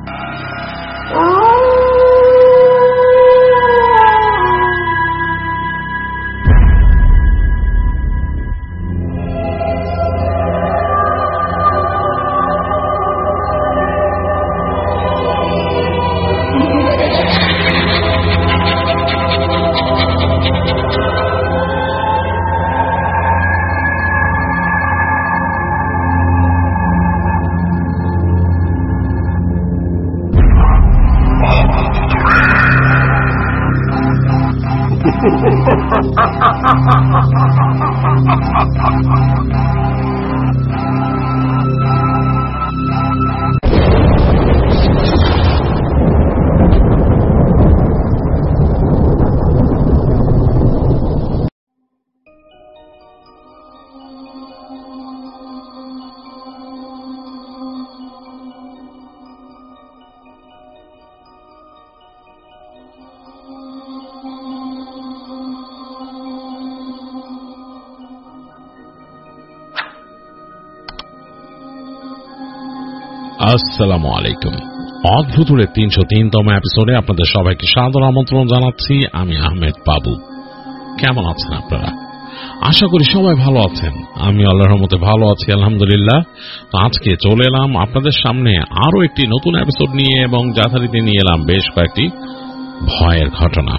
আসসালামু আলাইকুম। অদ্ভুতের ৩০৩তম এপিসোডে আপনাদের সবাইকে সাদর আমন্ত্রণ জানাচ্ছি। আমি আহমেদ বাবু। কেমন আছেন আপনারা? আশা করি সবাই ভালো আছেন। আমি আল্লাহর রহমতে ভালো আছি, আলহামদুলিল্লাহ। আজকে চলে এলাম আপনাদের সামনে আরো একটি নতুন এপিসোড নিয়ে, এবং যথারীতি নিয়ে এলাম বেশ কয়েকটি ভয়ের ঘটনা।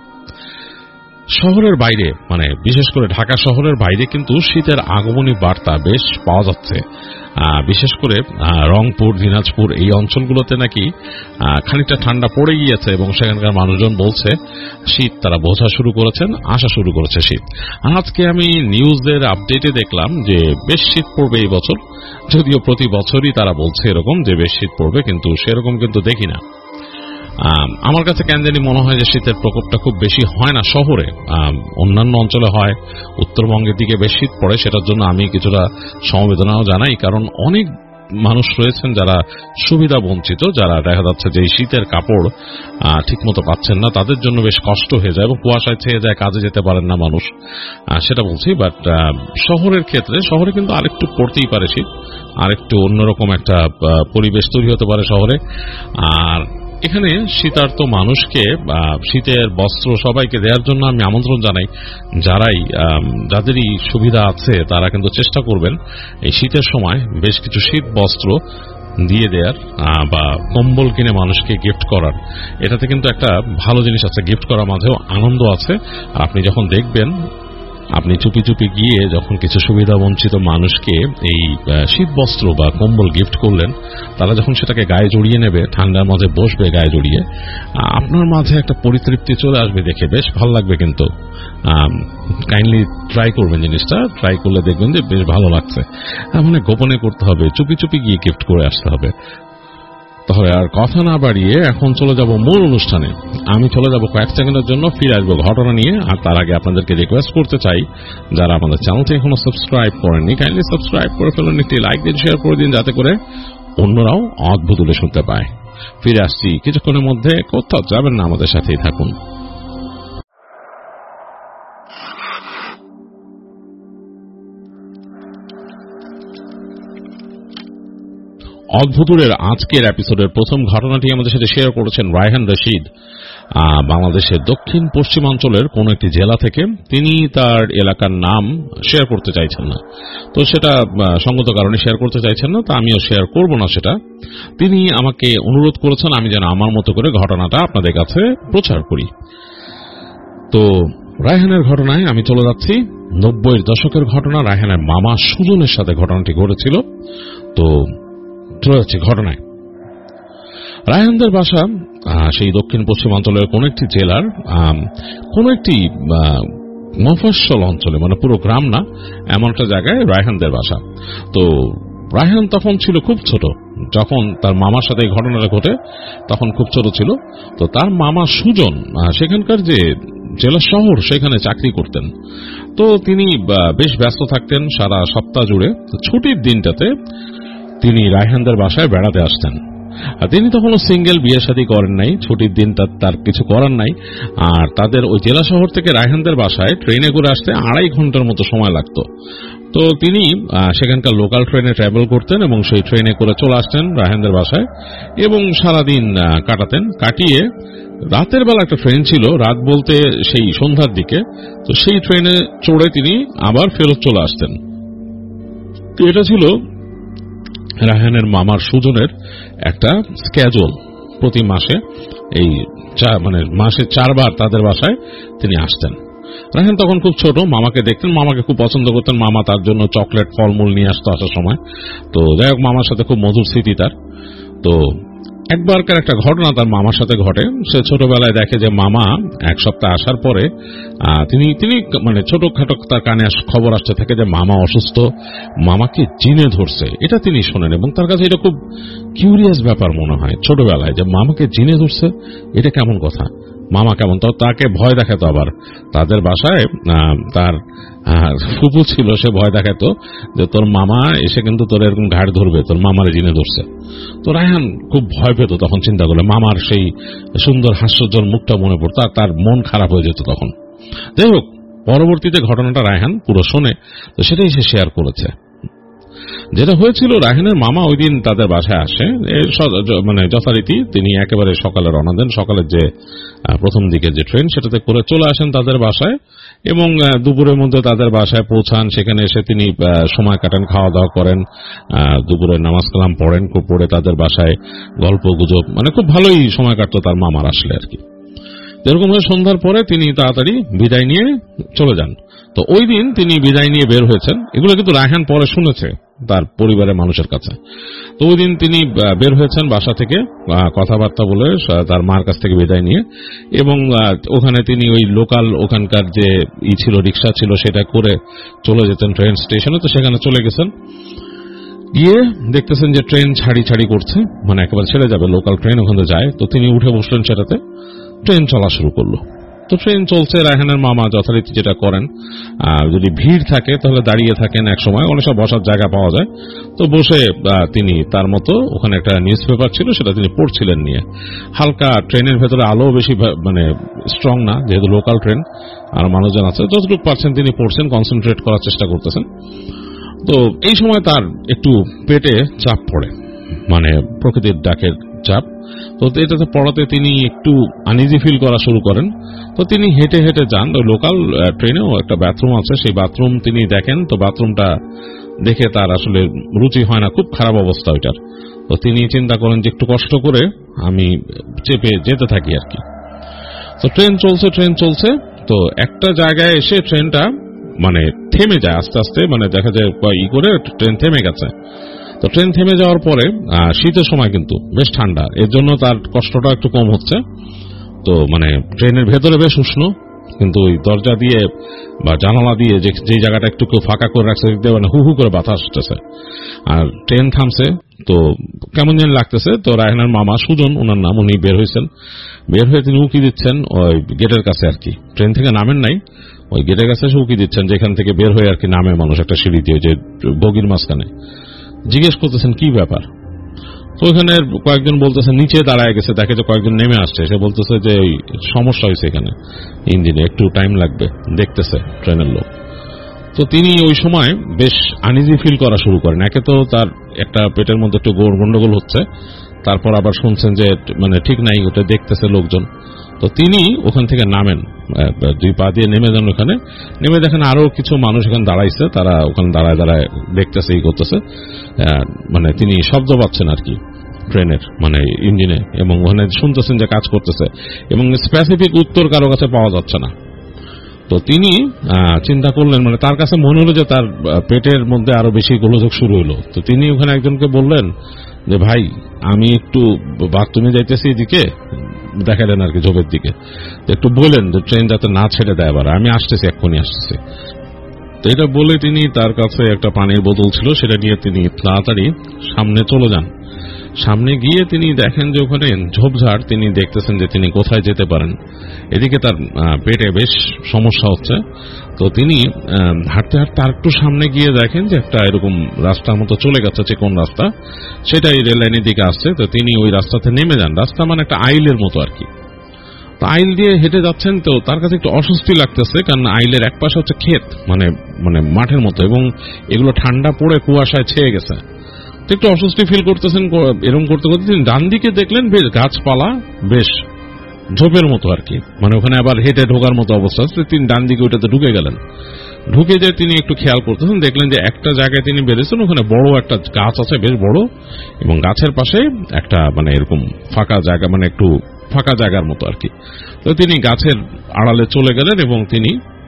শহরের বাইরে, মানে বিশেষ করে ঢাকা শহরের বাইরে কিন্তু শীতের আগমনী বার্তা বেশ পাওয়া যাচ্ছে। বিশেষ করে রংপুর, দিনাজপুর এই অঞ্চলগুলোতে নাকি খানিকটা ঠান্ডা পড়ে গিয়েছে, এবং সেখানকার মানুষজন বলছে শীত তারা বোঝা শুরু করেছেন, আসা শুরু করেছে শীত। আজকে আমি নিউজের আপডেটে দেখলাম যে বেশ শীত পড়বে এই বছর, যদিও প্রতি বছরই তারা বলছে এরকম যে বেশ শীত পড়বে, কিন্তু সেরকম কিন্তু দেখি না। আমার কাছে কেন জানি মনে হয় যে শীতের প্রকোপটা খুব বেশি হয় না শহরে, অন্যান্য অঞ্চলে হয়। উত্তরবঙ্গের দিকে বেশ শীত পড়ে, সেটার জন্য আমি কিছুটা সমবেদনাও জানাই, কারণ অনেক মানুষ রয়েছেন যারা সুবিধা বঞ্চিত, যারা দেখা যাচ্ছে যে শীতের কাপড় ঠিকমতো পাচ্ছেন না, তাদের জন্য বেশ কষ্ট হয়ে যায় এবং কুয়াশায় ছেয়ে যায়, কাজে যেতে পারেন না মানুষ, সেটা বলছি। বাট শহরের ক্ষেত্রে, শহরে কিন্তু আরেকটু পড়তেই পারে শীত, আরেকটু অন্যরকম একটা পরিবেশ তৈরি হতে পারে শহরে। আর এখানে শীতার্ত মানুষকে শীতের বস্ত্র সবাইকে দেওয়ার জন্য আমি আমন্ত্রণ জানাই। যাদেরই সুবিধা আছে তারা কিন্তু চেষ্টা করবেন এই শীতের সময় বেশ কিছু শীত বস্ত্র দিয়ে দেওয়ার বা কম্বল কিনে মানুষকে গিফট করার। এটাতে কিন্তু একটা ভালো জিনিস আছে, গিফট করার মাঝেও আনন্দ আছে। আপনি যখন দেখবেন আপনি চুপি চুপি গিয়ে যখন কিছু সুবিধা বঞ্চিত মানুষকে এই শীত বস্ত্র বা কম্বল গিফট করলেন, তারা যখন সেটাকে গায়ে জড়িয়ে নেবে, ঠান্ডার মাঝে বসবে গায়ে জড়িয়ে, আপনার মাঝে একটা পরিতৃপ্তি চলে আসবে, দেখে বেশ ভালো লাগবে। কিন্তু কাইন্ডলি ট্রাই করবেন জিনিসটা, ট্রাই করলে দেখবেন যে বেশ ভালো লাগছে। মানে গোপনে করতে হবে, চুপি চুপি গিয়ে গিফট করে আসতে হবে। তাহলে আর কথা না বাড়িয়ে এখন চলে যাব মূল অনুষ্ঠানে। আমি চলে যাব কয়েক সেকেন্ডের জন্য, ফিরে আসবো ঘটনা নিয়ে। আর তার আগে আপনাদেরকে রিকোয়েস্ট করতে চাই, যারা আমাদের চ্যানেলটি এখনো সাবস্ক্রাইব করেননি, কাইন্ডলি সাবস্ক্রাইব করে ফেলুন, একটি লাইক দিন, শেয়ার করে দিন, যাতে করে অন্যরাও অদ্ভুত শুনতে পায়। ফিরে আসছি কিছুক্ষণের মধ্যে, কোথাও যাবেন না, আমাদের সাথেই থাকুন। অদ্ভুতের আজকের এপিসোডের প্রথম ঘটনাটি আমাদের সাথে শেয়ার করেছেন রায়হান রশিদ, বাংলাদেশের দক্ষিণ পশ্চিমাঞ্চলের কোন একটি জেলা থেকে। তিনি তার এলাকার নাম শেয়ার করতে চাইছেন না, তো সেটা সঙ্গত কারণে শেয়ার করতে চাইছেন না, তা আমিও শেয়ার করব না সেটা। তিনি আমাকে অনুরোধ করেছেন আমি যেন আমার মতো করে ঘটনাটা আপনাদের কাছে প্রচার করি। তো রায়হানের ঘটনায় আমি চলে যাচ্ছি। 90-এর দশকের ঘটনা। রায়হানের মামা সুজনের সাথে ঘটনাটি ঘটেছিল। তো চলে যাচ্ছি ঘটনায়। রায়হানদের বাসা সেই দক্ষিণ পশ্চিমাঞ্চলের কোন একটি জেলার কোন একটি মফস্বল অঞ্চলে, মানে পুরো গ্রাম না, এমন একটা জায়গায় রায়হানদের বাসা। তো রায়হান তখন ছিল খুব ছোট, যখন তার মামার সাথে ঘটনাটা ঘটে তখন খুব ছোট ছিল। তো তার মামা সুজন সেখানকার যে জেলা শহর, সেখানে চাকরি করতেন। তো তিনি বেশ ব্যস্ত থাকতেন সারা সপ্তাহ জুড়ে। ছুটির দিনটাতে তিনি রায়হানদের বাসায় বেড়াতে আসতেন। তিনি তখনও সিঙ্গেল, বিয়ে শাদী করেন নাই। ছুটির দিন তার কিছু করার নাই। আর তাদের ওই জেলা শহর থেকে রায়হানদের বাসায় ট্রেনে করে আসতে 2.5 ঘন্টার মতো সময় লাগতো। তো তিনি সেখানকার লোকাল ট্রেনে ট্রাভেল করতেন এবং সেই ট্রেনে করে চলে আসতেন রায়হানদের বাসায় এবং সারাদিন কাটাতেন। কাটিয়ে রাতের বেলা একটা ট্রেন ছিল, রাত বলতে সেই সন্ধ্যার দিকে, তো সেই ট্রেনে চড়ে তিনি আবার ফেরত চলে আসতেন। তো এটা ছিল রায়হানের মামার সুজনের একটা স্ক্যাজুয়াল। প্রতি মাসে এই মানে মাসে 4 বার তাদের বাসায় তিনি আসতেন। রায়হান তখন খুব ছোট, মামাকে দেখতেন, মামাকে খুব পছন্দ করতেন। মামা তার জন্য চকলেট ফলমূল নিয়ে আসতো আসার সময়। তো যাই হোক, মামার সাথে খুব মধুর স্মৃতি তার। তো একবারকার একটা ঘটনা তার মামার সাথে ঘটে। সে ছোটবেলায় দেখে যে মামা এক সপ্তাহ আসার পরে তিনি মানে ছোটখাটো তার কানে খবর আসতে থাকে যে মামা অসুস্থ, মামাকে জিনে ধরছে। এটা তিনি শোনেন এবং তার কাছে এটা খুব কিউরিয়াস ব্যাপার মনে হয় ছোটবেলায়, যে মামাকে জিনে ধরছে, এটা কেমন কথা, মামা কেমন। তো তাকে ভয় দেখাতো। আবার তাদের বাসায় তার ফুপু ছিল, সে ভয় দেখাতো যে তোর মামা এসে কিন্তু তোর এরকম ঘাড় ধরবে, তোর মামারে জিনে ধরছে। তো রায়হান খুব ভয় পেত তখন, চিন্তা করলে মামার সেই সুন্দর হাস্যোজ্জ্বল মুখটা মনে পড়তো আর তার মন খারাপ হয়ে যেত তখন। যাই হোক, পরবর্তীতে ঘটনাটা রায়হান পুরো শোনে, তো সেটাই সে শেয়ার করেছে। যেটা হয়েছিল, রায়হানের মামা ওই দিন তাদের বাসায় আসে, মানে যথারীতি তিনি একেবারে সকালে রওনা দেন। সকালের যে প্রথম দিকে যে ট্রেন, সেটাতে করে চলে আসেন তাদের বাসায় এবং দুপুরের মধ্যে তাদের বাসায় পৌঁছান। সেখানে এসে তিনি সময় কাটান, খাওয়া দাওয়া করেন, দুপুরে নামাজ কালাম পড়েন, খুব পড়ে তাদের বাসায় গল্প গুজব, মানে খুব ভালোই সময় কাটতো তার মামার আসলে আর কি। এরকম হয়ে সন্ধ্যার পরে তিনি তাড়াতাড়ি বিদায় নিয়ে চলে যান। তো ওই দিন তিনি বিদায় নিয়ে বের হয়েছেন, এগুলো কিন্তু রায়হান পরে শুনেছে তার পরিবারের মানুষের কাছে। তো ওই দিন তিনি বের হয়েছেন বাসা থেকে কথাবার্তা বলে তার মার কাছ থেকে বিদায় নিয়ে, এবং ওখানে তিনি ওই লোকাল ওখানকার যে ছিল রিক্সা ছিল সেটা করে চলে যেতেন ট্রেন স্টেশনে। তো সেখানে চলে গেছেন, গিয়ে দেখতেছেন যে ট্রেন ছাড়ি ছাড়ি করছে, মানে একেবারে ছেড়ে যাবে, লোকাল ট্রেন ওখানে যায়। তো তিনি উঠে বসলেন সেটাতে, ট্রেন চলা শুরু করলো। তো ট্রেন চলছে, রায়হানের মামা যথারীতি যেটা করেন, যদি ভিড় থাকে তাহলে দাঁড়িয়ে থাকেন, এক সময় অনেক সব বসার জায়গা পাওয়া যায়। তো বসে তিনি তার মতো, ওখানে একটা নিউজ পেপার ছিল সেটা তিনি পড়ছিলেন নিয়ে। হালকা ট্রেনের ভেতরে আলো বেশি মানে স্ট্রং না, যেহেতু লোকাল ট্রেন আর মানুষজন আছে, যতটুকু পারছেন তিনি পড়ছেন, কনসেন্ট্রেট করার চেষ্টা করতেছেন। তো এই সময় তার একটু পেটে চাপ পড়ে, মানে প্রকৃতির ডাকের চাপ। তো এটাতে পড়াতে তিনি একটু আনইজি ফিল করা শুরু করেন। তো তিনি হেঁটে হেঁটে যান, ওই লোকাল ট্রেনেও একটা বাথরুম আছে, সেই বাথরুম তিনি দেখেন। তো বাথরুমটা দেখে তার আসলে রুচি হয় না, খুব খারাপ অবস্থা ওইটার। তো তিনি চিন্তা করেন যে একটু কষ্ট করে আমি চেপে যেতে থাকি আর কি। তো ট্রেন চলছে। তো একটা জায়গায় এসে ট্রেনটা মানে থেমে যায় আস্তে আস্তে, মানে দেখা যায় করে ট্রেন থেমে গেছে। তো ট্রেন থেমে যাওয়ার পরে শীতের সময় কিন্তু বেশ ঠান্ডা, এর জন্য তার কষ্টটা একটু কম হচ্ছে। তো মানে ট্রেনের ভেতরে বেশ উষ্ণ, কিন্তু ওই দরজা দিয়ে বা জানালা দিয়ে যে জায়গাটা একটু ফাঁকা করে রাখছে, মানে হু হু করে বাতাস আসতেছে আর ট্রেন থামছে। তো কেমন যেন লাগতেছে। তো রায়হানের মামা সুজন, ওনার নাম, উনি বের হয়েছেন। বের হয়ে তিনি উকি দিচ্ছেন ওই গেটের কাছে আর কি, ট্রেন থেকে নামেন নাই, ওই গেটের কাছে এসে উকি দিচ্ছেন, যেখান থেকে বের হয়ে আর কি নামে মানুষ একটা সিঁড়ি দিয়ে, যে বগির মাঝখানে। জিজ্ঞেস করতেছেন কি ব্যাপার। তো ওখানে কয়েকজন বলতেছে নিচে দাঁড়ায় গেছে, দেখে যে কয়েকজন নেমে আসছে, সে বলতেছে যে সমস্যা হয়েছে এখানে ইঞ্জিনে, একটু টাইম লাগবে, দেখতেছে ট্রেনের লোক। তো তিনি ওই সময় বেশ আনইজি ফিল করা শুরু করেন। একে তো তার একটা পেটের মধ্যে একটু গন্ডগোল হচ্ছে, তারপর আবার শুনছেন যে মানে ঠিক নাই, ওটা দেখতেছে লোকজন। তো তিনি ওখান থেকে নামেন, 2 পা দিয়ে নেমে যান। ওখানে নেমে দেখেন আরো কিছু মানুষ এখানে দাঁড়াইছে, তারা ওখানে দাঁড়ায় দাঁড়ায় দেখতেছে, এই করতেছে, মানে তিনি শব্দ পাচ্ছেন আর কি ট্রেনের, মানে ইঞ্জিনে, এবং ওখানে শুনতেছেন যে কাজ করতেছে, এবং স্পেসিফিক উত্তর কারো কাছে পাওয়া যাচ্ছে না। তো তিনি চিন্তা করলেন, মানে তার কাছে মনে হলো যে তার পেটের মধ্যে আরো বেশি গোলযোগ শুরু হলো। তো তিনি ওখানে একজনকে বললেন যে ভাই, আমি একটু বাথরুমে যাইতেছি, এদিকে দেখালেন আর কি ঝোপের দিকে, একটু বললেন যে ট্রেন যাতে না ছেড়ে দেয়, আবার আমি আসতেছি, এক্ষুনি আসতেছি। তো এটা বলে তিনি, তার কাছে একটা পানির বোতল ছিল, সেটা নিয়ে তিনি তাড়াতাড়ি সামনে চলে যান। সামনে গিয়ে তিনি দেখেন যে ওখানে ঝোপঝাড়, তিনি দেখতেছেন যে তিনি কোথায় যেতে পারেন। এদিকে তার পেটে বেশ সমস্যা হচ্ছে। তো তিনি হাঁটতে হাঁটতে আর একটু সামনে গিয়ে দেখেন যে একটা এরকম রাস্তার মতো চলে গেছে, চিকন রাস্তা, সেটাই রেল লাইনের দিকে আসছে। তো তিনি ওই রাস্তাতে নেমে যান। রাস্তা মানে একটা আইলের মতো আর কি। আইল দিয়ে হেঁটে যাচ্ছেন, তো তার কাছে একটু অস্বস্তি লাগতেছে, কারণ আইলের এক পাশে হচ্ছে ক্ষেত, মানে মানে মাঠের মতো, এবং এগুলো ঠান্ডা পড়ে কুয়াশায় ছেয়ে গেছে, তো একটু অস্বস্তি ফিল করতেছেন। এরকম করতে করতে তিনি ডান দিকে দেখলেন বেশ গাছপালা, বেশ ঝোপের মতো আর কি, মানে ওখানে আবার হেঁটে ঢোকার মতো অবস্থা। তিনি ডান দিকে ওইটাতে ঢুকে গেলেন। ঢুকে যে তিনি একটু খেয়াল করতেছেন, দেখলেন যে একটা জায়গায় তিনি বেরিয়েছেন, ওখানে বড় একটা গাছ আছে, বেশ বড়, এবং গাছের পাশে একটা মানে এরকম ফাঁকা জায়গা, মানে একটু ফাঁকা জায়গার মতো আর কি। তো তিনি গাছের আড়ালে চলে গেলেন এবং তিনি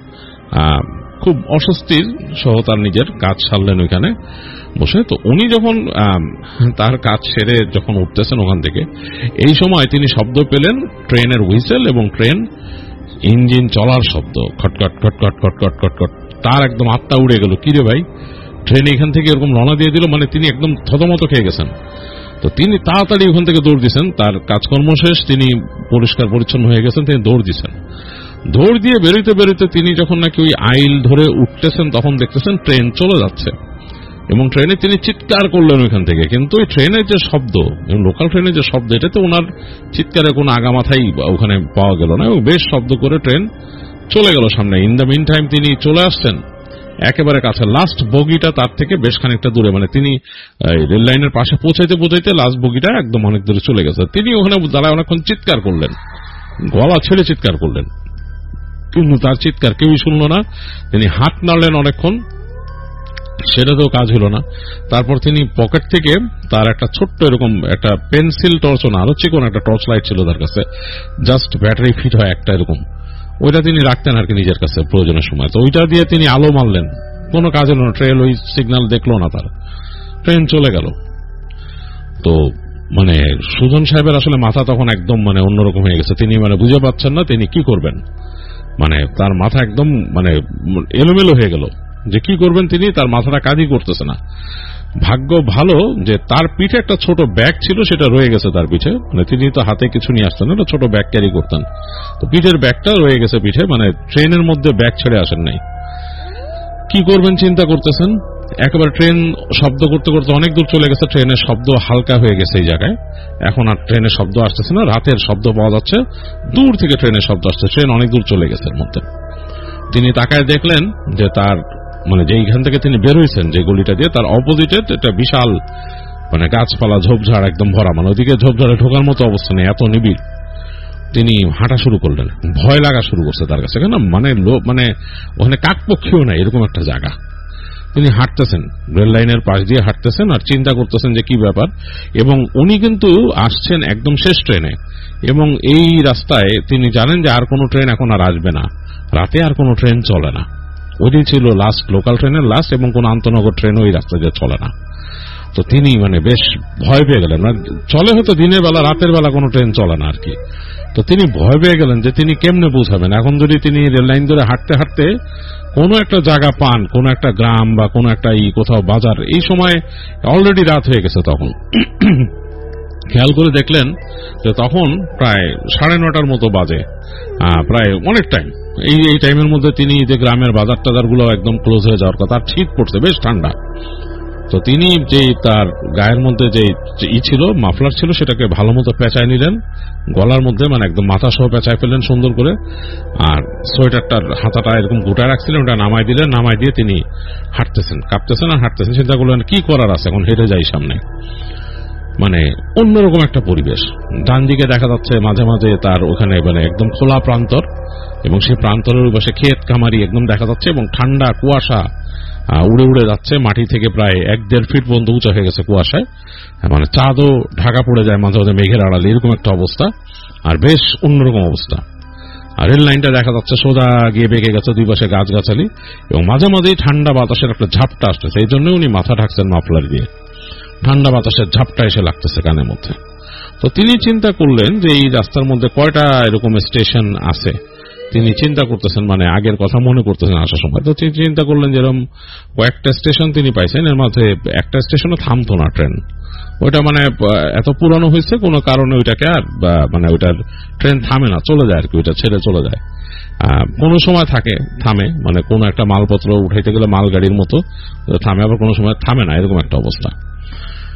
খুব অস্বস্তির সহ তার নিজের কাজ সারলেন ওইখানে বসে। তো উনি যখন তার কাজ সেরে যখন উঠতেছেন ওখান থেকে, এই সময় তিনি শব্দ পেলেন ট্রেনের হুইসেল এবং ট্রেন ইঞ্জিন চলার শব্দ, খটখট খটখট খটখট খটখট। তার একদম আত্মা উড়ে গেল, কিরে ভাই, ট্রেন এখান থেকে এরকম রওনা দিয়ে দিল, মানে তিনি একদম থতমত খেয়ে গেছেন। তো তিনি তাড়াতাড়ি ওখান থেকে দৌড় দিচ্ছেন, তার কাজকর্ম শেষ, তিনি পরিষ্কার পরিচ্ছন্ন হয়ে গেছেন, তিনি দৌড় দিচ্ছেন। দৌড় দিয়ে বেরোতে বেরোতে তিনি যখন নাকি ওই আইল ধরে উঠতেছেন, তখন দেখতেছেন ট্রেন চলে যাচ্ছে, এবং ট্রেনে তিনি চিৎকার করলেন ওইখান থেকে। কিন্তু ওই ট্রেনের যে শব্দ, লোকাল ট্রেনের যে শব্দ, এটাতে ওনার চিৎকারের কোনো আগামাথাই ওখানে পাওয়া গেল না, এবং বেশ শব্দ করে ট্রেন চলে গেল সামনে। ইন দ্য মিন টাইম তিনি চলে আসছেন একেবারে কাছে, লাস্ট বগিটা তার থেকে বেশ খানিকটা দূরে, মানে তিনি রেল লাইনের পাশে পৌঁছাইতে পৌঁছাইতে লাস্ট বগিটা একদম অনেক দূরে চলে গেছে। তিনি ওখানে দাঁড়ায় অনেকক্ষণ চিৎকার করলেন, গলা ছেড়ে চিৎকার করলেন, কিন্তু তার চিৎকার কেউই শুনল না। তিনি হাত নাড়লেন অনেকক্ষণ, সেটাতেও কাজ হলো না। তারপর তিনি পকেট থেকে তার একটা ছোট্ট এরকম একটা পেন্সিল টর্চ, না আরো চিকন একটা টর্চ লাইট ছিল তার কাছে, জাস্ট ব্যাটারি ফিট হয় একটা এরকম, ওইটা তিনি রাখতেন আর কি নিজের কাছে প্রয়োজনের সময়। তো ওইটা দিয়ে তিনি আলো মারলেন, কোনো কাজ হলো না, ট্রেন ওই সিগন্যাল দেখলো না, তার ট্রেন চলে গেল। তো মানে সুজন সাহেবের আসলে মাথা তখন একদম মানে অন্যরকম হয়ে গেছে, তিনি মানে বুঝে পাচ্ছেন না তিনি কি করবেন, মানে তার মাথা একদম মানে এলোমেলো হয়ে গেল যে কি করবেন তিনি, তার মাথাটা কাজই করতেছে না। ভাগ্য ভালো যে তার পিঠে একটা ছোট ব্যাগ ছিল, সেটা রয়ে গেছে তার পিঠে, মানে তিনি তো হাতে কিছু নিয়ে আসতেন, একটা ছোট ব্যাগ ক্যারি করতেন, তো পিঠের ব্যাগটা রয়ে গেছে পিঠে, মানে ট্রেনের মধ্যে ব্যাগ ছেড়ে আসেন নাই। কি করবেন চিন্তা করতেছেন, একেবারে ট্রেন শব্দ করতে করতে অনেক দূর চলে গেছে, ট্রেনের শব্দ হালকা হয়ে গেছে এই জায়গায়, এখন আর ট্রেনের শব্দ আসতেছে না, রাতের শব্দ পাওয়া যাচ্ছে, দূর থেকে ট্রেনের শব্দ আসছে, ট্রেন অনেক দূর চলে গেছে এর মধ্যে। তিনি তাকায় দেখলেন যে তার মানে যেইখান থেকে তিনি বেরোইছেন, যে গলিটা দিয়ে, তার অপোজিটে একটা বিশাল মানে গাছপালা ঝোপঝাড় একদম ভরা, মানে ওইদিকে ঝোপঝাড়ে ঢোকার মতো অবস্থা নেই, এত নিবিড়। তিনি হাঁটা শুরু করলেন, ভয় লাগা শুরু করছে তার কাছে, কেন মানে মানে ওখানে কাকপক্ষীও নাই এরকম একটা জায়গা। তিনি হাঁটতেছেন, রেল লাইনের পাশ দিয়ে হাঁটতেছেন, আর চিন্তা করতেছেন যে কি ব্যাপার। এবং উনি কিন্তু আসছেন একদম শেষ ট্রেনে, এবং এই রাস্তায় তিনি জানেন যে আর কোনো ট্রেন এখন আর আসবে না, রাতে আর কোনো ট্রেন চলে না, ওইটি ছিল লাস্ট লোকাল ট্রেনের লাস্ট, এবং কোন আন্তনগর ট্রেন ওই রাস্তা দিয়ে চলে না। তো তিনি মানে বেশ ভয় পেয়ে গেলেন, মানে চলে হয়তো দিনের বেলা, রাতের বেলা কোনো ট্রেন চলে না আর কি। তো তিনি ভয় পেয়ে গেলেন যে তিনি কেমনে পৌঁছাবেন। এখন যদি তিনি রেল লাইন ধরে হাঁটতে হাঁটতে কোনো একটা জায়গা পান, কোনো একটা গ্রাম বা কোনো একটা কোথাও বাজার, এই সময় অলরেডি রাত হয়ে গেছে। তখন খেয়াল করে দেখলেন যে তখন প্রায় 9:30 মতো বাজে, প্রায় অনেক টাইম। এই টাইমের মধ্যে তিনি যে গ্রামের বাজার টাজার গুলো একদম ক্লোজ হয়ে যাওয়ার কথা, আর শীত পড়ছে, বেশ ঠান্ডা। তো তিনি যে তার গায়ের মধ্যে যে ছিল, মাফলার ছিল, সেটাকে ভালো মতো পেঁচায় নিলেন গলার মধ্যে, মানে একদম মাথা সহ পেঁচায় ফেললেন সুন্দর করে, আর সোয়েটারটার হাতাটা এরকম গুটায় রাখছিলেন, ওটা নামাই দিলেন, নামাই দিয়ে তিনি হাঁটতেছেন, কাঁপতেছেন আর হাঁটতেছেন। চিন্তা করলেন কি করার আছে, এখন হেঁটে যাই সামনে। মানে অন্যরকম একটা পরিবেশ। ডান দিকে দেখা যাচ্ছে মাঝে মাঝে তার ওখানে মানে একদম খোলা প্রান্তর, এবং সেই প্রান্তরের পাশে ক্ষেত খামারি একদম দেখা যাচ্ছে, এবং ঠান্ডা কুয়াশা উড়ে উড়ে যাচ্ছে, মাটি থেকে প্রায় 1-1.5 ফিট পর্যন্ত উঁচা হয়ে গেছে কুয়াশায়, মানে চাঁদও ঢাকা পড়ে যায় মাঝে মাঝে মেঘের আড়ালে, এরকম একটা অবস্থা, আর বেশ অন্যরকম অবস্থা। আর রেল লাইনটা দেখা যাচ্ছে সোজা গিয়ে বেঁকে গেছে, দুই পাশে গাছগাছালি, এবং মাঝে মাঝেই ঠান্ডা বাতাসের একটা ঝাপটা আসতেছে, এই জন্য উনি মাথা ঢাকছেন মাফলার দিয়ে, ঠান্ডা বাতাসের ঝাপটা এসে লাগতেছে কানের মধ্যে। তো তিনি চিন্তা করলেন যে এই রাস্তার মধ্যে কয়টা এরকম স্টেশন আছে, তিনি চিন্তা করতেছেন, মানে আগের কথা মনে করতেছেন আসার সময়। তো তিনি চিন্তা করলেন যেরকম কয়েকটা স্টেশন তিনি পাইছেন, এর মধ্যে একটা স্টেশনে থামতো না ট্রেন, ওইটা মানে এত পুরানো হয়েছে কোনো কারণে ওইটাকে আর মানে ওইটার ট্রেন থামে না, চলে যায় আর কি, ওইটা ছেড়ে চলে যায়। কোনো সময় থামে, মানে কোনো একটা মালপত্র উঠাইতে গেলে মালগাড়ির মতো থামে, আবার কোনো সময় থামে না, এরকম একটা অবস্থা।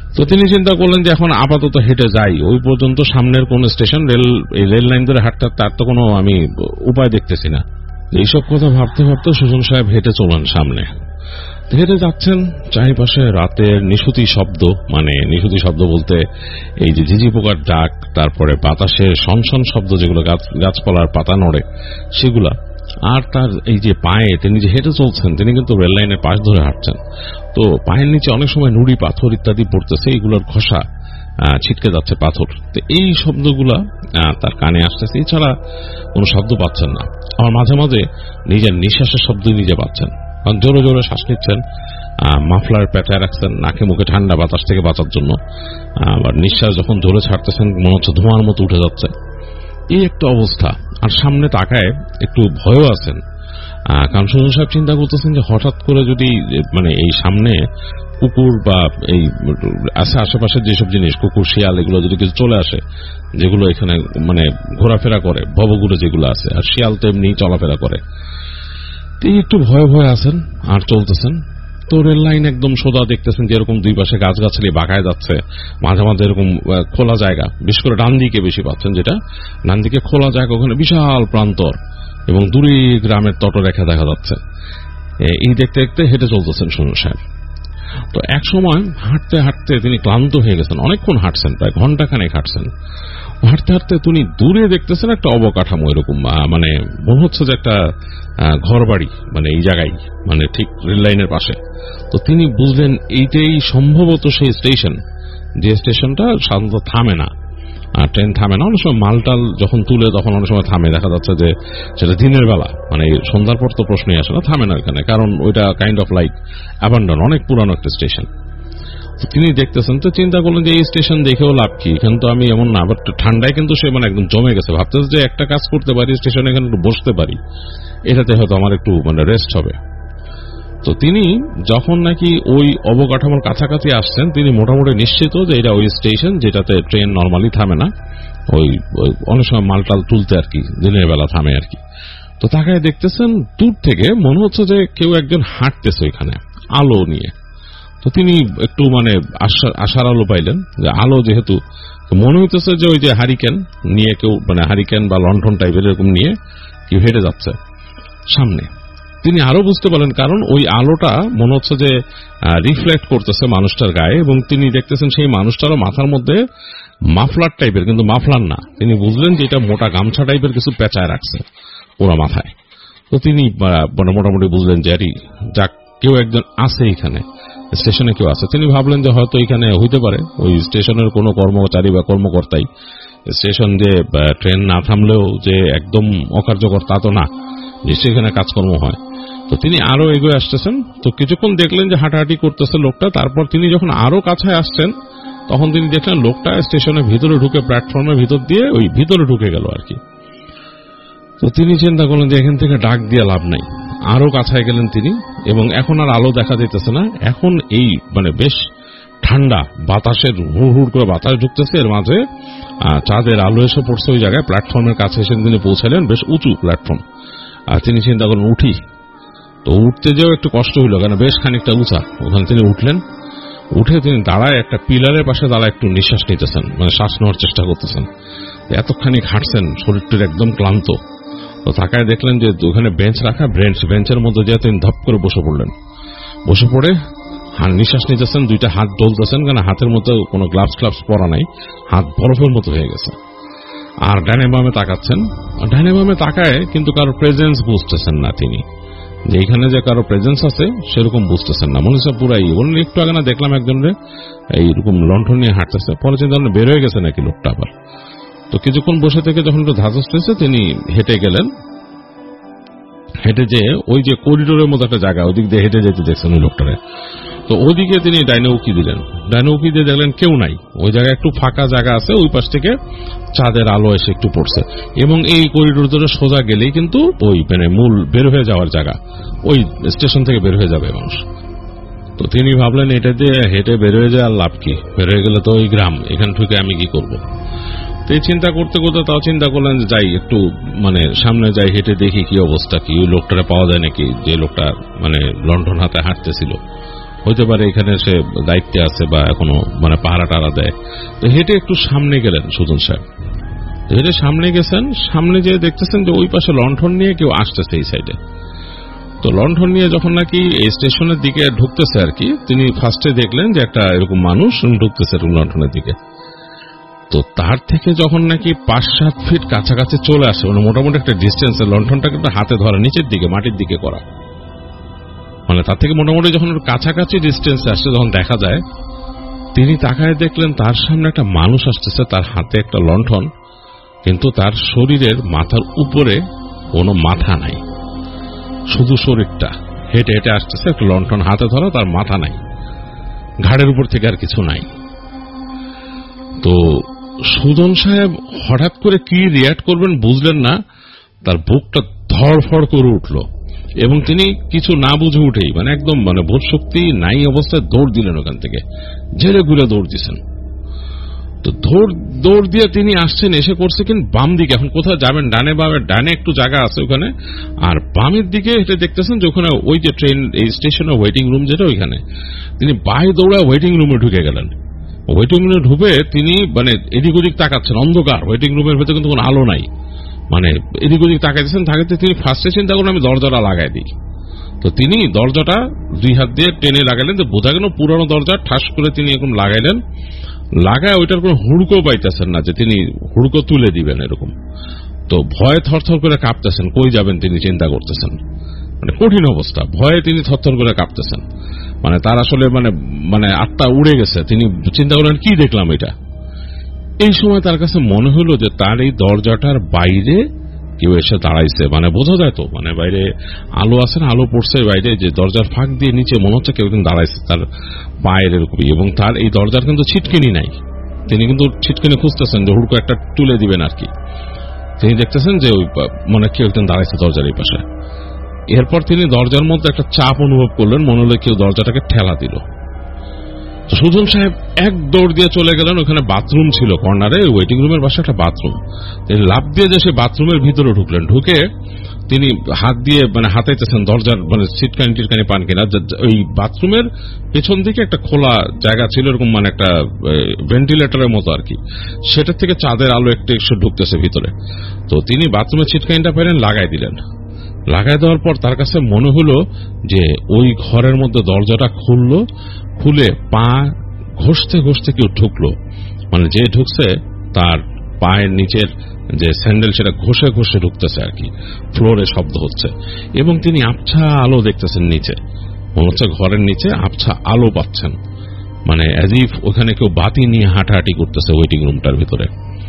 তো তিনি চিন্তা করলেন যে এখন আপাতত হেঁটে যাই, ওই পর্যন্ত সামনের কোন স্টেশন, রেল লাইন ধরে হাঁটতে তার তো কোনো আমি উপায় দেখতেছি না। এইসব কথা ভাবতে ভাবতে সুজন সাহেব হেঁটে চলেন সামনে। হেঁটে যাচ্ছেন, চারিপাশে রাতের নিশুতি শব্দ, মানে নিশুতি শব্দ বলতে এই যে ঝিঝি পোকার ডাক, তারপরে বাতাসের সনসন শব্দ, যেগুলো গাছপালার পাতা নড়ে সেগুলা, আর তার এই যে পায়ে তিনি যে হেঁটে চলছেন, তিনি কিন্তু রেল লাইনের পাশ ধরে হাঁটছেন। তো পায়ের নিচে অনেক সময় নুড়ি পাথর ইত্যাদি পড়তেছে, এগুলোর ঘষা ছিটকে যাচ্ছে পাথর। তো এই শব্দগুলা তার কানে আসতেছে, এছাড়া কোন শব্দ পাচ্ছেন না। আবার মাঝে মাঝে নিজের নিঃশ্বাসের শব্দ নিজে পাচ্ছেন, কারণ জোরে জোরে শ্বাস নিচ্ছেন, মাফলার পেঁচায় রাখছেন নাকে মুখে ঠান্ডা বাতাস থেকে বাঁচার জন্য। আবার নিঃশ্বাস যখন জোরে ছাড়তেছেন মনে হচ্ছে ধোঁয়ার মতো উঠে যাচ্ছে, এই একটা অবস্থা। আর সামনে তাকায় একটু ভয়ও আছেন, কারণ সুজন সাহেব চিন্তা করতেছেন যে হঠাৎ করে যদি মানে এই সামনে কুকুর বা এই আশেপাশের যেসব জিনিস, কুকুর শিয়াল, এগুলো যদি কিছু চলে আসে, যেগুলো এখানে মানে ঘোরাফেরা করে, ভবঘুরে যেগুলো আছে, আর শিয়াল তো এমনি চলাফেরা করে, তিনি একটু ভয়ে ভয়ে আছেন আর চলতেছেন। তো রেল লাইন একদম সোজা দেখতেছেন যে এরকম দুই পাশে গাছগাছালি বাঁকায় যাচ্ছে, মাঝে মাঝে এরকম খোলা জায়গা, বিশেষ করে ডান দিকে বেশি পাচ্ছেন, যেটা ডান দিকে খোলা জায়গা, ওখানে বিশাল প্রান্তর এবং দূরে গ্রামের তটরেখা দেখা যাচ্ছে। এই দেখতে দেখতে হেঁটে চলতেছেন সুজন সাহেব। তো এক সময় হাঁটতে হাঁটতে তিনি ক্লান্ত হয়ে গেছেন, অনেকক্ষণ হাঁটছেন, প্রায় ঘন্টাখানেক হাঁটছেন। হাঁটতে হাঁটতে তিনি দূরে দেখতেছেন একটা অবকাঠামো, এরকম মানে মনে হচ্ছে যে একটা ঘর বাড়ি, মানে এই জায়গায়, মানে ঠিক রেল লাইনের পাশে। তো তিনি বুঝলেন এইটাই সম্ভবত সেই স্টেশন, যে স্টেশনটা সাধারণত থামে না, ট্রেন থামে না। অনেক সময় মালটাল যখন তুলে তখন অনেক সময় থামে, দেখা যাচ্ছে যে সেটা দিনের বেলা, মানে সন্ধ্যার পর তো প্রশ্নই আসে না, থামে না এখানে, কারণ ওইটা কাইন্ড অফ লাইক অ্যাবান্ডন, অনেক পুরানো একটা স্টেশন। তিনি দেখতেছেন, তো চিন্তা করলেন যে এই স্টেশন দেখেও লাভ কি, এখানে তো আমি এমন না, বাট ঠান্ডায় কিন্তু সে মানে একদম জমে গেছে, ভাবতেছে যে একটা কাজ করতে পারি, স্টেশনে এখানে একটু বসতে পারি, এটাতে হয়তো আমার একটু মানে রেস্ট হবে। তো তিনি যখন নাকি ওই অবকাঠামোর কাছাকাছি আসছেন, তিনি মোটামুটি নিশ্চিত যে এটা ওই স্টেশন যেটাতে ট্রেন নর্মালি থামে না, ওই অনেক সময় মালটাল তুলতে আর কি দিনের বেলা থামে আর কি। তো তাকায় দেখতেছেন দূর থেকে মনে হচ্ছে যে কেউ একজন হাঁটতেছে ওইখানে আলো নিয়ে। তো তিনি একটু মানে আশার আলো পাইলেন, যে আলো যেহেতু, মনে হইতেছে যে ওই যে হারিকেন নিয়ে কেউ, মানে হারিকেন বা লণ্ঠন টাইপের এরকম নিয়ে কেউ হেঁটে যাচ্ছে সামনে। তিনি আরো বুঝতে পারলেন, কারণ ওই আলোটা মনে হচ্ছে যে রিফ্লেক্ট করতেছে মানুষটার গায়ে, এবং তিনি দেখতেছেন সেই মানুষটারও মাথার মধ্যে মাফলার টাইপের, কিন্তু মাফলার না, তিনি বুঝলেন যে এটা মোটা গামছা টাইপের কিছু পেঁচায় রাখছে ওরা মাথায়। তো তিনি মানে মোটামুটি বুঝলেন যে আরে যাক, কেউ একজন আছে এখানে, স্টেশনে কেউ আছে। তিনি ভাবলেন যে হয়তো এখানে হইতে পারে ওই স্টেশনের কোনো কর্মচারী বা কর্মকর্তাই, স্টেশন যে ট্রেন না থামলেও যে একদম অকার্যকর তা তো না, যে সেখানে কাজকর্ম হয়। তো তিনি আরো এগিয়ে আসতেছেন, তো কিছুক্ষণ দেখলেন যে হাঁটাহাঁটি করতেছে লোকটা। তারপর তিনি যখন আরো কাছে আসছেন তখন তিনি দেখলেন লোকটা স্টেশনের ভিতরে ঢুকে, প্ল্যাটফর্মের ভিতর দিয়ে ওই ভিতরে ঢুকে গেল আর কি। তো তিনি চিন্তা করলেন যে এখান থেকে ডাক দিয়ে লাভ নাই, আরো কাছে গেলেন তিনি, এবং এখন আর আলো দেখা যেতেছে না, এখন এই মানে বেশ ঠান্ডা বাতাসের হুড় হুড় করে বাতাস ঢুকতেছে, এর মাঝে চাঁদের আলো এসে পড়ছে ওই জায়গায়। প্ল্যাটফর্মের কাছে এসে তিনি পৌঁছালেন, বেশ উঁচু প্ল্যাটফর্ম। আর তিনি চিন্তা করলেন উঠি। তো উঠতে যেও একটু কষ্ট হইল, কারণ বেশ খানিকটা উঁচা। ওখানে তিনি উঠলেন, উঠে তিনি দাঁড়ায় একটা পিলারের পাশে দাঁড়ায় একটু নিঃশ্বাস নিতেছেন, মানে শ্বাস নেওয়ার চেষ্টা করতেছেন। এতখানি হাঁটছেন, শরীরটির একদম ক্লান্ত। তো তাকায় দেখলেন যে ওখানে বেঞ্চ রাখা, বেঞ্চের মধ্যে যে তিনি ধপ করে বসে পড়লেন। বসে পড়ে নিঃশ্বাস নিতেছেন, দুইটা হাত ডলতেছেন, কারণ হাতের মধ্যে কোনো গ্লাভস পরা নাই, হাত বরফের মতো হয়ে গেছে। আর ডানে বামে তাকাচ্ছেন, ডানে বামে তাকায় কিন্তু কারো প্রেজেন্স বুঝতেছেন না তিনি, যে এখানে যে কারো প্রেজেন্স আছে সেরকম বুঝতেছেন না। মনে হচ্ছে পুরাই বলুন, একটু আগে না দেখলাম একজনের এইরকম লণ্ঠন নিয়ে হাঁটতেছে, পরে চিন্তা করলেন বের হয়ে গেছে নাকি লোকটা আবার। তো কিছুক্ষণ বসে থেকে যখন একটু ধাঁধস পেয়েছে, তিনি হেঁটে গেলেন। হেঁটে যেয়ে ওই যে করিডোরের মতো একটা জায়গা, ওইদিক দিয়ে হেঁটে যেতে দেখছেন ওই লোকটারে। তো ওইদিকে তিনি ডাইনে উকি দিলেন, ডাইনে উকি দিয়ে দেখলেন কেউ নাই, ওই জায়গায় একটু ফাঁকা জায়গা আছে, ওই পাশ থেকে চাঁদের আলো এসে একটু পড়ছে, এবং এই করিডোর ধরে সোজা গেলেই কিন্তু ওই মানে মূল বের হয়ে যাওয়ার জায়গা, ওই স্টেশন থেকে বের হয়ে যাবে মানুষ। তো তিনি ভাবলেন এটা দিয়ে হেঁটে বের হয়ে যায় আর লাভ কি, বের হয়ে গেলে তো ওই গ্রাম, এখান থেকে আমি কি করব। তো এই চিন্তা করতে করতে তাও চিন্তা করলেন যে যাই একটু মানে সামনে যাই, হেঁটে দেখি কি অবস্থা, কি ওই লোকটারে পাওয়া যায় নাকি, যে লোকটা মানে লণ্ঠন হাতে হাঁটতেছিল। হইতে পারে এখানে সে দায়িত্বে আছে বা এখনো মানে পাহারা টারা দেয়। তো হেঁটে একটু সামনে গেলেন সুজন সাহেব, হেঁটে সামনে গেছেন, সামনে যেয়ে দেখতেছেন যে ওই পাশে লণ্ঠন নিয়ে কেউ আসতেছে এই সাইডে। তো লণ্ঠন নিয়ে যখন নাকি এই স্টেশনের দিকে ঢুকতেছে আর কি, তিনি ফার্স্টে দেখলেন যে একটা এরকম মানুষ ঢুকতেছে লণ্ঠনের দিকে। তো তার থেকে যখন নাকি 5-7 ফিট কাছাকাছি চলে আসে, মানে মোটামুটি একটা ডিস্টেন্সে, লণ্ঠনটা কিন্তু হাতে ধরা, নিচের দিকে মাটির দিকে করা, মানে তার থেকে মোটামুটি যখন কাছাকাছি ডিস্টেন্সে আসছে, যখন দেখা যায়, তিনি তাকায় দেখলেন তার সামনে একটা মানুষ আসতেছে, তার হাতে একটা লণ্ঠন, কিন্তু তার শরীরের মাথার উপরে কোনো মাথা নাই, শুধু শরীরটা। হেঁটে হেঁটে আসতেছে, একটা লণ্ঠন হাতে ধরা, তার মাথা নাই, ঘাড়ের উপর থেকে আর কিছু নাই। তো সুজন সাহেব হঠাৎ করে কি রিয়াক্ট করবেন বুঝলেন না, তার বুকটা ধড়ফড় করে উঠল এবং তিনি কিছু না বুঝে উঠেই মানে একদম মানে বোধ শক্তি নাই অবস্থায় দৌড় দিলেন, ওখান থেকে ঝেড়ে ঘুরে দৌড় দিচ্ছেন। তো দৌড় দিয়ে তিনি আসছেন, এসে করছে কিন্তু বাম দিকে, এখন কোথায় যাবেন, ডানে বামে, ডানে একটু জায়গা আছে ওখানে, আর বামের দিকে হেঁটে দেখতেছেন যে ওখানে ওই যে ট্রেন এই স্টেশনের ওয়েটিং রুম যেটা, ওইখানে তিনি বাইরে দৌড়া ওয়েটিং রুমে ঢুকে গেলেন। ওয়েটিং রুমে ঢুকে তিনি মানে এদিক ওদিক তাকাচ্ছেন, অন্ধকার, ওয়েটিং রুমের ভেতরে কিন্তু কোনো আলো নাই, মানে এদিক ওদিক তাকাইতেছেন, থাকাতে তিনি ফার্স্টে চিন্তা করলেন আমি দরজাটা লাগাই দিই। তো তিনি দরজাটা 2 হাত দিয়ে টেনে লাগাইলেন, তো বোঝা গেল পুরানো দরজা, ঠাস করে তিনি এরকম লাগাইলেন, লাগায় ওইটার কোনো হুড়কো পাইতেছেন না যে তিনি হুড়কো তুলে দিবেন এরকম। তো ভয়ে থরথর করে কাঁপতেছেন, কই যাবেন তিনি চিন্তা করতেছেন, মানে কঠিন অবস্থা, ভয়ে তিনি থরথর করে কাঁপতেছেন, মানে তার আসলে মানে মানে আত্মা উড়ে গেছে। তিনি চিন্তা করলেন কি দেখলাম এটা। এই সময় তার কাছে মনে হলো যে তার এই দরজাটার বাইরে কেউ এসে দাঁড়াইছে, মানে বোঝা যায় তো, মানে বাইরে আলো আছে না, আলো পড়ছে বাইরে, যে দরজার ফাঁক দিয়ে নিচে মনে হচ্ছে কেউ কিন্তু দাঁড়াইছে তার পায়ের এরকমই, এবং তার এই দরজার কিন্তু ছিটকিনি নাই, তিনি কিন্তু ছিটকিনি খুঁজতেছেন যে হুড়কো একটা তুলে দিবেন আর কি। তিনি দেখতেছেন যে ওই মানে কেউ একজন দাঁড়াইছে দরজার এই পাশে। এরপর তিনি দরজার মধ্যে একটা চাপ অনুভব করলেন, মনে হলো কেউ দরজাটাকে ঠেলা দিল। সুজন সাহেব এক দৌড় দিয়ে চলে গেলেন, ওখানে বাথরুম ছিল কর্নারে, ওয়েটিং রুমের পাশে একটা বাথরুম, তিনি লাফ দিয়ে যে সে বাথরুমের ভিতরে ঢুকলেন। ঢুকে তিনি হাত দিয়ে মানে হাতাইতেছেন দরজার, মানে সিটকানি টিটকানি পান কিনা। ওই বাথরুমের পেছন দিকে একটা খোলা জায়গা ছিল এরকম, মানে একটা ভেন্টিলেটরের মতো আর কি, সেটার থেকে চাঁদের আলো একটু একটু ঢুকতেছে ভিতরে। তো তিনি বাথরুমের ছিটকানিটা পেলেন, লাগাই দিলেন। লাগাই দেওয়ার পর তার কাছে মনে হলো যে ওই ঘরের মধ্যে দরজাটা খুললো, খুলে পা ঘষতে ঘষতে কেউ ঢুকলো, মানে যে ঢুকছে তার পায়ের নিচের যে স্যান্ডেল সেটা ঘষে ঘষে ঢুকতেছে আর কি, ফ্লোরে শব্দ হচ্ছে, এবং তিনি আবছা আলো দেখতেছেন নিচে, মনে হচ্ছে ঘরের নিচে আবছা আলো পাচ্ছেন, মানে অ্যাজ ইফ ওখানে কেউ বাতি নিয়ে হাঁটাহাঁটি করতেছে ওয়েটিং রুমটার ভিতরে।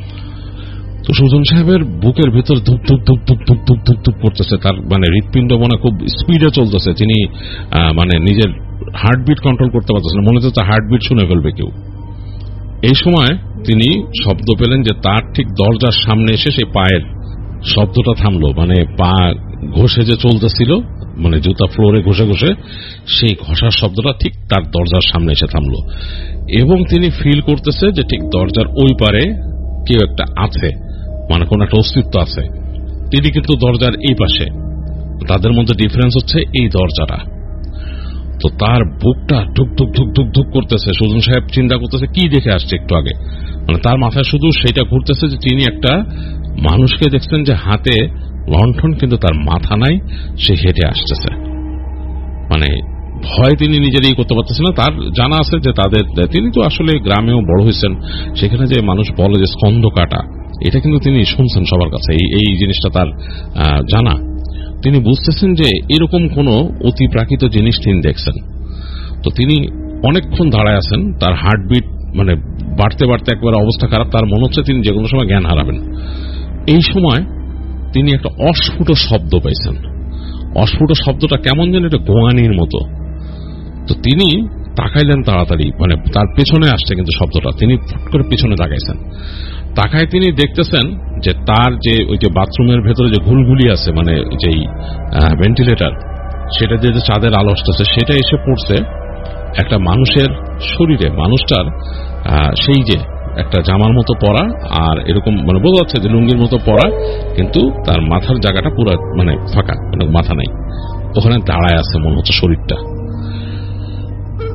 তো সুজন সাহেবের বুকের ভিতর ধুক ধুক ধুক ধুক ধুক ধুক ধুক ধুক করতেছে, তার মানে হৃৎপিণ্ড মনে খুব স্পিডে চলতেছে, তিনি মানে নিজের হার্টবিট কন্ট্রোল করতে পারতেছেন, মনে হচ্ছে হার্টবিট শুনে ফেলবে কেউ। এই সময় তিনি শব্দ পেলেন যে তার ঠিক দরজার সামনে এসে সেই পায়ের শব্দটা থামলো, মানে পা ঘষে যে চলতেছিল, মানে জুতা ফ্লোরে ঘষে ঘষে, সেই ঘষার শব্দটা ঠিক তার দরজার সামনে এসে থামলো, এবং তিনি ফিল করতেছে যে ঠিক দরজার ওই পারে কেউ একটা আছে, মানে কোন একটা অস্তিত্ব আছে। তিনি কিন্তু দরজার এই পাশে, তাদের মধ্যে ডিফারেন্স হচ্ছে এই দরজাটা। তো তার বুকটা ধুক ধুক ধুক ধুক ধুক করতেছে। সুজন সাহেব চিন্তা করতেছে কি দেখে আসছে একটু আগে, মানে তার মাথায় শুধু সেটা ঘুরতেছে যে তিনি একটা মানুষকে দেখছেন যে হাতে লণ্ঠন, কিন্তু তার মাথা নাই, সে হেঁটে আসতেছে। মানে ভয় তিনি নিজেরই করতে পারতেছেন না। তার জানা আছে যে তাদের, তিনি তো আসলে গ্রামেও বড় হয়েছেন, সেখানে যে মানুষ বলে যে স্কন্ধ কাটা, এটা কিন্তু তিনি শুনছেন সবার কাছে, এই জিনিসটা তার জানা। তিনি বুঝতেছেন যে এরকম কোন অতি প্রাকৃত জিনিস তিনি দেখছেন। তো তিনি অনেকক্ষণ দাঁড়ায় আছেন, তার হার্টবিট মানে বাড়তে বাড়তে একবার অবস্থা খারাপ, তার মনে হচ্ছে তিনি যে কোনো সময় জ্ঞান হারাবেন। এই সময় তিনি একটা অস্ফুট শব্দ পাইছেন। অস্ফুট শব্দটা কেমন যেন একটা গোয়ানির মতো। তো তিনি তাকাইলেন তাড়াতাড়ি, মানে তার পেছনে আসছে কিন্তু শব্দটা, তিনি ফুট করে পিছনে তাকাইছেন। তাকায় তিনি দেখতেছেন যে তার যে ওই যে বাথরুমের ভেতরে যে ঘুলঘুলি আছে, মানে যেই ভেন্টিলেটর, সেটা দিয়ে যে চাঁদের আলো আসতেছে, সেটা এসে পড়ছে একটা মানুষের শরীরে। মানুষটার সেই যে একটা জামার মতো পরা, আর এরকম মানে বোঝা যাচ্ছে যে লুঙ্গির মতো পরা, কিন্তু তার মাথার জায়গাটা পুরো মানে ফাঁকা, মানে মাথা নাই, ওখানে দাঁড়ায় আছে মনে হচ্ছে শরীরটা।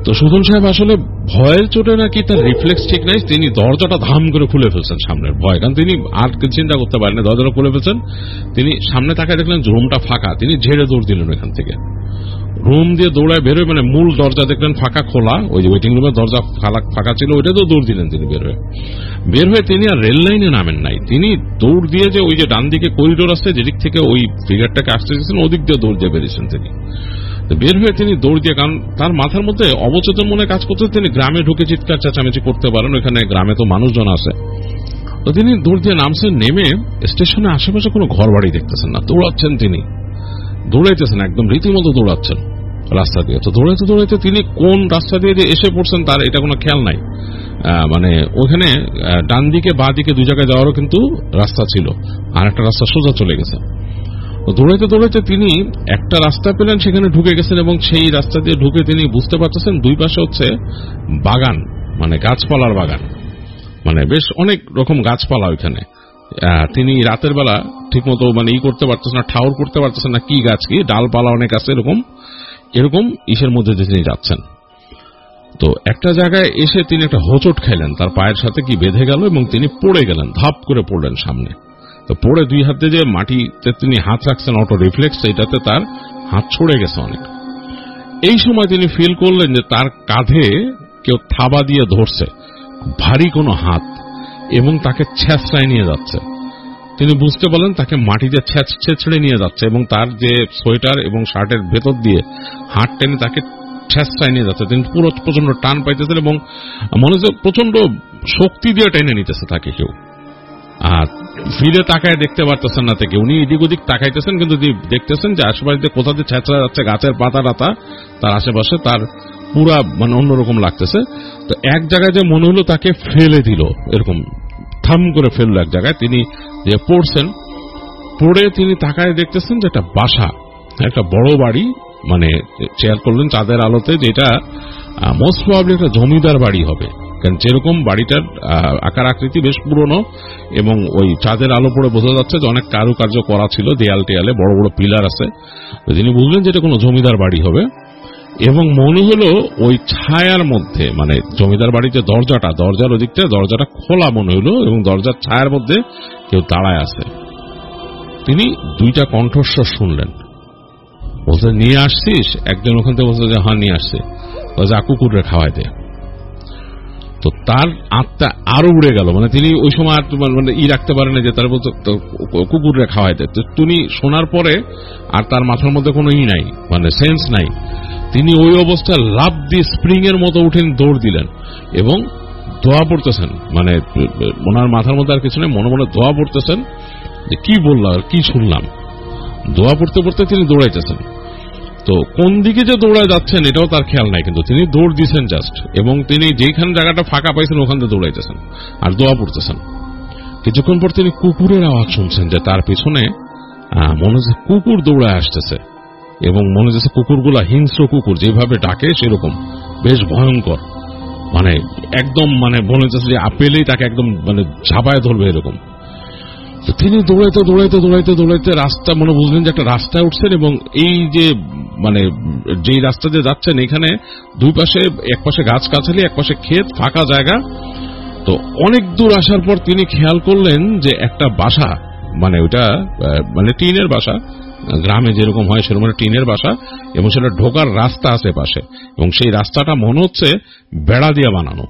তো সুজন সাহেব আসলে ভয়ের চোটে নাকি তার রিফ্লেক্স ঠিক নাই, তিনি দরজাটা ধাম করে খুলে ফেলছেন সামনের ভয়, কারণ তিনি আর চিন্তা করতে পারেন, দরজাটা খুলে ফেলছেন। তিনি সামনে তাকায় দেখলেন রুমটা ফাঁকা, তিনি ঝেড়ে দৌড় দিলেন এখান থেকে। রুম দিয়ে দৌড়ায় বেরোয়, মানে মূল দরজা দেখলেন ফাঁকা খোলা, ওই যে ওয়েটিং রুমের দরজা ফাঁকা ছিল, ওইটা তো দৌড় দিলেন তিনি। বের হয়ে তিনি আর রেল লাইনে নামেন নাই, তিনি দৌড় দিয়ে যে ওই যে ডান দিকে করিডোর আছে যেদিক থেকে ওই ফিগারটাকে আসতে দিয়েছেন, ওদিক দিয়ে দৌড় দিয়ে বেরিয়েছেন তিনি। বের হয়ে তিনি দৌড় দিয়ে, কারণ তার মাথার মধ্যে অবচেতন মনে কাজ করতে, তিনি গ্রামে ঢুকে চিৎকার চেঁচামেচি করতে পারেন, ওইখানে গ্রামে তো মানুষজন আছে। তো তিনি দৌড় দিয়ে নামছেন, নেমে স্টেশনে আশেপাশে কোনো ঘর বাড়ি দেখতেছেন না, দৌড়াচ্ছেন তিনি, দৌড়াইতেছেন একদম রীতিমতো দৌড়াচ্ছেন রাস্তা দিয়ে। তো দৌড়াইতে দৌড়াইতে তিনি কোন রাস্তা দিয়ে যে এসে পড়ছেন তার এটা কোনো খেয়াল নাই। মানে ওখানে ডান দিকে বা দিকে দুই জায়গায় যাওয়ারও কিন্তু রাস্তা ছিল, আর একটা রাস্তা সোজা চলে গেছে। দৌড়াইতে দৌড়াইতে তিনি একটা রাস্তা পেলেন, সেখানে ঢুকে গেছেন, এবং সেই রাস্তা দিয়ে ঢুকে তিনি বুঝতে পারতেছেন দুই পাশে হচ্ছে বাগান, মানে গাছপালার বাগান, মানে বেশ অনেক রকম গাছপালা ওইখানে। তিনি রাতের বেলা ঠিক মতো মানে করতে পারতেছেন না, ঠাউর করতে পারতেছেন না কি গাছ কি, ডালপালা অনেক আছে, এরকম ইসের মধ্যে দিয়ে তিনি যাচ্ছেন। তো একটা জায়গায় এসে তিনি একটা হোঁচট খাইলেন, তার পায়ের সাথে কি বেঁধে গেল এবং তিনি পড়ে গেলেন, ধাপ করে পড়লেন সামনে। তো পড়ে দুই হাতে যে মাটিতে তিনি হাত রাখছেন অটো রিফ্লেক্স, এটাতে তার হাত ছড়ে গেছে অনেক। এই সময় তিনি ফিল করলেন যে তার কাঁধে কেউ থাবা দিয়ে ধরছে, ভারী কোনো হাত, এবং তাকে ছেঁচড়ায় নিয়ে যাচ্ছে। তিনি বুঝতে পারলেন তাকে মাটিতে ছেঁচড়ে নিয়ে যাচ্ছে, এবং তার যে সোয়েটার এবং শার্টের ভেতর দিয়ে হাত টেনে তাকে ছেঁচড়ায় নিয়ে যাচ্ছে। তিনি পুরো প্রচন্ড টান পাইতেছেন এবং মনে হচ্ছে প্রচন্ড শক্তি দিয়ে টেনে নিতেছে তাকে কেউ। আর ফিরে তাকায় দেখতে পারতেছেন না থেকে, উনি এদিক ওদিক তাকাইতেছেন, কিন্তু দেখতেছেন যে আশেপাশে দিয়ে কোথা দিয়ে ছেঁচড়া যাচ্ছে, গাছের পাতা টাতা তার আশেপাশে, তার পুরা মানে অন্যরকম লাগতেছে। তো এক জায়গায় যে মনে হলো তাকে ফেলে দিল, এরকম থাম করে ফেললো এক জায়গায়। তিনি যে পড়ছেন, পড়ে তিনি তাকায় দেখতেছেন যে একটা বাসা, একটা বড় বাড়ি, মানে চেয়ার করলেন চাঁদের আলোতে, যেটা মোস্ট প্রবাবলি একটা জমিদার বাড়ি হবে, কারণ যেরকম বাড়িটার আকার আকৃতি বেশ পুরনো, এবং ওই চাঁদের আলো পড়ে বোঝা যাচ্ছে যে অনেক কারুকার্য করা ছিল, দেয়াল টেয়ালে বড় বড় পিলার আছে। তিনি বুঝলেন যে এটা কোনো জমিদার বাড়ি হবে, এবং মনে হলো ওই ছায়ার মধ্যে, মানে জমিদার বাড়িতে দরজার ওদিকটা দরজাটা খোলা মনে হলো, এবং দরজার ছায়ার মধ্যে কেউ দাঁড়ায় আছে। তিনি দুইটা কণ্ঠস্বর শুনলেন, বলতে নিয়ে আসছিস? একজন ওখান থেকে বলছে যে হ্যাঁ নিয়ে আসছে, যা কুকুরে খাওয়াই দে। তো তার আত্মা আরো উড়ে গেল, মানে তিনি ওই সময় মানে রাখতে পারেন যে তার বলতে কুকুরে খাওয়াই দে। তো তিনি শোনার পরে আর তার মাথার মধ্যে কোনো নাই, মানে সেন্স নাই। তিনি ওই অবস্থায় লাফ দিয়ে স্প্রিং এর মতো উঠেন, দৌড় দিলেন এবং দোয়া পড়তেছেন, মানে ওনার মাথার মধ্যে আর কিছু নেই, মনে মনে দোয়া পড়তেছেন যে কি বললাম আর কি শুনলাম। দোয়া পড়তে পড়তে তিনি দৌড়াইতেছেন। তো কোন দিকে যে দৌড়ায় যাচ্ছেন এটাও তার খেয়াল নাই, কিন্তু তিনি দৌড় দিচ্ছেন জাস্ট, এবং তিনি যেখানে জায়গাটা ফাঁকা পাইছেন ওখান থেকে দৌড়াইতেছেন আর দোয়া পড়তেছেন। কিছুক্ষণ পর তিনি কুকুরের আওয়াজ শুনছেন, যে তার পিছনে মনে হচ্ছে কুকুর দৌড়ায় আসতেছে, এবং মনে হচ্ছে কুকুরগুলা হিংস্র কুকুর, যেভাবে ডাকে সেরকম বেশ ভয়ঙ্কর, মানে একদম মানে মনে হচ্ছে যে আপেলেই তাকে একদম মানে ঝাঁপায় ধরবে এরকম। তো তিনি দৌড়াইতে দৌড়াইতে দৌড়াইতে দৌড়াইতে রাস্তা মনে বুঝলেন যে একটা রাস্তায় উঠছেন, এবং এই যে মানে যেই রাস্তা দিয়ে যাচ্ছেন এখানে দুই পাশে, এক পাশে গাছগাছালি, এক পাশে ক্ষেত, ফাঁকা জায়গা। তো অনেক দূর আসার পর তিনি খেয়াল করলেন যে একটা বাসা, মানে ওইটা মানে টিনের বাসা, গ্রামে যেরকম হয় সেরকম টিনের বাসা, এবং সেটা ঢোকার রাস্তা আছে পাশে, এবং সেই রাস্তাটা মনে হচ্ছে বেড়া দিয়ে বানানো।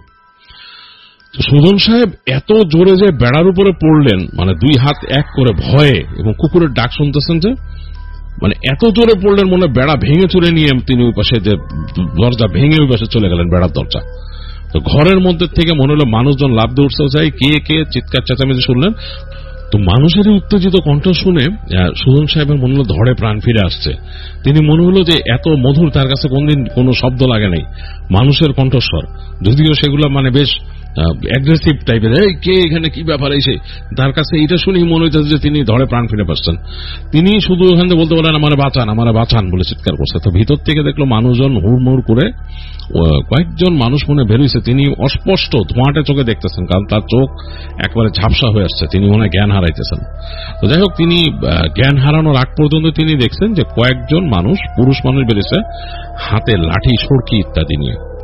সুজন সাহেব এত জোরে যে বেড়ার উপরে পড়লেন, মানে দুই হাত এক করে ভয়ে, এবং কুকুরের ডাক শুনতেছেন যে, মানে এত জোরে পড়লেন মনে বেড়া ভেঙে চুরে নিয়ে তিনি ওই পাশে যে দরজা ভেঙে ওই পাশে চলে গেলেন, বেড়ার দরজা। তো ঘরের মধ্যে থেকে মনে হলো মানুষজন লাফ দিয়ে উঠতে চাই, কে কে চিৎকার চেঁচামেচি শুনলেন। তো মানুষের উত্তেজিত কণ্ঠ শুনে সুজন সাহেবের মনে হলো ধরে প্রাণ ফিরে আসছে। তিনি মনে হলো যে এত মধুর তার কাছে কোনদিন কোনো শব্দ লাগে নাই, মানুষের কণ্ঠস্বর, যদিও সেগুলো মানে বেশ অ্যাগ্রেসিভ টাইপের, এই কে এখানে কি ব্যাপার এসে, তার কাছে এটা শুনেই মনে হইতেছে যে তিনি ধরে প্রাণ ফিরে পাচ্ছেন। তিনি শুধু ওখান থেকে বলতে বলেন আমারে বাঁচান বলে চিৎকার করছে। তো ভিতর থেকে দেখলো মানুষজন হুড়মুড় করে কয়েকজন মানুষ মনে বেরোইছে। তিনি অস্পষ্ট ধোঁয়াটে চোখে দেখতেছেন, কারণ তার চোখ একবারে ঝাপসা হয়ে আসছে, তিনি মনে জ্ঞান হারাইতেছেন। তো যাই হোক, তিনি জ্ঞান হারানোর আগ পর্যন্ত তিনি দেখছেন যে কয়েকজন মানুষ, পুরুষ মানুষ বেরিয়েছে, হাতে লাঠি, সড়কি ইত্যাদি নিয়ে।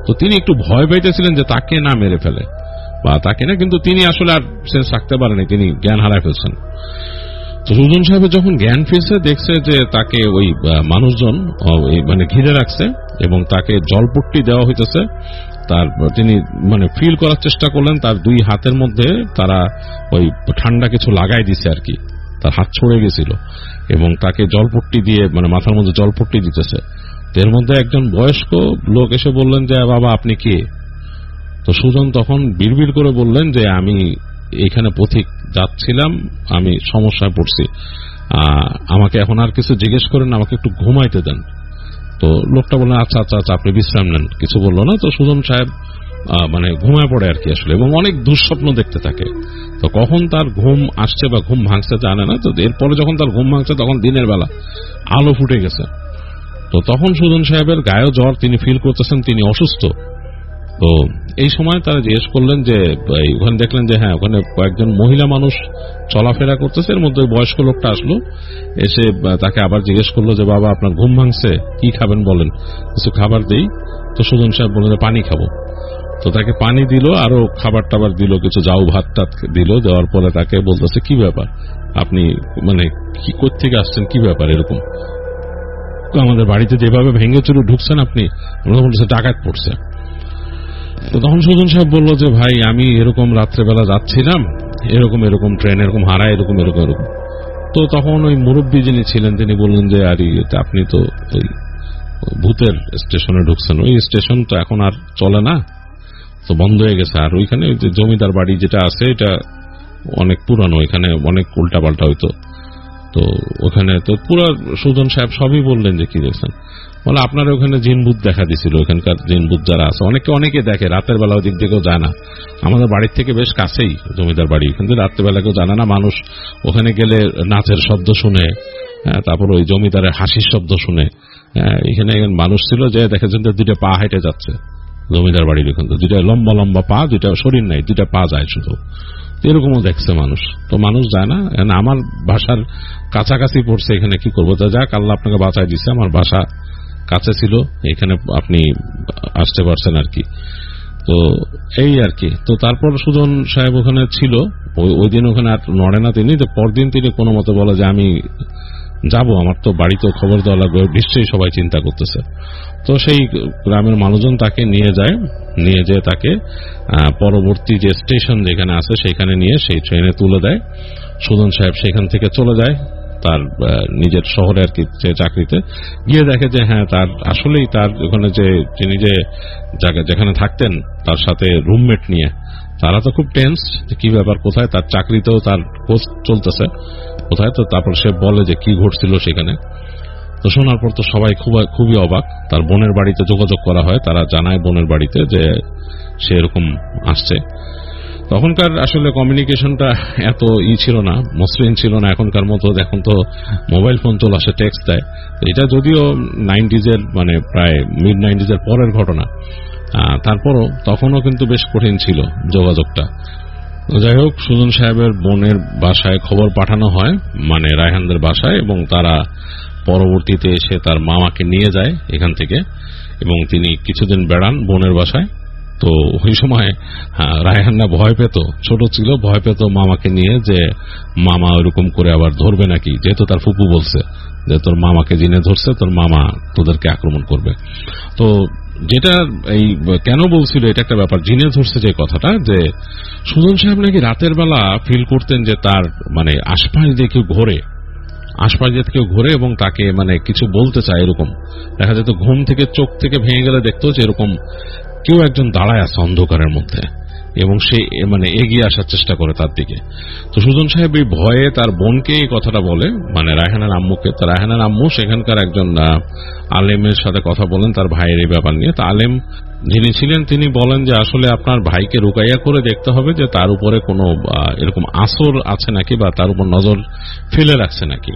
তো তিনি একটু ভয় পাইতেছিলেন যে তাকে না মেরে ফেলে বা তাকে না, কিন্তু তিনি আসলে আর সেন্স রাখতে পারেনি, তিনি জ্ঞান হারায় ফেলছেন। তো সুজন সাহেবের যখন জ্ঞান ফিরছে, দেখছে যে তাকে ওই মানুষজন মানে ঘিরে রাখছে এবং তাকে জলপট্টি দেওয়া হইতেছে। তার তিনি মানে ফিল করার চেষ্টা করলেন, তার দুই হাতের মধ্যে তারা ওই ঠান্ডা কিছু লাগাই দিছে আর কি, তার হাত ছড়ে গেছিল এবং তাকে জলপট্টি দিয়ে মানে মাথার মধ্যে জলপট্টি দিতেছে। এর মধ্যে একজন বয়স্ক লোক এসে বললেন যে বাবা আপনি কে? তো সুজন তখন বিড়বিড় করে বললেন যে আমি এখানে পথিক যাচ্ছিলাম, আমি সমস্যায় পড়ছি, আমাকে এখন আর কিছু জিজ্ঞেস করেন, আমাকে একটু ঘুমাইতে দেন। তো লোকটা বললেন আচ্ছা আচ্ছা আচ্ছা আপনি বিশ্রাম নেন, কিছু বললো না। তো সুজন সাহেব মানে ঘুমায় পড়ে আর কি আসলে, এবং অনেক দুঃস্বপ্ন দেখতে থাকে। তো কখন তার ঘুম আসছে বা ঘুম ভাঙছে জানে না। তো এরপরে যখন তার ঘুম ভাঙছে তখন দিনের বেলা আলো ফুটে গেছে। তো তখন সুজন সাহেবের গায়ে জ্বর, তিনি ফিল করতেছেন তিনি অসুস্থ। তো এই সময় তারা জিজ্ঞেস করলেন যে ওখানে দেখলেন যে হ্যাঁ ওখানে কয়েকজন মহিলা মানুষ চলাফেরা করতেছে। এর মধ্যে বয়স্ক লোকটা আসলো, এসে তাকে আবার জিজ্ঞেস করলো যে বাবা আপনার ঘুম ভাঙছে, কি খাবেন বলেন, কিছু খাবার দেই। তো সুজন সাহেব বললেন যে পানি খাবো। তো তাকে পানি দিল, আরো খাবার টাবার দিল, কিছু জাউ ভাত টাত দিল। দেওয়ার পরে তাকে বলতেছে কি ব্যাপার, আপনি মানে কি কোত্থেকে আসছেন, কি ব্যাপার এরকম, তো আমাদের বাড়িতে যেভাবে ভেঙে চুরে ঢুকছেন আপনি, আমরা বলতেছে ডাকাত পড়ছে। তো তখন সুজন সাহেব বলল যে ভাই আমি এরকম রাত্রেবেলা যাচ্ছিলাম, এরকম এরকম ট্রেন এরকম হারায়, এরকম এরকম এরকম। তো তখন ওই মুরব্বী যিনি ছিলেন তিনি বললেন যে আরে আপনি তো ওই ভূতের স্টেশনে ঢুকছেন, ওই স্টেশন তো এখন আর চলে না, তো বন্ধ হয়ে গেছে। আর ওইখানে যে জমিদার বাড়ি যেটা আছে এটা অনেক পুরানো, এখানে অনেক উল্টা পাল্টা হইতো। তো ওখানে তো পুরো সুজন সাহেব সবই বললেন যে কি দেখছেন, বলে আপনার ওখানে জিনভূত দেখা দিছিল, ওখানকার জিনভূত যারা আছে অনেকে দেখে, রাতের বেলা ওদিক দিকেও যায় না, আমাদের বাড়ির থেকে বেশ কাছেই জমিদার বাড়ি, কিন্তু রাতের বেলা কেউ জানে না, মানুষ ওখানে গেলে নাচের শব্দ শুনে, তারপর ওই জমিদারের হাসির শব্দ শুনে। এখানে মানুষ ছিল যে দেখেছেন দুইটা পা হেঁটে যাচ্ছে জমিদার বাড়ির ওখান থেকে, দুইটা লম্বা লম্বা পা, দুইটা শরীর নাই, দুইটা পা যায় শুধু, এরকমও দেখছে মানুষ। তো মানুষ যায় না, আমার বাসার কাছাকাছি পড়ছে, এখানে কি করবো, যাক আল্লাহ আপনাকে বাঁচাই দিচ্ছে, আমার বাসা কাছে ছিল, এখানে আপনি আসতে পারছেন আর কি। তো এই আর কি। তো তারপর সুজন সাহেব ওখানে ছিল, ওই দিন ওখানে আর নড়ে না তিনি। তো পরদিন তিনি কোনো মতে বলে যে আমি যাব, আমার তো বাড়িতে খবর দেওয়া লাগবে, নিশ্চয়ই সবাই চিন্তা করতেছে। তো সেই গ্রামের মানুষজন তাকে নিয়ে যায়, নিয়ে যেয়ে তাকে পরবর্তী যে স্টেশন যেখানে আছে সেখানে নিয়ে সেই ট্রেনে তুলে দেয়। সুজন সাহেব সেখান থেকে চলে যায় তার নিজের শহরে আর কি, চাকরিতে গিয়ে দেখে যে হ্যাঁ তার আসলেই তার ওখানে যে যিনি যে যেখানে থাকতেন তার সাথে রুমমেট নিয়ে তারা তো খুব টেন্স, কি ব্যাপার কোথায়, তার চাকরিতেও তার খোঁজ চলতেছে কোথায়। তো তারপর সে বলে যে কি ঘটছিল সেখানে। তো শোনার পর তো সবাই খুবই অবাক। তার বোনের বাড়িতে যোগাযোগ করা হয়, তারা জানায় বোনের বাড়িতে যে সে এরকম আসছে। তখনকার আসলে কমিউনিকেশনটা এত ছিল না, মসৃণ ছিল না এখনকার মতো। এখন তো মোবাইল ফোন চলে আসে, টেক্সট দেয়। এটা যদিও 90s এর মানে প্রায় মিড 90s এর পরের ঘটনা, তারপরও তখনও কিন্তু বেশ কঠিন ছিল যোগাযোগটা। যাই হোক, সুজন সাহেবের বোনের বাসায় খবর পাঠানো হয়, মানে রায়হানদের বাসায়, এবং তারা পরবর্তীতে এসে তার মামাকে নিয়ে যায় এখান থেকে, এবং তিনি কিছুদিন বেড়ান বোনের বাসায়। তো ওই সময় রায়হান্না ভয় পেত, ছোট ছিল, ভয় পেত মামাকে নিয়ে, যে মামা ওরকম করে আবার ধরবে নাকি, যেহেতু তার ফুপু বলছে যে তোর মামাকে জিনে ধরছে, তোর মামা তোদেরকে আক্রমণ করবে। তো যেটা এই কেন বলছিল এটা একটা ব্যাপার, জিনে ধরছে যে কথাটা, যে সুজন সাহেব নাকি রাতের বেলা ফিল করতেন যে তার মানে আশপাশ দিয়ে কেউ ঘোরে, আশপাশ দিয়ে কেউ ঘোরে এবং তাকে মানে কিছু বলতে চায়। এরকম দেখা যেত, ঘুম থেকে চোখ থেকে ভেঙে গেলে দেখতো যে এরকম কেউ একজন দাঁড়ায় আছে অন্ধকারের মধ্যে, এবং সে মানে এগিয়ে আসার চেষ্টা করে তার দিকে। তো সুজন সাহেব এই ভয়ে তার বোনকে এই কথাটা বলে, মানে রায়হানের আম্মুকে। তো রায়হানের আম্মু সেখানকার একজন আলেমের সাথে কথা বলেন তার ভাইয়ের এই ব্যাপার নিয়ে। তো আলেম যিনি ছিলেন তিনি বলেন যে আসলে আপনার ভাইকে রুকাইয়া করে দেখতে হবে যে তার উপরে কোনো এরকম আসর আছে নাকি, বা তার উপর নজর ফেলে রাখছে নাকি।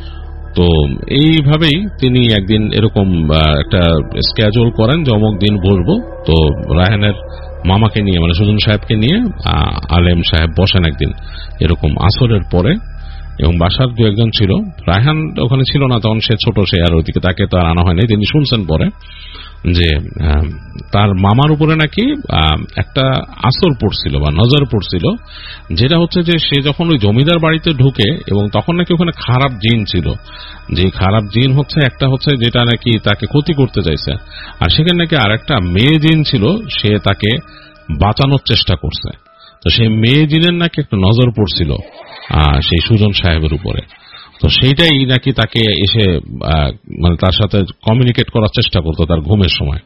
তো এইভাবেই তিনি একদিন এরকম একটা স্কেজুল করেন যে অমুক দিন বসবো। তো রায়হানের মামাকে নিয়ে, মানে সুজন সাহেবকে নিয়ে আলেম সাহেব বসেন একদিন এরকম আসরের পরে, এবং বাসার দু একজন ছিল। রায়হান ওখানে ছিল না, তখন সে ছোট, সে আর ওইদিকে তাকে তো আর আনা হয়নি। তিনি শুনছেন পরে যে তার মামার উপরে নাকি একটা আসর পড়ছিল বা নজর পড়ছিল, যেটা হচ্ছে যে সে যখন ওই জমিদার বাড়িতে ঢুকে এবং তখন নাকি ওখানে খারাপ জিন ছিল, যে খারাপ জিন হচ্ছে একটা হচ্ছে যেটা নাকি তাকে ক্ষতি করতে চাইছে, আর সেখানে নাকি আর একটা মেয়ে জিন ছিল, সে তাকে বাঁচানোর চেষ্টা করছে। তো সেই মেয়ে জিনের নাকি একটা নজর পড়ছিল সেই সুজন সাহেবের উপরে। তো সেইটাই নাকি তাকে এসে মানে তার সাথে কমিউনিকেট করার চেষ্টা করতো তার ঘুমের সময়।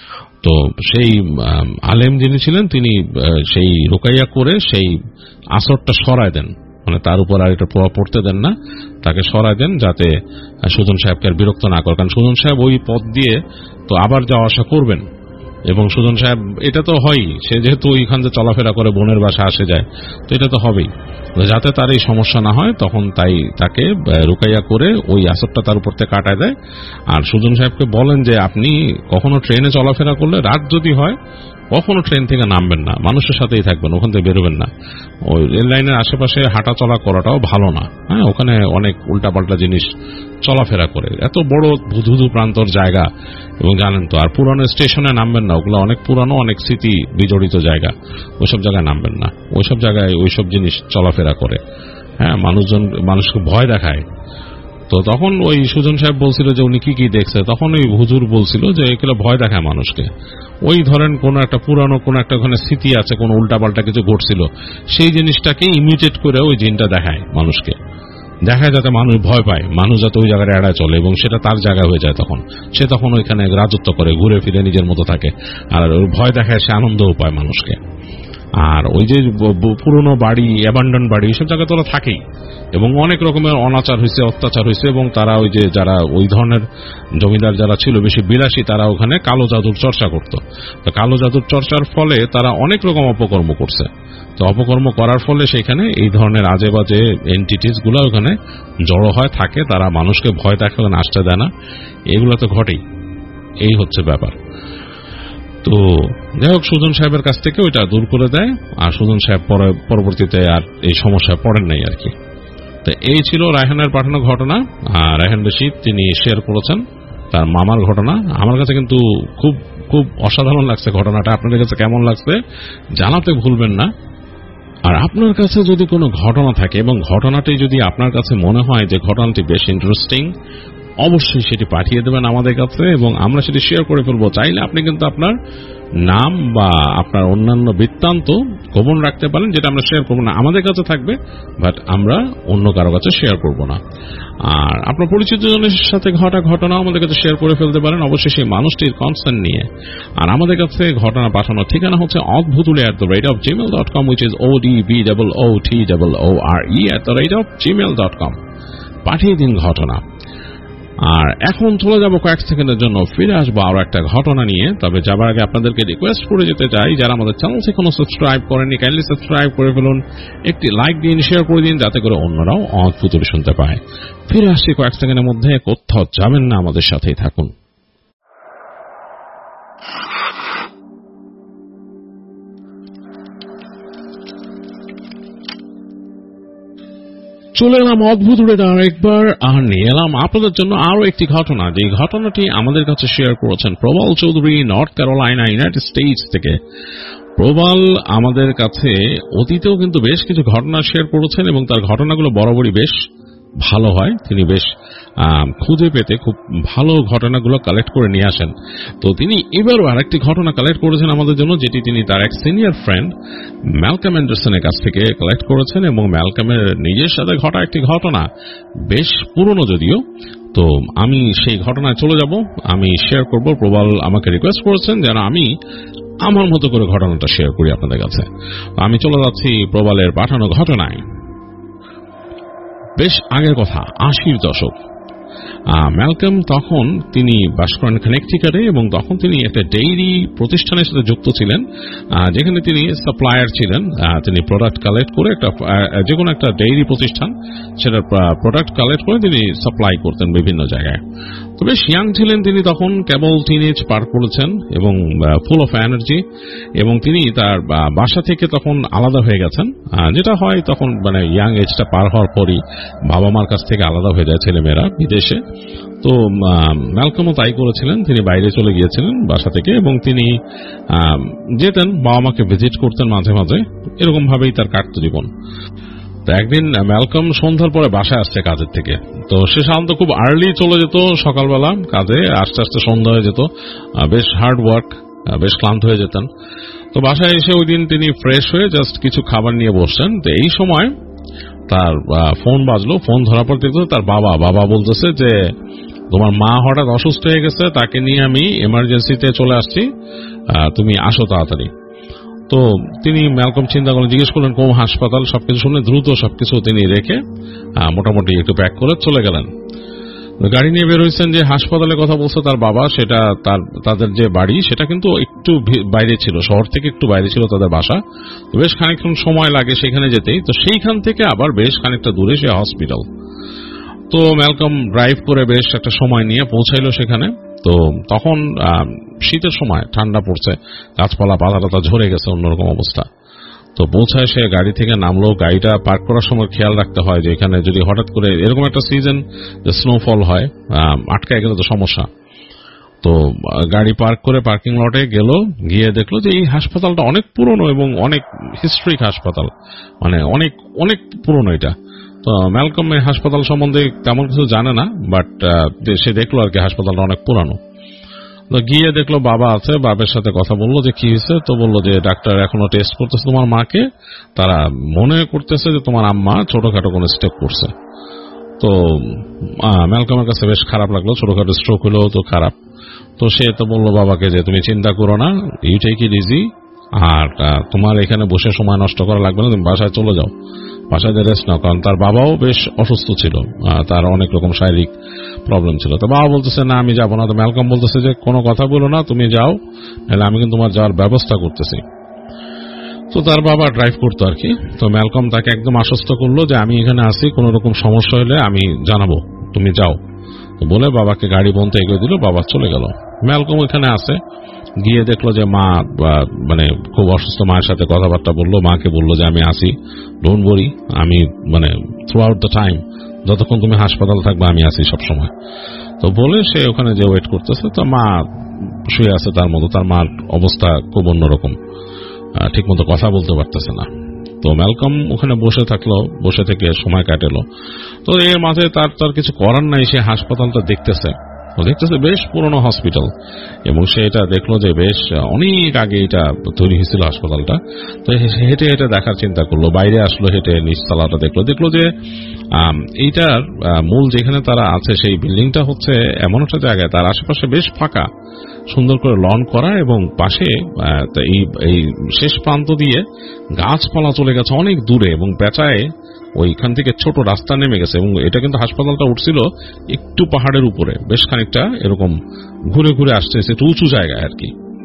তো সেই আলেম যিনি ছিলেন তিনি সেই রুকাইয়া করে সেই আসরটা সরায় দেন, মানে তার উপর আর এটা প্রভাব পড়তে দেন না, তাকে সরায় দেন যাতে সুজন সাহেবকে আর বিরক্ত না করে। কারণ সুজন সাহেব ওই পথ দিয়ে তো আবার যাওয়া আসা করবেন, এবং সুজন সাহেব এটা তো হয়ই, সে যেহেতু ওইখান থেকে চলাফেরা করে বোনের বাসা আসে যায়, তো এটা তো হবেই। যাতে তার এই সমস্যা না হয় তখন তাই তাকে রুকাইয়া করে ওই আসরটা তার উপর থেকে কাটায় দেয়। আর সুজন সাহেবকে বলেন যে আপনি কখনো ট্রেনে চলাফেরা করলে রাত যদি হয় কখনো ট্রেন থেকে নামবেন না, মানুষের সাথেই থাকবেন, ওখান থেকে বেরোবেন না। ওই রেল লাইনের আশেপাশে হাঁটা চলা করাটাও ভালো না। হ্যাঁ, ওখানে অনেক উল্টাপাল্টা জিনিস চলাফেরা করে, এত বড় ধুধু প্রান্তর জায়গা, এবং জানেন তো। আর পুরানো স্টেশনে নামবেন না, ওগুলো অনেক পুরানো, অনেক স্মৃতি বিজড়িত জায়গা, ওইসব জায়গায় নামবেন না। ওইসব জায়গায় ওইসব জিনিস চলাফেরা করে, হ্যাঁ, মানুষকে ভয় দেখায়। তো তখন ওই সুজন সাহেব বলছিল যে উনি কি কি দেখছে, তখন ওই হুজুর বলছিল যে এগুলো ভয় দেখায় মানুষকে। ওই ধরেন কোন একটা পুরানো কোন একটা ওখানে স্মৃতি আছে, কোন উল্টাপাল্টা কিছু ঘটছিল, সেই জিনিসটাকে ইমিটেট করে ওই জিনটা দেখায় মানুষকে, দেখায় যাতে মানুষ ভয় পায়, মানুষ যাতে ওই জায়গায় এড়ায় চলে, এবং সেটা তার জায়গা হয়ে যায়। তখন সে তখন ওইখানে রাজত্ব করে, ঘুরে ফিরে নিজের মতো থাকে, আর ভয় দেখায় সে আনন্দও পায় মানুষকে। আর ওই যে পুরনো বাড়ি, অ্যাবান্ডন বাড়ি, এইসব জায়গায় তো ওরা থাকেই, এবং অনেক রকমের অনাচার হয়েছে, অত্যাচার হয়েছে, এবং তারা ওই যে যারা ওই ধরনের জমিদার যারা ছিল বেশি বিলাসী, তারা ওখানে কালো জাদুর চর্চা করত। তো কালো জাদুর চর্চার ফলে তারা অনেক রকম অপকর্ম করছে। তো অপকর্ম করার ফলে সেখানে এই ধরনের আজে বাজে এন্টিটিস গুলো ওখানে জড়ো হয় থাকে, তারা মানুষকে ভয় দেখালে আসতে দেয় না, এগুলো তো ঘটেই। এই হচ্ছে ব্যাপার। তো যাই হোক, সুজন সাহেবের কাছ থেকে ওইটা দূর করে দেয়, আর সুজন সাহেব পরবর্তীতে আর এই সমস্যায় পড়েন নাই আর কি। তো এই ছিল রায়হানের পাঠানো ঘটনা। রায়হান রশিদ তিনি শেয়ার করেছেন তার মামার ঘটনা। আমার কাছে কিন্তু খুব খুব অসাধারণ লাগছে ঘটনাটা। আপনাদের কাছে কেমন লাগছে জানাতে ভুলবেন না। আর আপনার কাছে যদি কোনো ঘটনা থাকে এবং ঘটনাটি যদি আপনার কাছে মনে হয় যে ঘটনাটি বেশ ইন্টারেস্টিং, অবশ্যই সেটি পাঠিয়ে দেবেন আমাদের কাছে, এবং আমরা সেটি শেয়ার করে ফেলবো। চাইলে আপনি কিন্তু আপনার নাম বা আপনার অন্যান্য বৃত্তান্ত গোপন রাখতে পারেন, যেটা আমরা শেয়ার করবো না, আমাদের কাছে থাকবে, বাট আমরা অন্য কারো কাছে শেয়ার করবো না। আর আপনার পরিচিত জনের সাথে ঘটা ঘটনা আমাদের কাছে শেয়ার করে ফেলতে পারেন, অবশ্যই সেই মানুষটির কনসার্ন নিয়ে। আর আমাদের কাছে ঘটনা পাঠানোর ঠিকানা হচ্ছে odbhuturi@gmail.com, which is odbhutore@gmail.com। পাঠিয়ে দিন ঘটনা। আর এখন চলে যাব কয়েক সেকেন্ডের জন্য, ফিরে আসবো আরো একটা ঘটনা নিয়ে। তবে যাবার আগে আপনাদেরকে রিকোয়েস্ট করে যেতে চাই, যারা আমাদের চ্যানেল এখনো সাবস্ক্রাইব করেননি, কাইন্ডলি সাবস্ক্রাইব করে ফেলুন, একটি লাইক দিন, শেয়ার করে দিন, যাতে করে অন্যরাও অদ্ভুত শুনতে পায়। ফিরে আসছি কয়েক সেকেন্ডের মধ্যে, কোথাও যাবেন না, আমাদের সাথেই থাকুন। চলে এলাম অদ্ভুত উড়ে আরেকবার, আর নিয়ে এলাম আপনাদের জন্য আরো একটি ঘটনা। যে ঘটনাটি আমাদের কাছে শেয়ার করেছেন Prabal Chowdhury, North Carolina, United States থেকে। প্রবাল আমাদের কাছে অতীতেও কিন্তু বেশ কিছু ঘটনা শেয়ার করেছেন, এবং তার ঘটনাগুলো বরাবরই বেশ ভালো হয়। তিনি বেশ খুঁজে পেতে খুব ভালো ঘটনাগুলো কালেক্ট করে নিয়ে আসেন। তো তিনি এবারও আরেকটি ঘটনা কালেক্ট করেছেন আমাদের জন্য, যেটি তিনি তার এক সিনিয়র ফ্রেন্ড ম্যালকম অ্যান্ডারসনের কাছ থেকে কালেক্ট করেছেন, এবং ম্যালকমের নিজের সাথে ঘটা একটি ঘটনা, বেশ পুরনো যদিও। তো আমি সেই ঘটনায় চলে যাব, আমি শেয়ার করব। প্রবাল আমাকে রিকোয়েস্ট করেছেন যেন আমি আমার মতো করে ঘটনাটা শেয়ার করি আপনাদের কাছে। আমি চলে যাচ্ছি প্রবালের পাঠানো ঘটনায়। বেশ আগের কথা, 80-র দশক। ম্যালকম তখন তিনি বাস করেন কানেকটিকাটে, এবং তখন তিনি একটা ডেইরি প্রতিষ্ঠানের সাথে যুক্ত ছিলেন, যেখানে তিনি সাপ্লায়ার ছিলেন। তিনি প্রোডাক্ট কালেক্ট করে একটা যে কোনো একটা ডেইরি প্রতিষ্ঠান সেটার প্রোডাক্ট কালেক্ট করে তিনি সাপ্লাই করতেন বিভিন্ন জায়গায়। তো বেশ ইয়াং ছিলেন তিনি তখন, কেবল টিনেজ পার করেছেন এবং ফুল অফ এনার্জি, এবং তিনি তার বাসা থেকে তখন আলাদা হয়ে গেছেন, যেটা হয় তখন মানে ইয়াং এজটা পার হওয়ার পরই বাবা মার কাছ থেকে আলাদা হয়ে যায় ছেলেমেয়েরা বিদেশে। তো ম্যালকমও তাই করেছিলেন, তিনি বাইরে চলে গিয়েছিলেন বাসা থেকে এবং তিনি যেতেন বাবা মাকে ভিজিট করতেন মাঝে মাঝে, এরকম ভাবেই তার কাটত জীবন। তো একদিন ম্যালকম সন্ধ্যার পরে বাসায় আসছে কাজের থেকে, তো সে সাধারণত খুব আর্লি চলে যেত সকালবেলা কাজে, আস্তে আস্তে সন্ধ্যা হয়ে যেত, বেশ হার্ড ওয়ার্ক, বেশ ক্লান্ত হয়ে যেতেন। তো বাসায় এসে ওই দিন তিনি ফ্রেশ হয়ে জাস্ট কিছু খাবার নিয়ে বসছেন। তো এই সময় তার ফোন বাজলো, ফোন ধরার পর দেখতে তার বাবা বলতেছে যে তোমার মা হঠাৎ অসুস্থ হয়ে গেছে, তাকে নিয়ে আমি এমার্জেন্সিতে চলে আসছি, তুমি আসো তাড়াতাড়ি। তো তিনি ম্যালকম চিন্তা করলেন, জিজ্ঞেস করলেন কোন হাসপাতাল, সবকিছু শুনে দ্রুত সবকিছু তিনি রেখে মোটামুটি একটু প্যাক করে চলে গেলেন। গাড়ি নিয়ে বের হয়েছেন, যে হাসপাতালের কথা বলছে তার বাবা, সেটা তাদের যে বাড়ি সেটা কিন্তু একটু বাইরে ছিল, শহর থেকে একটু বাইরে ছিল তাদের বাসা। তো বেশ খানিকক্ষণ সময় লাগে সেখানে যেতেই, তো সেইখান থেকে আবার বেশ খানিকটা দূরে সে হসপিটাল। তো ম্যালকম ড্রাইভ করে বেশ একটা সময় নিয়ে পৌঁছাইলো সেখানে। তো তখন শীতের সময়, ঠান্ডা পড়ছে, গাছপালা পাতা টাতা ঝরে গেছে, অন্যরকম অবস্থা। তো পৌঁছায় সে গাড়ি থেকে নামলো। গাড়িটা পার্ক করার সময় খেয়াল রাখতে হয় যে এখানে যদি হঠাৎ করে এরকম একটা সিজন যে স্নোফল হয়, আটকায় গেলে তো সমস্যা। তো গাড়ি পার্ক করে পার্কিং লটে গেল, গিয়ে দেখলো যে এই হাসপাতালটা অনেক পুরনো এবং অনেক হিস্ট্রিক হাসপাতাল, মানে অনেক অনেক পুরনো এটা। তো ম্যালকম এই হাসপাতাল সম্বন্ধে তেমন কিছু জানে না, বাট সে দেখলো আর কি হাসপাতালটা অনেক পুরানো। তো গিয়ে দেখলো বাবা আছে, বাবার সাথে কথা বললো যে কি হয়েছে। তো বললো যে ডাক্তার এখনো টেস্ট করতেছে তোমার মাকে, তারা মনে করতেছে যে তোমার আম্মা ছোটখাটো কোনো স্টেপ করছে। তো ম্যালকমের কাছে বেশ খারাপ লাগলো, ছোটখাটো স্ট্রোক হলেও তো খারাপ। তো সে তো বললো বাবাকে যে তুমি চিন্তা করো না, ইউ টেক ইট ইজি, আর তোমার এখানে বসে সময় নষ্ট করা লাগবে না, তুমি বাসায় চলে যাও, বাসায় রেস্ট নাও। কারণ তার বাবাও বেশ অসুস্থ ছিল, তার অনেক রকম শারীরিক প্রবলেম ছিল। তো বাবা বলতেছে না আমি যাবো না। তো ম্যালকম বলতেছে যে কোনো কথা বলো না, তুমি যাও, নাহলে আমি কিন্তু তোমার যাওয়ার ব্যবস্থা করতেছি। তো তার বাবা ড্রাইভ করতো আর কি। তো ম্যালকম তাকে একদম আশ্বস্ত করলো যে আমি এখানে আসি, কোন রকম সমস্যা হলে আমি জানাবো, তুমি যাও। তো বলে বাবাকে গাড়ি বন্ধ এগিয়ে দিল, বাবা চলে গেল। ম্যালকম এখানে আসে, গিয়ে দেখলো যে মা মানে খুব অসুস্থ, মায়ের সাথে কথাবার্তা বললো, মাকে বললো যে আমি আসি, ডোন্ট ওয়ারি, আমি মানে থ্রু আউট দ্য টাইম, যতক্ষণ তুমি হাসপাতাল থাকবে আমি আসি সবসময়। তো বলে সে ওখানে যে ওয়েট করতেছে। তো মা শুয়ে আছে তার মতো, তার মার অবস্থা খুব অন্যরকম, ঠিক মতো কথা বলতে পারতেছে না। তো ম্যালকম ওখানে বসে থাকলো, বসে থেকে সময় কাটেলো। তো এর মাঝে তার কিছু করার নাই, সে হাসপাতালটা দেখতেছে বেশ পুরনো হসপিটাল, এবং সে এটা দেখলো যে বেশ অনেক আগে এটা তৈরি হয়েছিল হাসপাতালটা। তো হেঁটে হেঁটে দেখার চিন্তা করলো, বাইরে আসলো, হেঁটে নিচতলাটা দেখলো যে এইটার মূল যেখানে তারা আছে সেই বিল্ডিংটা হচ্ছে এমন একটা জায়গায়, তার আশেপাশে বেশ ফাঁকা, সুন্দর করে লন করা, এবং পাশে এই শেষ প্রান্ত দিয়ে গাছপালা চলে গেছে অনেক দূরে, এবং পেঁচায় ওইখান থেকে ছোট রাস্তা নেমে গেছে। এবং এটা কিন্তু হাসপাতালটা উঠছিল একটু পাহাড়ের উপরে, বেশ খানিকটা এরকম ঘুরে ঘুরে আসছে, একটু উঁচু জায়গায় আর কি।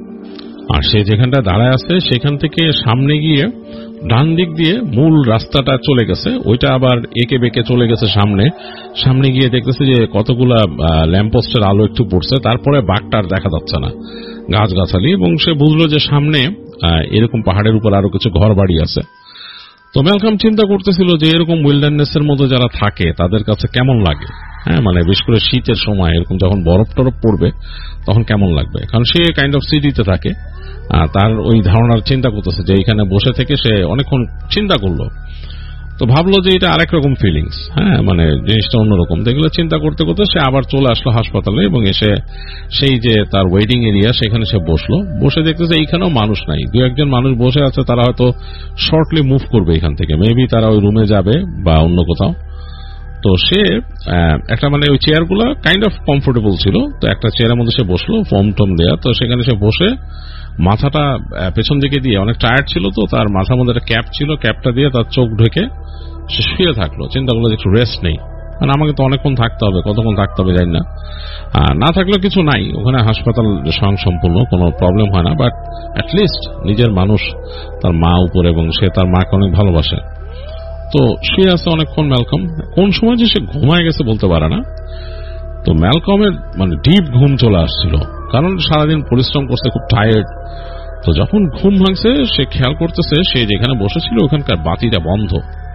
আর সে যেখানটা দাঁড়ায় আছে সেখান থেকে সামনে গিয়ে ডান দিক দিয়ে মূল রাস্তাটা চলে গেছে, ওইটা আবার এঁকে বেঁকে চলে গেছে সামনে গিয়ে দেখতেছে যে কতগুলা ল্যাম্পপোস্টের আলো একটু পড়ছে, তারপরে বাঘটা আর দেখা যাচ্ছে না, গাছগাছালি। এবং সে বুঝলো যে সামনে এরকম পাহাড়ের উপর আরো কিছু ঘর বাড়ি আছে। তো ম্যালকম চিন্তা করতেছিল যে এরকম উইল্ডারনেসের মধ্যে যারা থাকে তাদের কাছে কেমন লাগে, হ্যাঁ, মানে বিশেষ করে শীতের সময় এরকম যখন বরফ টরফ পড়বে তখন কেমন লাগবে। কারণ সে কাইন্ড অফ সিটিতে থাকে, তার ওই ধারণার চিন্তা করতেছে যে এখানে বসে থেকে সে অনেকক্ষণ চিন্তা করলো। তো ভাবলো যে এটা আরেক রকম ফিলিংস, হ্যাঁ, মানে জিনিসটা অন্যরকম। দেখলো চিন্তা করতে করতে সে আবার চলে আসলো হাসপাতালে, এবং এসে সেই যে তার ওয়েটিং এরিয়া সেখানে সে বসলো। বসে দেখতেছে এইখানেও মানুষ নাই, দু একজন মানুষ বসে আছে, তারা হয়তো শর্টলি মুভ করবে এখান থেকে, মেবি তারা ওই রুমে যাবে বা অন্য কোথাও। তো সে একটা মানে ওই চেয়ারগুলো কাইন্ড অফ কমফোর্টেবল ছিল, তো একটা চেয়ারের মধ্যে সে বসলো, ফোম টোম দেয়া। তো সেখানে সে বসে মাথাটা পেছন দিকে দিয়ে, অনেক টায়ার্ড ছিল, তো তার মাথার মধ্যে একটা ক্যাপ ছিল, ক্যাপটা দিয়ে তার চোখ ঢেকে সে শুয়ে থাকলো। চিন্তা করলো যে একটু রেস্ট নেই, মানে আমাকে তো অনেকক্ষণ থাকতে হবে, কতক্ষণ থাকতে হবে জানি না, না থাকলেও কিছু নাই, ওখানে হাসপাতাল স্বয়ংসম্পূর্ণ, কোনো প্রবলেম হয় না, বাট অ্যাটলিস্ট নিজের মানুষ, তার মা উপরে, এবং সে তার মাকে অনেক ভালোবাসে। তো শুয়ে আছে অনেকক্ষণ ম্যালকম, কোন সময় যে সে ঘুমায় গেছে বলতে পারে না। তো ম্যালকমের মানে ডিপ ঘুম চলে আসছিল, কারণ সারাদিন পরিশ্রম করছে, খুব টায়ার্ড। তো যখন ঘুম ভাঙছে সে খেয়াল করতেছে সে যেখানে বসেছিল ওখানকার বাতিটা বন্ধ।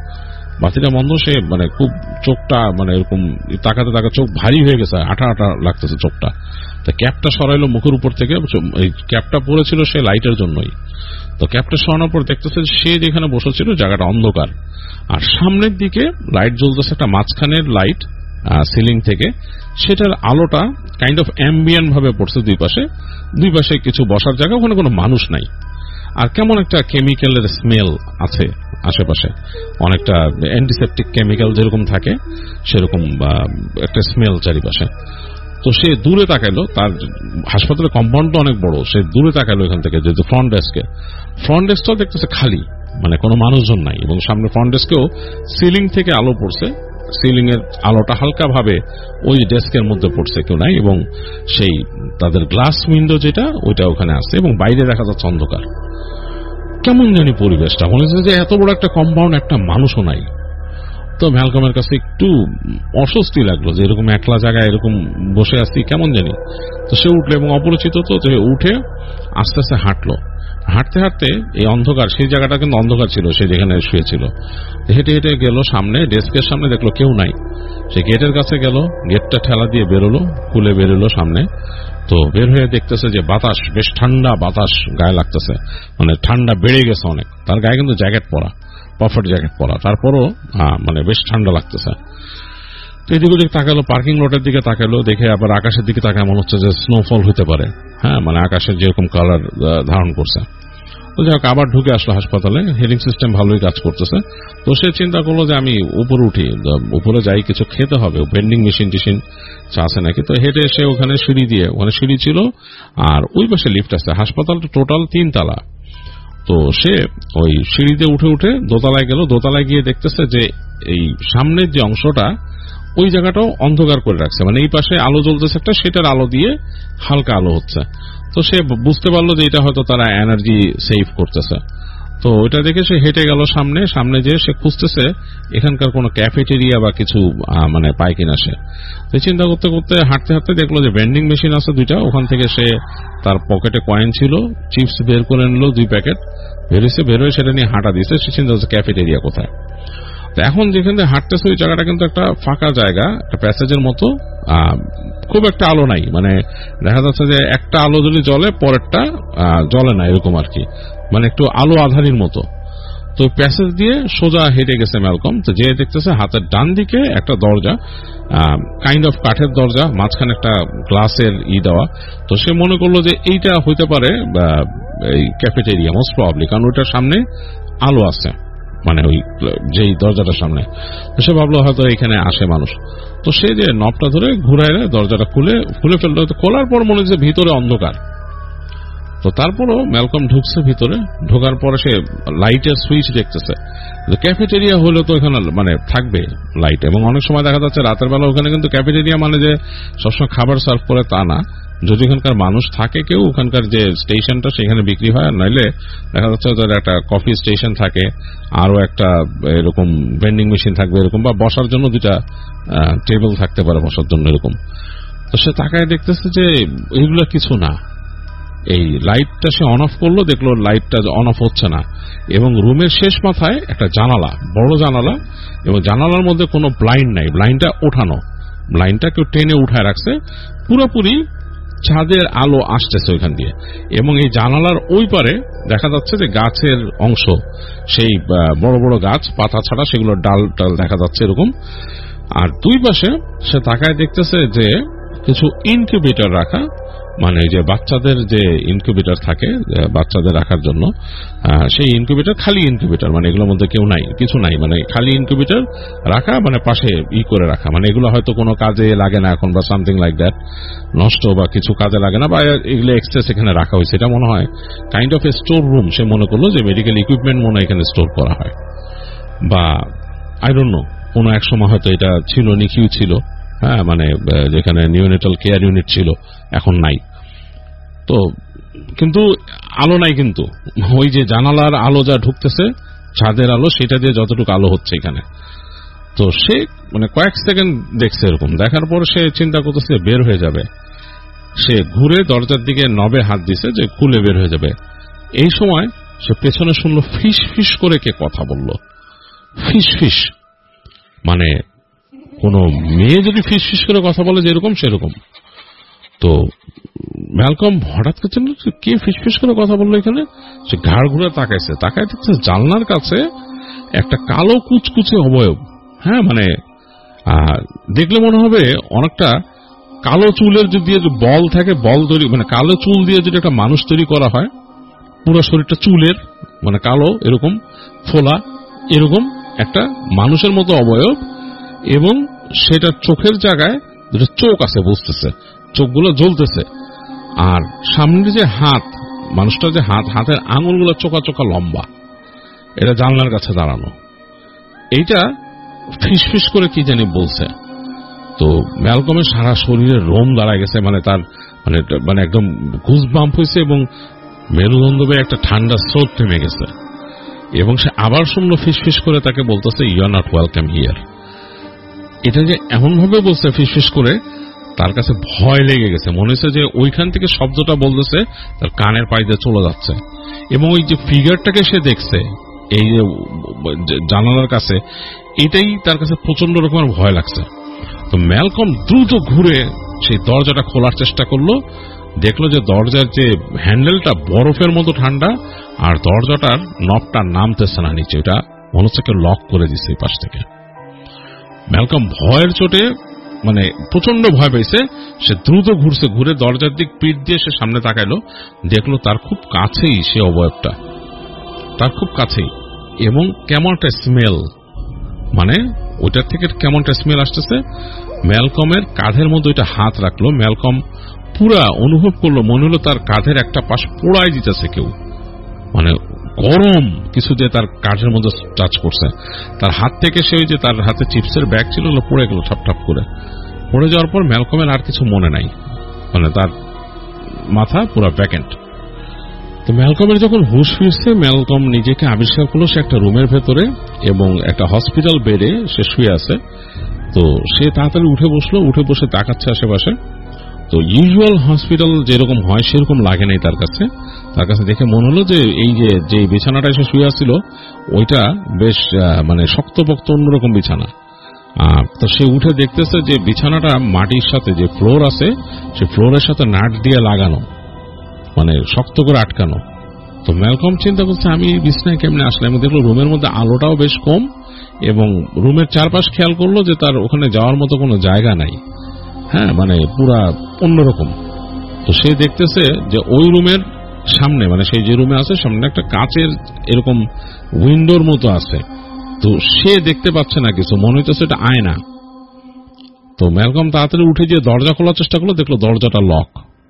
সে মানে খুব চোখটা মানে এরকম তাকাতে তাকাতে চোখ ভারী হয়ে গেছে, আঠা আঠা লাগতেছে চোখটা। তো ক্যাপটা সরাইলো মুখের উপর থেকে, এই ক্যাপটা পরেছিল সে লাইটের জন্যই। তো ক্যাপটা সরানোর পর দেখতেছে সে যেখানে বসেছিল জায়গাটা অন্ধকার, আর সামনের দিকে লাইট জ্বলতেছে, একটা মাঝখানের লাইট সিলিং থেকে, সেটার আলোটা কাইন্ড অফ অ্যাম্বিয়েন্ট ভাবে পড়ছে দুই পাশে কিছু বসার জায়গা, ওখানে কোনো মানুষ নাই। আর কেমন একটা কেমিক্যালের স্মেল আছে আশেপাশে, অনেকটা অ্যান্টিসেপটিক কেমিক্যাল যেরকম থাকে সেরকম একটা স্মেল চারিপাশে। তো সে দূরে তাকাইলো, তার হাসপাতালের কম্পাউন্ডটা অনেক বড়, সে দূরে তাকাইলো এখান থেকে, যেহেতু ফ্রন্ট ডেস্কটাও দেখতেছে খালি, মানে কোনো মানুষজন নাই। এবং সামনে ফ্রন্ট ডেস্কেও সিলিং থেকে আলো পড়ছে, সিলিং এর আলোটা হালকা ভাবে ওই ডেস্কের মধ্যে পড়ছে, কেউ নাই। এবং সেই তাদের গ্লাস উইন্ডো যেটা ওইটা ওখানে আছে, এবং বাইরে দেখা যাচ্ছে অন্ধকার। কেমন জানি পরিবেশটা, মনে হচ্ছে যে এত বড় একটা কম্পাউন্ড, একটা মানুষও নাই। তো ম্যালকমের কাছে একটু অস্বস্তি লাগলো যে এরকম একলা জায়গায় এরকম বসে আছি, কেমন জানি। তো সে উঠলো, এবং অপরিচিত তো উঠে আস্তে আস্তে হাঁটলো। হাঁটতে হাঁটতে এই অন্ধকার, সেই জায়গাটা কিন্তু অন্ধকার ছিল, সে যেখানে শুয়েছিল। হেঁটে হেঁটে গেল সামনে, ডেস্কের সামনে দেখলো কেউ নাই। সে গেটের কাছে গেল, গেটটা ঠেলা দিয়ে বেরোলো, খুলে বেরোলো সামনে। তো বের হয়ে দেখতেছে যে বাতাস, বেশ ঠান্ডা বাতাস গায়ে লাগতেছে, মানে ঠান্ডা বেড়ে গেছে অনেক। তার গায়ে কিন্তু জ্যাকেট পরা, পাফার জ্যাকেট পরা, তারপরও মানে বেশ ঠান্ডা লাগতেছে। তো এদিক ওদিক তাকালো, পার্কিং লটের দিকে তাকালো, দেখে আবার আকাশের দিকে তাকায়, মনে হচ্ছে যে স্নোফল হতে পারে, মানে আকাশের যেরকম কালার ধারণ করছে। তো যাই হোক, আবার ঢুকে আসলো হাসপাতালে, হিটিং সিস্টেম ভালোই কাজ করতেছে। তো সে চিন্তা করলো যে আমি উপরে উঠি, উপরে যাই, কিছু খেতে হবে, ভেন্ডিং মেশিন টিশিন আছে নাকি। তো হেঁটে এসে ওখানে সিঁড়ি ছিল, আর ওই পাশে লিফট আছে। হাসপাতালটা টোটাল 3 তলা। তো সে ওই সিঁড়িতে উঠে উঠে দোতলায় গেল। দোতলায় গিয়ে দেখতেছে যে এই সামনের যে অংশটা, ওই জায়গাটাও অন্ধকার করে রাখছে, মানে এই পাশে আলো জ্বলতেছে একটা, সেটার আলো দিয়ে হালকা আলো হচ্ছে। তো সে বুঝতে পারলো যে এটা হয়তো তারা এনার্জি সেভ করতেছে। তো ওইটা দেখে সে হেঁটে গেল সামনে যে সে খুঁজতেছে এখানকার কোনো ক্যাফেটেরিয়া বা কিছু মানে পায় কিনা। সে চিন্তা করতে করতে হাঁটতে হাঁটতে দেখলো যে ভেন্ডিং মেশিন আছে 2টা, ওখান থেকে সে তার পকেটে কয়েন ছিল, চিপস বের করে নিল 2 প্যাকেট, বেরোয় সেটা নিয়ে হাঁটা দিয়েছে। সে চিন্তা করছে ক্যাফেটেরিয়া কোথায়। তো এখন যেখানে হাঁটতেছে ওই জায়গাটা কিন্তু একটা ফাঁকা জায়গা, একটা প্যাসেজের মতো, খুব একটা আলো নাই, মানে দেখা যাচ্ছে যে একটা আলো যদি জ্বলে পরেরটা জ্বলে না, এরকম আর কি, মানে একটু আলো আধারির মতো। তো প্যাসেজ দিয়ে সোজা হেঁটে গেছে ম্যালকম। তো যে দেখতেছে হাতের ডান দিকে একটা দরজা, কাইন্ড অফ কাঠের দরজা, মাঝখানে একটা গ্লাসের দেওয়া। তো সে মনে করলো যে এইটা হইতে পারে এই ক্যাফেটেরিয়া, মোস্ট প্রবাবলি, কারণ ওইটার সামনে আলো আছে, মানে ওই যেই দরজাটার সামনে। সে ভাবলো হয়তো এখানে আসে মানুষ। তো সে যে নবটা ধরে ঘুরায় দরজাটা খুলে ফেললো। খোলার পর মনে হচ্ছে ভিতরে অন্ধকার। তো তারপরও ম্যালকম ঢুকছে ভিতরে, ঢোকার পরে সে লাইটের সুইচ দেখতেছে। ক্যাফেটেরিয়া হলে তো এখানে মানে থাকবে লাইট, এবং অনেক সময় দেখা যাচ্ছে রাতের বেলা ওখানে কিন্তু ক্যাফেটেরিয়া মানে যে সবসময় খাবার সার্ভ করে তা না, যদি ওখানকার মানুষ থাকে কেউ, ওখানকার যে স্টেশনটা সেখানে বিক্রি হয়, আর নইলে দেখা যাচ্ছে ওদের একটা কফি স্টেশন থাকে, আরো একটা এরকম ভেন্ডিং মেশিন থাকবে এরকম, বা বসার জন্য 2টা টেবিল থাকতে পারে বসার জন্য এরকম। তো সে তাকায় দেখতেছে যে এইগুলো কিছু না। এই লাইটটা সে অন অফ করলো, দেখলো লাইটটা অন অফ হচ্ছে না, এবং রুমের শেষ মাথায় একটা জানালা, বড় জানালা, এবং জানালার মধ্যে কোনো ব্লাইন্ড নাই, ব্লাইন্ডটা ওঠানো, ব্লাইন্ডটা কেউ টেনে উঠায় রাখছে, পুরোপুরি ছাদের আলো আসতেছে ওইখান দিয়ে। এবং এই জানালার ওই পারে দেখা যাচ্ছে যে গাছের অংশ, সেই বড় বড় গাছ, পাতা ছাড়া সেগুলো ডাল টাল দেখা যাচ্ছে এরকম। আর 2 পাশে সে তাকায় দেখতেছে যে কিছু ইনকিউবেটর রাখা, মানে যে বাচ্চাদের যে ইনকিউবেটর থাকে বাচ্চাদের রাখার জন্য, সেই ইনকিউবেটর, খালি ইনকিউবেটর, মানে এগুলোর মধ্যে কেউ নাই, কিছু নাই, মানে খালি ইনকিউবেটর রাখা, মানে পাশে করে রাখা, মানে এগুলো হয়তো কোনো কাজে লাগে না এখন, বা সামথিং লাইক দ্যাট, নষ্ট বা কিছু কাজে লাগে না, বা এগুলো এক্সেস এখানে রাখা হয়েছে। এটা মনে হয় kind of a store room. সে মনে করলো যে মেডিকেল ইকুইপমেন্ট মনে হয় এখানে স্টোর করা হয়, বা আই ডোন্ট নো, কোনো এক সময় হয়তো এটা ছিল, নিকিউ ছিল, মানে যেখানে নিওনেটাল কেয়ার ইউনিট ছিল, এখন নাই। তো কিন্তু আলো নাই, কিন্তু ওই যে জানালার আলো যা ঢুকতেছে, ছাদের আলো, সেটা দিয়ে যতটুকু আলো হচ্ছে এখানে। তো সে মানে কয়েক সেকেন্ড দেখছে, এরকম দেখার পর সে চিন্তা করতেছে বের হয়ে যাবে। সে ঘুরে দরজার দিকে নবে হাত দিছে যে খুলে বের হয়ে যাবে। এই সময় সে পেছনে শুনলো ফিস ফিস করে কে কথা বলল। ফিস ফিস মানে কোন মেয়ে যদি ফিস ফিস করে কথা বলে যেরকম সেরকম। তো ম্যালকম হঠাৎ কে ফিস ফিস করে কথা বললো এখানে। সে ঘাড় ঘুরে তাকাইছে, তাকায় দেখছে জানলার কাছে একটা কালো কুচকুচে অবয়ব। হ্যাঁ, মানে দেখলে মনে হবে অনেকটা কালো চুলের দিয়ে বল থাকে, বল তৈরি, মানে কালো চুল দিয়ে যদি একটা মানুষ তৈরি করা হয়, পুরো শরীরটা চুলের, মানে কালো এরকম ফোলা, এরকম একটা মানুষের মতো অবয়ব, এবং সেটা চোখের জায়গায় দুটো চোখ আছে, বুঝতেছে চোখগুলো জ্বলতেছে। আর সামনে যে হাত, মানুষটার যে হাতের আঙুলগুলো চোখা চোখা লম্বা, এটা জানলার কাছে দাঁড়ানো। এইটা ফিস ফিস করে কি জানি বলছে। তো ম্যালকমের সারা শরীরের রোম দাঁড়ায় গেছে, মানে তার মানে একদম গুজবাম্প হয়েছে এবং মেরুদণ্ড বেয়ে একটা ঠান্ডা স্রোত থেমে গেছে। এবং সে আবার শুনলো ফিস ফিস করে তাকে বলতেছে you are not welcome here. এটা যে এমন ভাবে বলছে ফিস ফিস করে, তার কাছে ভয় লেগে গেছে। মনে হচ্ছে যে ওইখান থেকে শব্দটা বলতেছে তার কানের পাশ দিয়ে চলে যাচ্ছে। এবং ওই যে ফিগারটাকে সে দেখছে এই যে জানালার কাছে, এটাই তার কাছে প্রচন্ড রকমের ভয় লাগছে। তো ম্যালকম দ্রুত ঘুরে সেই দরজাটা খোলার চেষ্টা করলো। দেখলো যে দরজার যে হ্যান্ডেলটা বরফের মতো ঠান্ডা, আর দরজাটার নবটা নামতেছে না নিচে, এটা মনে হচ্ছে কেউ লক করে দিচ্ছে এই পাশ থেকে। ম্যালকম ভয়ের চোটে মানে প্রচন্ড ভয় পেয়েছে। সে দ্রুত ঘুরছে, ঘুরে দরজার দিক পিঠ দিয়ে সে সামনে তাকাইলো, দেখলো তার খুব কাছেই সে অবয়বটা, তার খুব কাছেই, এবং কেমন একটা স্মেল, মানে ওইটার থেকে কেমন একটা স্মেল আসতেছে। ম্যালকমের কাঁধের মধ্যে ওইটা হাত রাখলো। ম্যালকম পুরা অনুভব করলো, মনে হলো তার কাঁধের একটা পাশ পোড়াই দিতেছে কেউ, মানে গরম কিছু দিয়ে তার কাঁধের মধ্যে টাচ করছে। তার হাত থেকে সে ওই যে তার হাতে চিপসের ব্যাগ ছিল পড়ে গেল ঠাপ ঠাপ করে। পড়ে যাওয়ার পর ম্যালকমের আর কিছু মনে নাই, মানে তার মাথা পুরো ভ্যাকেন্ট। তো ম্যালকমের যখন হুঁশ ফিরছে, ম্যালকম নিজেকে আবিষ্কার করলো সে একটা রুমের ভেতরে এবং একটা হসপিটাল বেডে সে শুয়ে আছে। তো সে তাড়াতাড়ি উঠে বসলো, উঠে বসে তাকাচ্ছে আশেপাশে। তো ইউজুয়াল হসপিটাল যেরকম হয় সেরকম লাগে নাই তার কাছে। তার কাছে দেখে মনে হলো যে এই যে বিছানাটা এসে শুয়ে আসছিল ওইটা বেশ মানে শক্তপোক্ত অন্যরকম বিছানা। তো সে উঠে দেখতেছে যে বিছানাটা মাটির সাথে যে ফ্লোর আছে সে ফ্লোরের সাথে নাট দিয়ে লাগানো, মানে শক্ত করে আটকানো। তো ম্যালকম চিন্তা করছে আমি বিছানায় কেমনে আসলাম। আমি দেখলো রুমের মধ্যে আলোটাও বেশ কম, এবং রুমের চারপাশ খেয়াল করলো যে তার ওখানে যাওয়ার মতো কোনো জায়গা নাই। হ্যাঁ, মানে পুরা অন্যরকম। তো সে দেখতেছে যে ওই রুমের সামনে, মানে সেই যে রুমে আছে সামনে একটা কাচের এরকম উইন্ডোর মতো আছে। তো সে দেখতে পাচ্ছে না কিছু, মনে হইতেছে এটা আয়না। তো ম্যালকম তাড়াতাড়ি উঠে গিয়ে দরজা খোলার চেষ্টা করলো, দেখলো দরজাটা লক।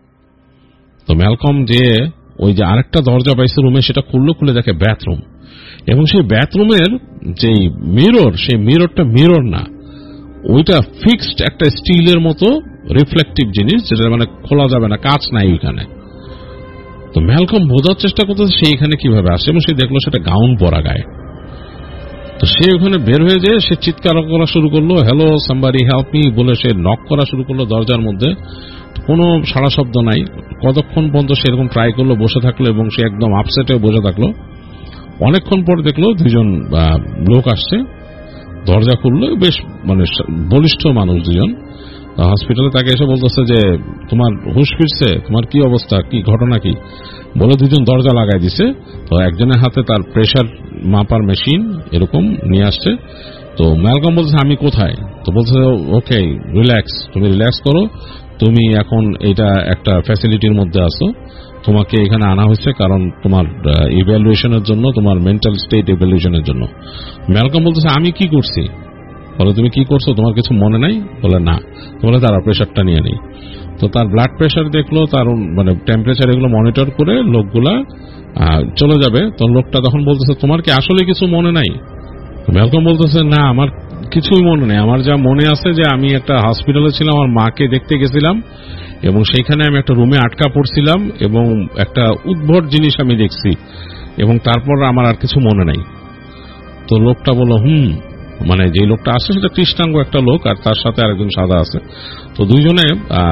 তো ম্যালকম যে ওই যে আরেকটা দরজা পাইছে রুমে সেটা খুললো, খুলে দেখে বাথরুম। এবং সেই বাথরুমের যে মিরর, সেই মিররটা মিরর না, ওইটা ফিক্সড একটা স্টিলের মতো রিফ্লেকটিভ জিনিস, যেটা মানে খোলা যাবে না, কাঁচ নাই ওইখানে। তো ম্যালকম বোঝার চেষ্টা করতেছে সে এখানে কিভাবে আসে, এবং সে দেখলো সেটা গাউন পরা গায়ে। তো সে ওখানে বের হয়ে যায়, সে চিৎকার করা শুরু করলো, হ্যালো সামবাডি হেল্প মি বলে সে নক করা শুরু করলো দরজার মধ্যে। কোনো সাড়া শব্দ নাই। কতক্ষণ পর্যন্ত সেরকম ট্রাই করলো, বসে থাকলো, এবং সে একদম আপসেটে বসে থাকলো। অনেকক্ষণ পর দেখলো দুজন লোক আসছে, দরজা খুললো, বেশ মানে বলিষ্ঠ মানুষ দুজন। হসপিটালে তাকে এসে বলতেছে যে তোমার হুঁশ ফিরছে, তোমার কি অবস্থা, কি ঘটনা কি বলে দুজন দরজা লাগাই দিছে। তো একজনের হাতে তার প্রেসার মাপার মেশিন এরকম নিয়ে আসছে। তো ম্যালকম বলছে আমি কোথায়? তো বলছে ওকে রিল্যাক্স, তুমি রিল্যাক্স করো, তুমি এখন এটা একটা ফ্যাসিলিটির মধ্যে আছো, তোমাকে এখানে আনা হয়েছে কারণ তোমার ইভ্যালুয়েশনের জন্য, তোমার মেন্টাল স্টেট ইভ্যালুয়েশনের জন্য। ম্যালকম বলতেছে আমি কি করছি? বলে তুমি কি করছো, তোমার কিছু মনে নাই? বলে না। বলে তারা প্রেশারটা নিয়ে নেই। তো তার ব্লাড প্রেশার দেখলো, তার মানে টেম্পারেচার এগুলো মনিটর করে লোকগুলা চলে যাবে। তো লোকটা তখন বলতেছে তোমার কি আসলে কিছু মনে নাই? ম্যালকম বলতেছে না, আমার কিছুই মনে নেই। আমার যা মনে আছে যে আমি একটা হসপিটালে ছিলাম, আমার মাকে দেখতে গেছিলাম, এবং সেইখানে আমি একটা রুমে আটকা পড়ছিলাম, এবং একটা উদ্ভট জিনিস আমি দেখছি, এবং তারপর আমার আর কিছু মনে নাই। তো লোকটা বলল মানে যে লোকটা আছে সেটা কৃষ্ণাঙ্গ একটা লোক, আর তার সাথে আরেকজন সাদা আছে। তো দুইজনে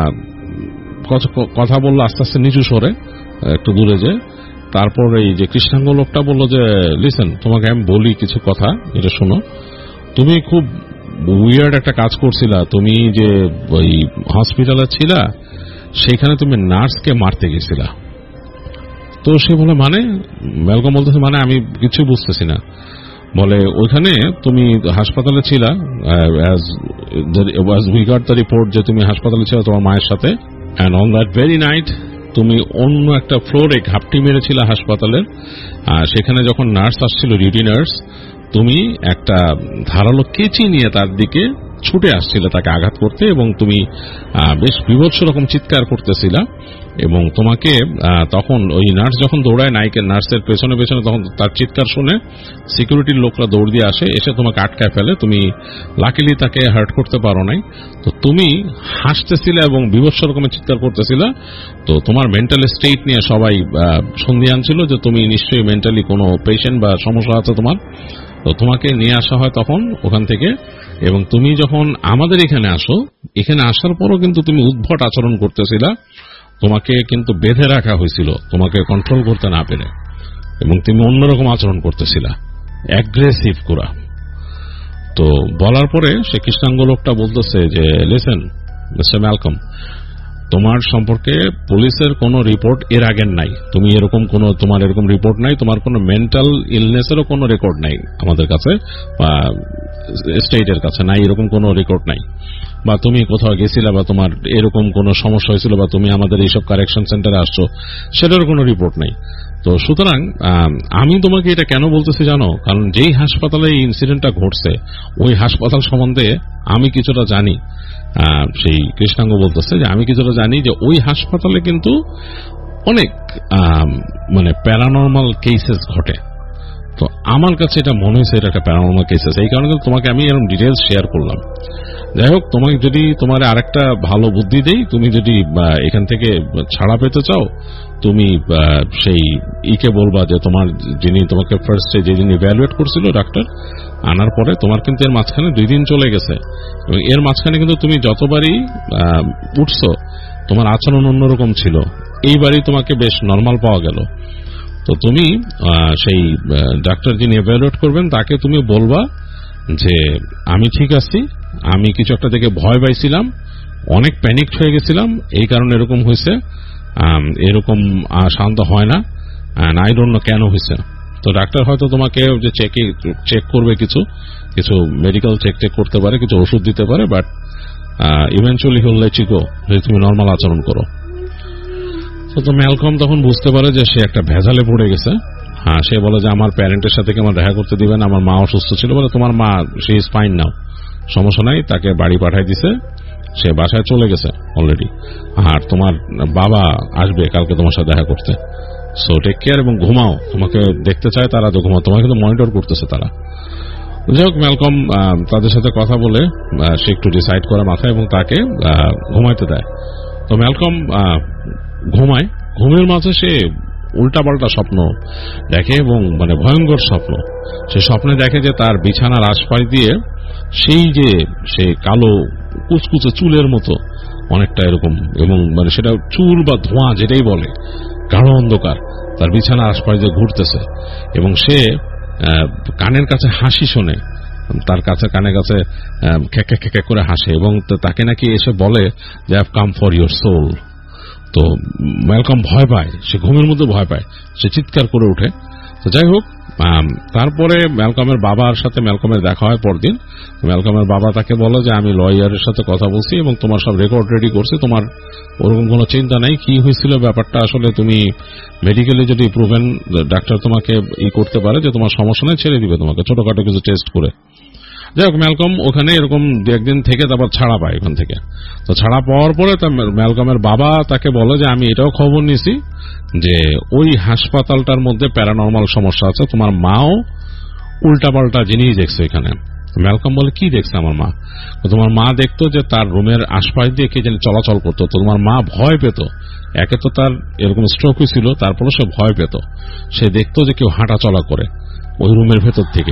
কথা বললো আস্তে আস্তে নিচু স্বরে, একটু দূরে যে। তারপর এই যে কৃষ্ণাঙ্গ লোকটা বললো যে লিসেন, তোমাকে আমি বলি কিছু কথা, এটা শোনো। তুমি খুব উইয়ার্ড একটা কাজ করছিলা, তুমি যে ওই হসপিটালে ছিলা সেখানে তুমি নার্সকে মারতে গেছিলা। তো সে বলে মানে, ম্যালকম বলতেছে মানে আমি কিছু বুঝতেছি না। বলে ওইখানে তুমি হাসপাতালে ছিলা, উই গট দ্য রিপোর্ট যে তুমি হাসপাতালে ছিল তোমার মায়ের সাথে, and on that very night তুমি অন্য একটা ফ্লোরে ঘাপটি মেরেছিল হাসপাতালের। সেখানে যখন নার্স আসছিল, ডিউটি নার্স, তুমি একটা ধারালো কেচি নিয়ে তার দিকে ছুটে আসছিলে তাকে আঘাত করতে, এবং তুমি বেশ বিভৎস রকম চিৎকার করতেছিলা। এবং তোমাকে তখন ওই নার্স যখন দৌড়ায় নার্সের পেছনে পেছনে, তখন তার চিৎকার শুনে সিকিউরিটির লোকরা দৌড় দিয়ে আসে, এসে তোমাকে আটকায় ফেলে। তুমি লাকিলি তাকে হার্ট করতে পারো নাই। তো তুমি হাসতেছিলে এবং বিভৎস রকমের চিৎকার করতেছিলা। তো তোমার মেন্টাল স্টেট নিয়ে সবাই সন্দেহান ছিল যে তুমি নিশ্চয়ই মেন্টালি কোনো পেশেন্ট বা সমস্যা আছে তোমার। তো তোমাকে নিয়ে আসা হয় তখন ওখান থেকে, এবং তুমি যখন আমাদের এখানে আসো, এখানে আসার পরও কিন্তু তুমি উদ্ভট আচরণ করতেছিলা। তোমাকে কিন্তু বেঁধে রাখা হয়েছিল তোমাকে কন্ট্রোল করতে না পেরে, এবং তুমি অন্যরকম আচরণ করতেছিলা, অ্যাগ্রেসিভ করা। তো বলার পরে সে কৃষ্ণাঙ্গ লোকটা বলতেছে যে লিসেন মিস্টার ম্যালকম, তোমার সম্পর্কে পুলিশের কোনো রিপোর্ট এর আগের নাই, তুমি এরকম কোনো, তোমার এরকম রিপোর্ট নাই, তোমার কোনো মেন্টাল ইলনেসেরও কোনো রেকর্ড নাই আমাদের কাছে বা স্টেটের কাছে নাই, এরকম কোনো রেকর্ড নাই। বা তুমি কোথাও গেছিলে বা তোমার এরকম কোনো সমস্যা হয়েছিল বা তুমি আমাদের এইসব কারেকশন সেন্টারে আসছো, সেটার কোনো রিপোর্ট নেই। তো সুতরাং আমি তোমাকে এটা কেন বলতেছি জানো, কারণ যেই হাসপাতালে এই ইনসিডেন্টটা ঘটছে ওই হাসপাতাল সম্বন্ধে আমি কিছুটা জানি। সেই কৃষ্ণাঙ্গ বলতেছে যে আমি কিছুটা জানি যে ওই হাসপাতালে কিন্তু অনেক মানে প্যারানর্মাল কেসেস ঘটে। তো আমার কাছে এটা মনে হয়েছে এটা একটা প্যারানর্মাল কেসেস, এই কারণে তোমাকে আমি এরকম ডিটেলস শেয়ার করলাম। যাই হোক, তোমাকে যদি তোমার আরেকটা ভালো বুদ্ধি দেই, তুমি যদি এখান থেকে ছাড়া পেতে চাও, তুমি সেই ইকে বলবা যে তোমার যিনি তোমাকে ফার্স্টে যেদিন ইভ্যালুয়েট করছিল ডাক্তার, আনার পরে তোমার কিন্তু এর মাঝখানে 2 দিন চলে গেছে, এবং এর মাঝখানে কিন্তু তুমি যতবারই উঠছো তোমার আচরণ অন্যরকম ছিল, এইবারই তোমাকে বেশ নর্মাল পাওয়া গেল। তো তুমি সেই ডাক্তার যিনি ইভ্যালুয়েট করবেন তাকে তুমি বলবা যে আমি ঠিক আছি, আমি কিছু একটা দেখে ভয় পাইছিলাম, অনেক প্যানিক হয়ে গেছিলাম, এই কারণে এরকম হয়েছে, এরকম শান্ত হয় না, আই ডোন্ট নো কেন হয়েছে। তো ডাক্তার হয়তো তোমাকে যে চেক করবে, কিছু কিছু মেডিকেল চেক করতে পারে, কিছু ওষুধ দিতে পারে, বাট ইভেন্চুয়ালি হল লেট ইউ গো, যদি তুমি নর্মাল আচরণ করো। তো ম্যালকম তখন বুঝতে পারে যে সে একটা ভেজালে পড়ে গেছে। সে বলে যে আমার প্যারেন্টের সাথে কি আমার দেখা করতে দিবেন, আমার মা অসুস্থ ছিল। বলে তোমার মা সে ইজ ফাইন নাও, সমস্যা নাই, তাকে বাড়ি পাঠাই দিছে, সে বাসায় চলে গেছে অলরেডি, আর তোমার বাবা আসবে কালকে তোমার সাথে দেখা করতে। সো টেক কেয়ার এবং ঘুমাও, তোমাকে দেখতে চায় তারা, তো ঘুমাও, তোমাকে কিন্তু মনিটর করতেছে তারা। যাই হোক, ম্যালকম তাদের সাথে কথা বলে সে একটু ডিসাইড করে মাথায়, এবং তাকে ঘুমাইতে দেয়। তো ম্যালকম ঘুমায়, ঘুমের মাঝে সে উল্টাপাল্টা স্বপ্ন দেখে, এবং মানে ভয়ঙ্কর স্বপ্ন। সে স্বপ্নে দেখে যে তার বিছানার আশপাশ দিয়ে সেই যে সে কালো কুচকুচে চুলের মতো অনেকটা এরকম, এবং মানে সেটা চুল বা ধোঁয়া যেটাই বলে, গাঢ় অন্ধকার তার বিছানার আশপাশ দিয়ে ঘুরতেছে, এবং সে কানের কাছে হাসি শোনে, তার কাছে কানের কাছে খেকে খেকে করে হাসে, এবং তাকে নাকি এসে বলে যে I have come for your soul. তো ম্যালকম ভয় পায়, সে ঘুমের মধ্যে ভয় পায়, সে চিৎকার করে ওঠে। তো যাই হোক, তারপরে ম্যালকমের বাবার সাথে ম্যালকমের দেখা হয় পরদিন। ম্যালকমের বাবা তাকে বলে যে আমি লয়ারের সাথে কথা বলছি এবং তোমার সব রেকর্ড রেডি করছি, তোমার ওরকম কোনো চিন্তা নাই, কি হয়েছিল ব্যাপারটা আসলে তুমি মেডিকেলি যদি প্রুভেন, ডাক্তার তোমাকে করতে পারে যে তোমার সমস্যা নেই, ছেড়ে দিবে তোমাকে ছোটখাটো কিছু টেস্ট করে। যাই হোক, ম্যালকম ওখানে এরকম 2-1 দিন থেকে তারপর ছাড়া পায় ওখান থেকে। তো ছাড়া পাওয়ার পরে ম্যালকমের বাবা তাকে বলে যে আমি এটাও খবর নিছি যে ওই হাসপাতালটার মধ্যে প্যারানর্মাল সমস্যা আছে, তোমার মাও উল্টাপাল্টা জিনিস দেখছে এখানে। ম্যালকম বলে কি দেখছে আমার মা? তোমার মা দেখতো যে তার রুমের আশপাশ দিয়ে কে জানি চলাচল করতো। তোমার মা ভয় পেত, একে তো তার এরকম স্ট্রোক হয়েছিল, তারপরে সে ভয় পেত, সে দেখতো যে কেউ হাঁটা চলা করে ওই রুমের ভেতর থেকে,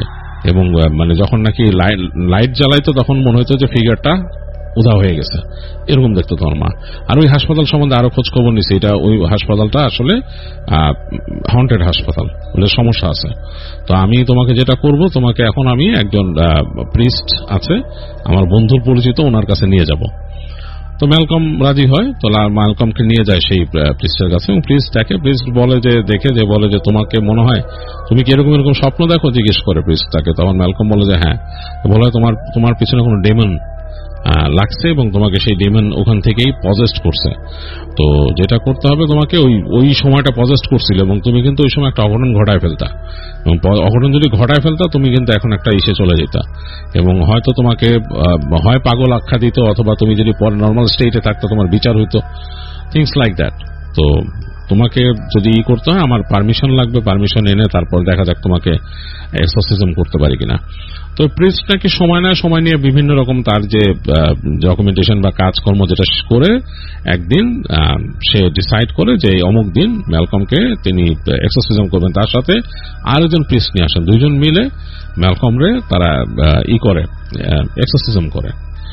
এবং মানে যখন নাকি লাইট জ্বালাইতো তখন মনে হতো যে ফিগারটা উধাও হয়ে গেছে, এরকম দেখতো তোমার মা। আর ওই হাসপাতাল সম্বন্ধে আরো খোঁজ খবর নিছে, এটা ওই হাসপাতালটা আসলে হন্টেড হাসপাতাল, বলে সমস্যা আছে। তো আমি তোমাকে যেটা করব, তোমাকে এখন আমি একজন প্রিস্ট আছে আমার বন্ধুর পরিচিত, ওনার কাছে নিয়ে যাব। তো ম্যালকম রাজি হয়, তো ম্যালকমকে নিয়ে যায় সেই প্রিস্টের কাছে, এবং প্রিস্ট বলে যে দেখে যে বলে যে তোমাকে মনে হয় তুমি কি এরকম এরকম স্বপ্ন দেখো, জিজ্ঞেস করে প্রিস্ট তাকে। তখন ম্যালকম বলে যে হ্যাঁ। বলে তোমার পিছনে কোনো ডেমন লাগছে এবং তোমাকে সেই ডেমন ওখান থেকেই পজেস্ট করছে। তো যেটা করতে হবে তোমাকে, ওই সময়টা পজেস্ট করছিল এবং তুমি কিন্তু ওই সময় একটা অঘটন ঘটায় ফেলতা, এবং অঘটন যদি ঘটায় ফেলতা তুমি কিন্তু এখন একটা ইসে চলে যেতা, এবং হয়তো তোমাকে হয় পাগল আখ্যা দিত, অথবা তুমি যদি পরে নর্মাল স্টেটে থাকতো তোমার বিচার হইতো, থিংস লাইক দ্যাট। তো তোমাকে যদি করতে হয় আমার পারমিশন লাগবে, পারমিশন এনে তারপর দেখা যাক তোমাকে এক্সরসিজম করতে পারি কিনা। তো প্রিস্ট নাকি সময় নিয়ে বিভিন্ন রকম তার যে ডকুমেন্টেশন বা কাজকর্ম যেটা করে একদিন সে ডিসাইড করে যে অমুক দিন ম্যালকমকে তিনি এক্সরসিজম করবেন। তার সাথে আরেকজন প্রিস্ট নিয়ে আসেন, দুইজন মিলে ম্যালকমরে তারা করে এক্সরসিজম করে,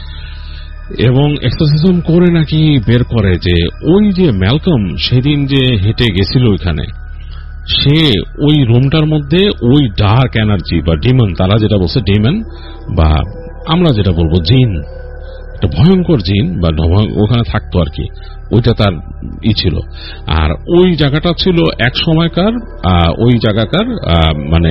এবং এক্সরসিজম করে নাকি বের করে যে ওই যে ম্যালকম সেদিন যে হেঁটে গেছিল ওইখানে, সে ওই রুমটার মধ্যে ওই ডার্ক এনার্জি বা ডিমন, তারা যেটা বলছে ডিমন বা আমরা যেটা বলবো জিন, একটা ভয়ঙ্কর জিন বা ওখানে থাকতো আর কি, ওইটা তার ছিল। আর ওই জায়গাটা ছিল এক সময়কার ওই জায়গাকার মানে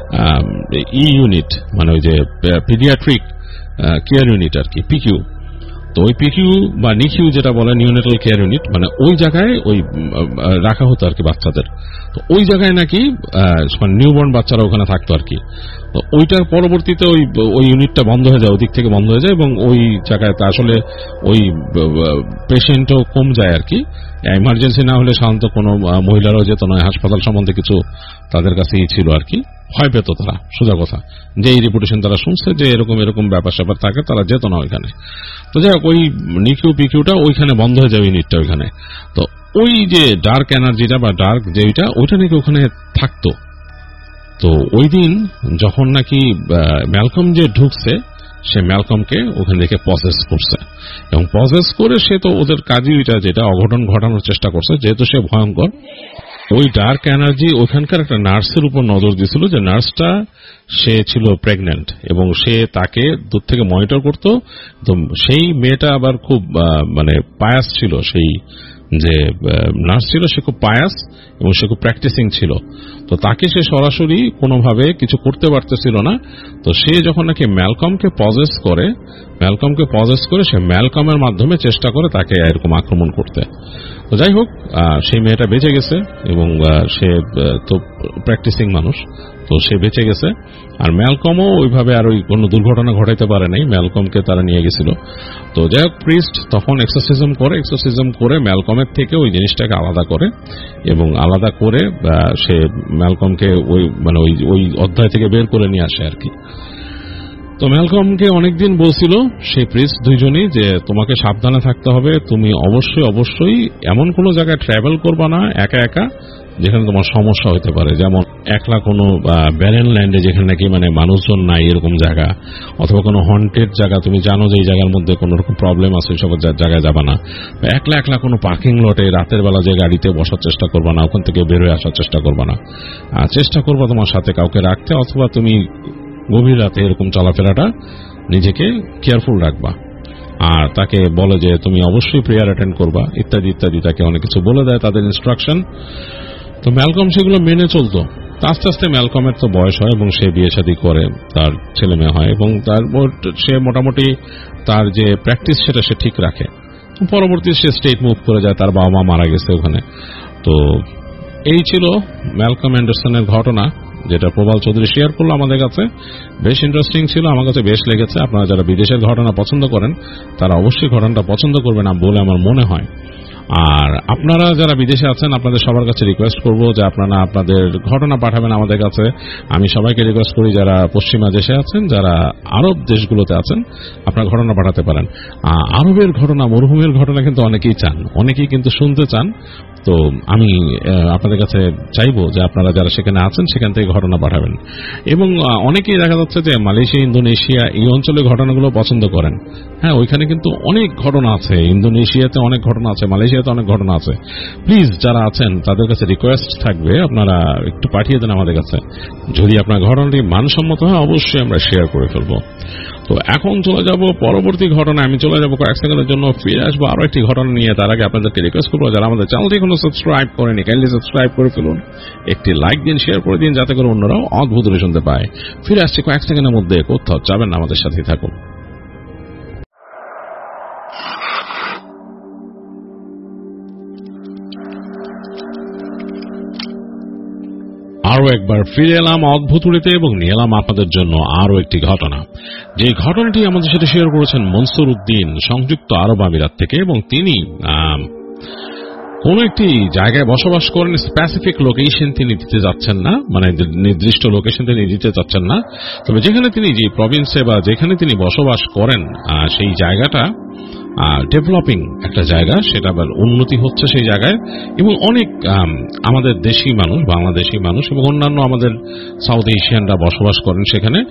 ইউনিট, মানে ওই যে পিডিয়াট্রিক কেয়ার ইউনিট আর কি, পিকিউ। তো ওই পিকিউ বা নিকিউ যেটা বলে নিওনেটাল কেয়ার ইউনিট, মানে ওই জায়গায় ওই রাখা হতো আর কি বাচ্চাদের। তো ওই জায়গায় নাকি নিউবর্ন বাচ্চারা ওখানে থাকতো আর কি। তো ওইটার পরবর্তীতে ওই ইউনিটটা বন্ধ হয়ে যায়, ওই দিক থেকে বন্ধ হয়ে যায়, এবং ওই জায়গায় আসলে ওই পেশেন্টও কম যায় আর কি। এমার্জেন্সি না হলে সাধারণত কোনো মহিলারাও যেত না, হাসপাতাল সম্বন্ধে কিছু তাদের কাছেই ছিল আর কি, ভয় পেত তারা, সোজা কথা। যে এই রিপুটেশন তারা শুনছে যে এরকম এরকম ব্যাপার স্যাপার থাকে, তারা যেত না ওইখানে। তো যাই হোক, ওই নিকিউ পিকিউটা ওইখানে বন্ধ হয়ে যাবে ইউনিটটা ওইখানে। তো ওই যে ডার্ক এনার্জিটা বা ডার্ক যেটা, ওইটা নাকি ওখানে থাকতো। তো ওই দিন যখন নাকি ম্যালকম যে ঢুকছে, সে ম্যালকমকে ওখান থেকে পজেস করছে, এবং পজেস করে সে তো ওদের কাজই ওইটা, যেটা অঘটন ঘটানোর চেষ্টা করছে, যেহেতু সে ভয়ঙ্কর। ওই ডার্ক এনার্জি ওইখানকার একটা নার্সের উপর নজর দিয়েছিল, যে নার্সটা সে ছিল প্রেগন্যান্ট, এবং সে তাকে দূর থেকে মনিটর করত। তো সেই মেয়েটা আবার খুব মানে পায়াস ছিল, সেই যে নার্স ছিল সে খুব পায়াস এবং সে খুব প্র্যাকটিসিং ছিল। তো তাকে সে সরাসরি কোনোভাবে কিছু করতে পারতেছিল না। তো সে যখন নাকি ম্যালকমকে পজেস করে সে ম্যালকমের মাধ্যমে চেষ্টা করে তাকে এরকম আক্রমণ করতে। তো যাই হোক, সেই মেয়েটা বেঁচে গেছে, এবং সে তো প্র্যাকটিসিং মানুষ, তো সে বেঁচে গেছে। আর ম্যালকমও ওইভাবে আর ওই কোনো দুর্ঘটনা ঘটাইতে পারে নাই, ম্যালকমকে তারা নিয়ে গেছিল। তো যাই হোক, প্রিস্ট তখন এক্সরসিজম করে ম্যালকমের থেকে ওই জিনিসটাকে আলাদা করে, এবং আলাদা করে সে ম্যালকমকে ওই অধ্যায় থেকে বের করে নিয়ে আসে আর কি। তো ম্যালকমকে অনেকদিন বলছিল সেই প্রিস্ট দুইজনই যে তোমাকে সাবধানে থাকতে হবে, তুমি অবশ্যই এমন কোনো জায়গায় ট্রাভেল করবা না একা একা যেখানে তোমার সমস্যা হতে পারে, যেমন একলা কোনো ব্যারেন ল্যান্ডে যেখানে নাকি মানে মানুষজন নাই এরকম জায়গা, অথবা কোনো হন্টেড জায়গা, তুমি জানো যে এই জায়গার মধ্যে কোনো রকম প্রবলেম আছে, সব জায়গায় যাবা না। একলা কোনো পার্কিং লটে রাতের বেলা যে গাড়িতে বসার চেষ্টা করবা না, ওখান থেকে বের হয়ে আসার চেষ্টা করবা না। চেষ্টা করবা তোমার সাথে কাউকে রাখতে, অথবা তুমি গভীর রাতে এরকম চলাফেরাটা নিজেকে কেয়ারফুল রাখবা। আর তাকে বলে যে তুমি অবশ্যই প্রেয়ার অ্যাটেন্ড করবা, ইত্যাদি ইত্যাদি, তাকে অনেক কিছু বলে দেয় তাদের ইনস্ট্রাকশন। তো ম্যালকম সেগুলো মেনে চলতো। আস্তে আস্তে ম্যালকমের তো বয়স হয় এবং সে বিয়ে শাদী করে, তার ছেলে মেয়ে হয়, এবং সে মোটামুটি তার যে প্র্যাকটিস সেটা সে ঠিক রাখে। পরবর্তী সে স্টেট মুভ করে যায়, তার বাবা মা মারা গেছে ওখানে। তো এই ছিল ম্যালকম অ্যান্ডারসনের ঘটনা, যেটা প্রবাল চৌধুরী শেয়ার করলো আমাদের কাছে। বেশ ইন্টারেস্টিং ছিল, আমার কাছে বেশ লেগেছে। আপনারা যারা বিদেশের ঘটনা পছন্দ করেন তারা অবশ্যই ঘটনাটা পছন্দ করবেন বলে আমার মনে হয়। আর আপনারা যারা বিদেশে আছেন আপনাদের সবার কাছে রিকোয়েস্ট করব যে আপনারা আপনাদের ঘটনা পাঠাবেন আমাদের কাছে। আমি সবাইকে রিকোয়েস্ট করি যারা পশ্চিমা দেশে আছেন, যারা আরব দেশগুলোতে আছেন, আপনারা ঘটনা পাঠাতে পারেন। আরবের ঘটনা, মরুভূমির ঘটনা কিন্তু অনেকেই চান, অনেকেই কিন্তু শুনতে চান। তো আমি আপনাদের কাছে চাইবো যে আপনারা যারা সেখানে আছেন সেখান থেকে ঘটনা পাঠাবেন। এবং অনেকেই দেখা যাচ্ছে যে মালয়েশিয়া, ইন্দোনেশিয়া এই অঞ্চলে ঘটনাগুলো পছন্দ করেন। হ্যাঁ, ওইখানে কিন্তু অনেক ঘটনা আছে, ইন্দোনেশিয়াতে অনেক ঘটনা আছে, মালয়েশিয়াতে অনেক ঘটনা আছে। প্লিজ যারা আছেন তাদের কাছে রিকোয়েস্ট থাকবে আপনারা একটু পাঠিয়ে দেন আমাদের কাছে। যদি আপনার ঘটনাটি মানসম্মত হয় অবশ্যই আমরা শেয়ার করে ফেলবো। তো এখন চলে যাব পরবর্তী ঘটনা। আমি চলে যাব কয়েক সেকেন্ডের জন্য, ফিরে আসবো আরো একটি ঘটনা নিয়ে। তার আগে আপনাদেরকে রিকোয়েস্ট করবো যারা আমাদের চ্যানেলটি এখনো সাবস্ক্রাইব করেনি কাইন্ডলি সাবস্ক্রাইব করে ফেলুন, একটি লাইক দিন, শেয়ার করে দিন যাতে করে অন্যরাও অদ্ভুত শুনতে পায়। ফিরে আসছি কয়েক সেকেন্ডের মধ্যে, কোথাও যাবেন না, আমাদের সাথেই থাকুন। আরো একবার ফিরে এলাম অদ্ভুত উড়িতে এবং নিয়ে এলাম আপনাদের জন্য আরো একটি ঘটনা। যে ঘটনাটি আমাদের সাথে শেয়ার করেছেন মনসুর উদ্দিন সংযুক্ত আরব আমিরাত থেকে, এবং তিনি কোন একটি জায়গায় বসবাস করেন। স্পেসিফিক লোকেশন তিনি দিতে যাচ্ছেন না, মানে নির্দিষ্ট লোকেশন তিনি দিতে চাচ্ছেন না। তবে যেখানে তিনি, যে প্রভিন্সে বা যেখানে তিনি বসবাস করেন সেই জায়গাটা ডেভেলপিং একটা জায়গা, সেটা আবার উন্নতি হচ্ছে সেই জায়গায়। এবং অনেক আমাদের দেশি মানুষ, বাংলাদেশি মানুষ এবং অন্যান্য আমাদের সাউথ এশিয়ানরা বসবাস করেন সেখানে।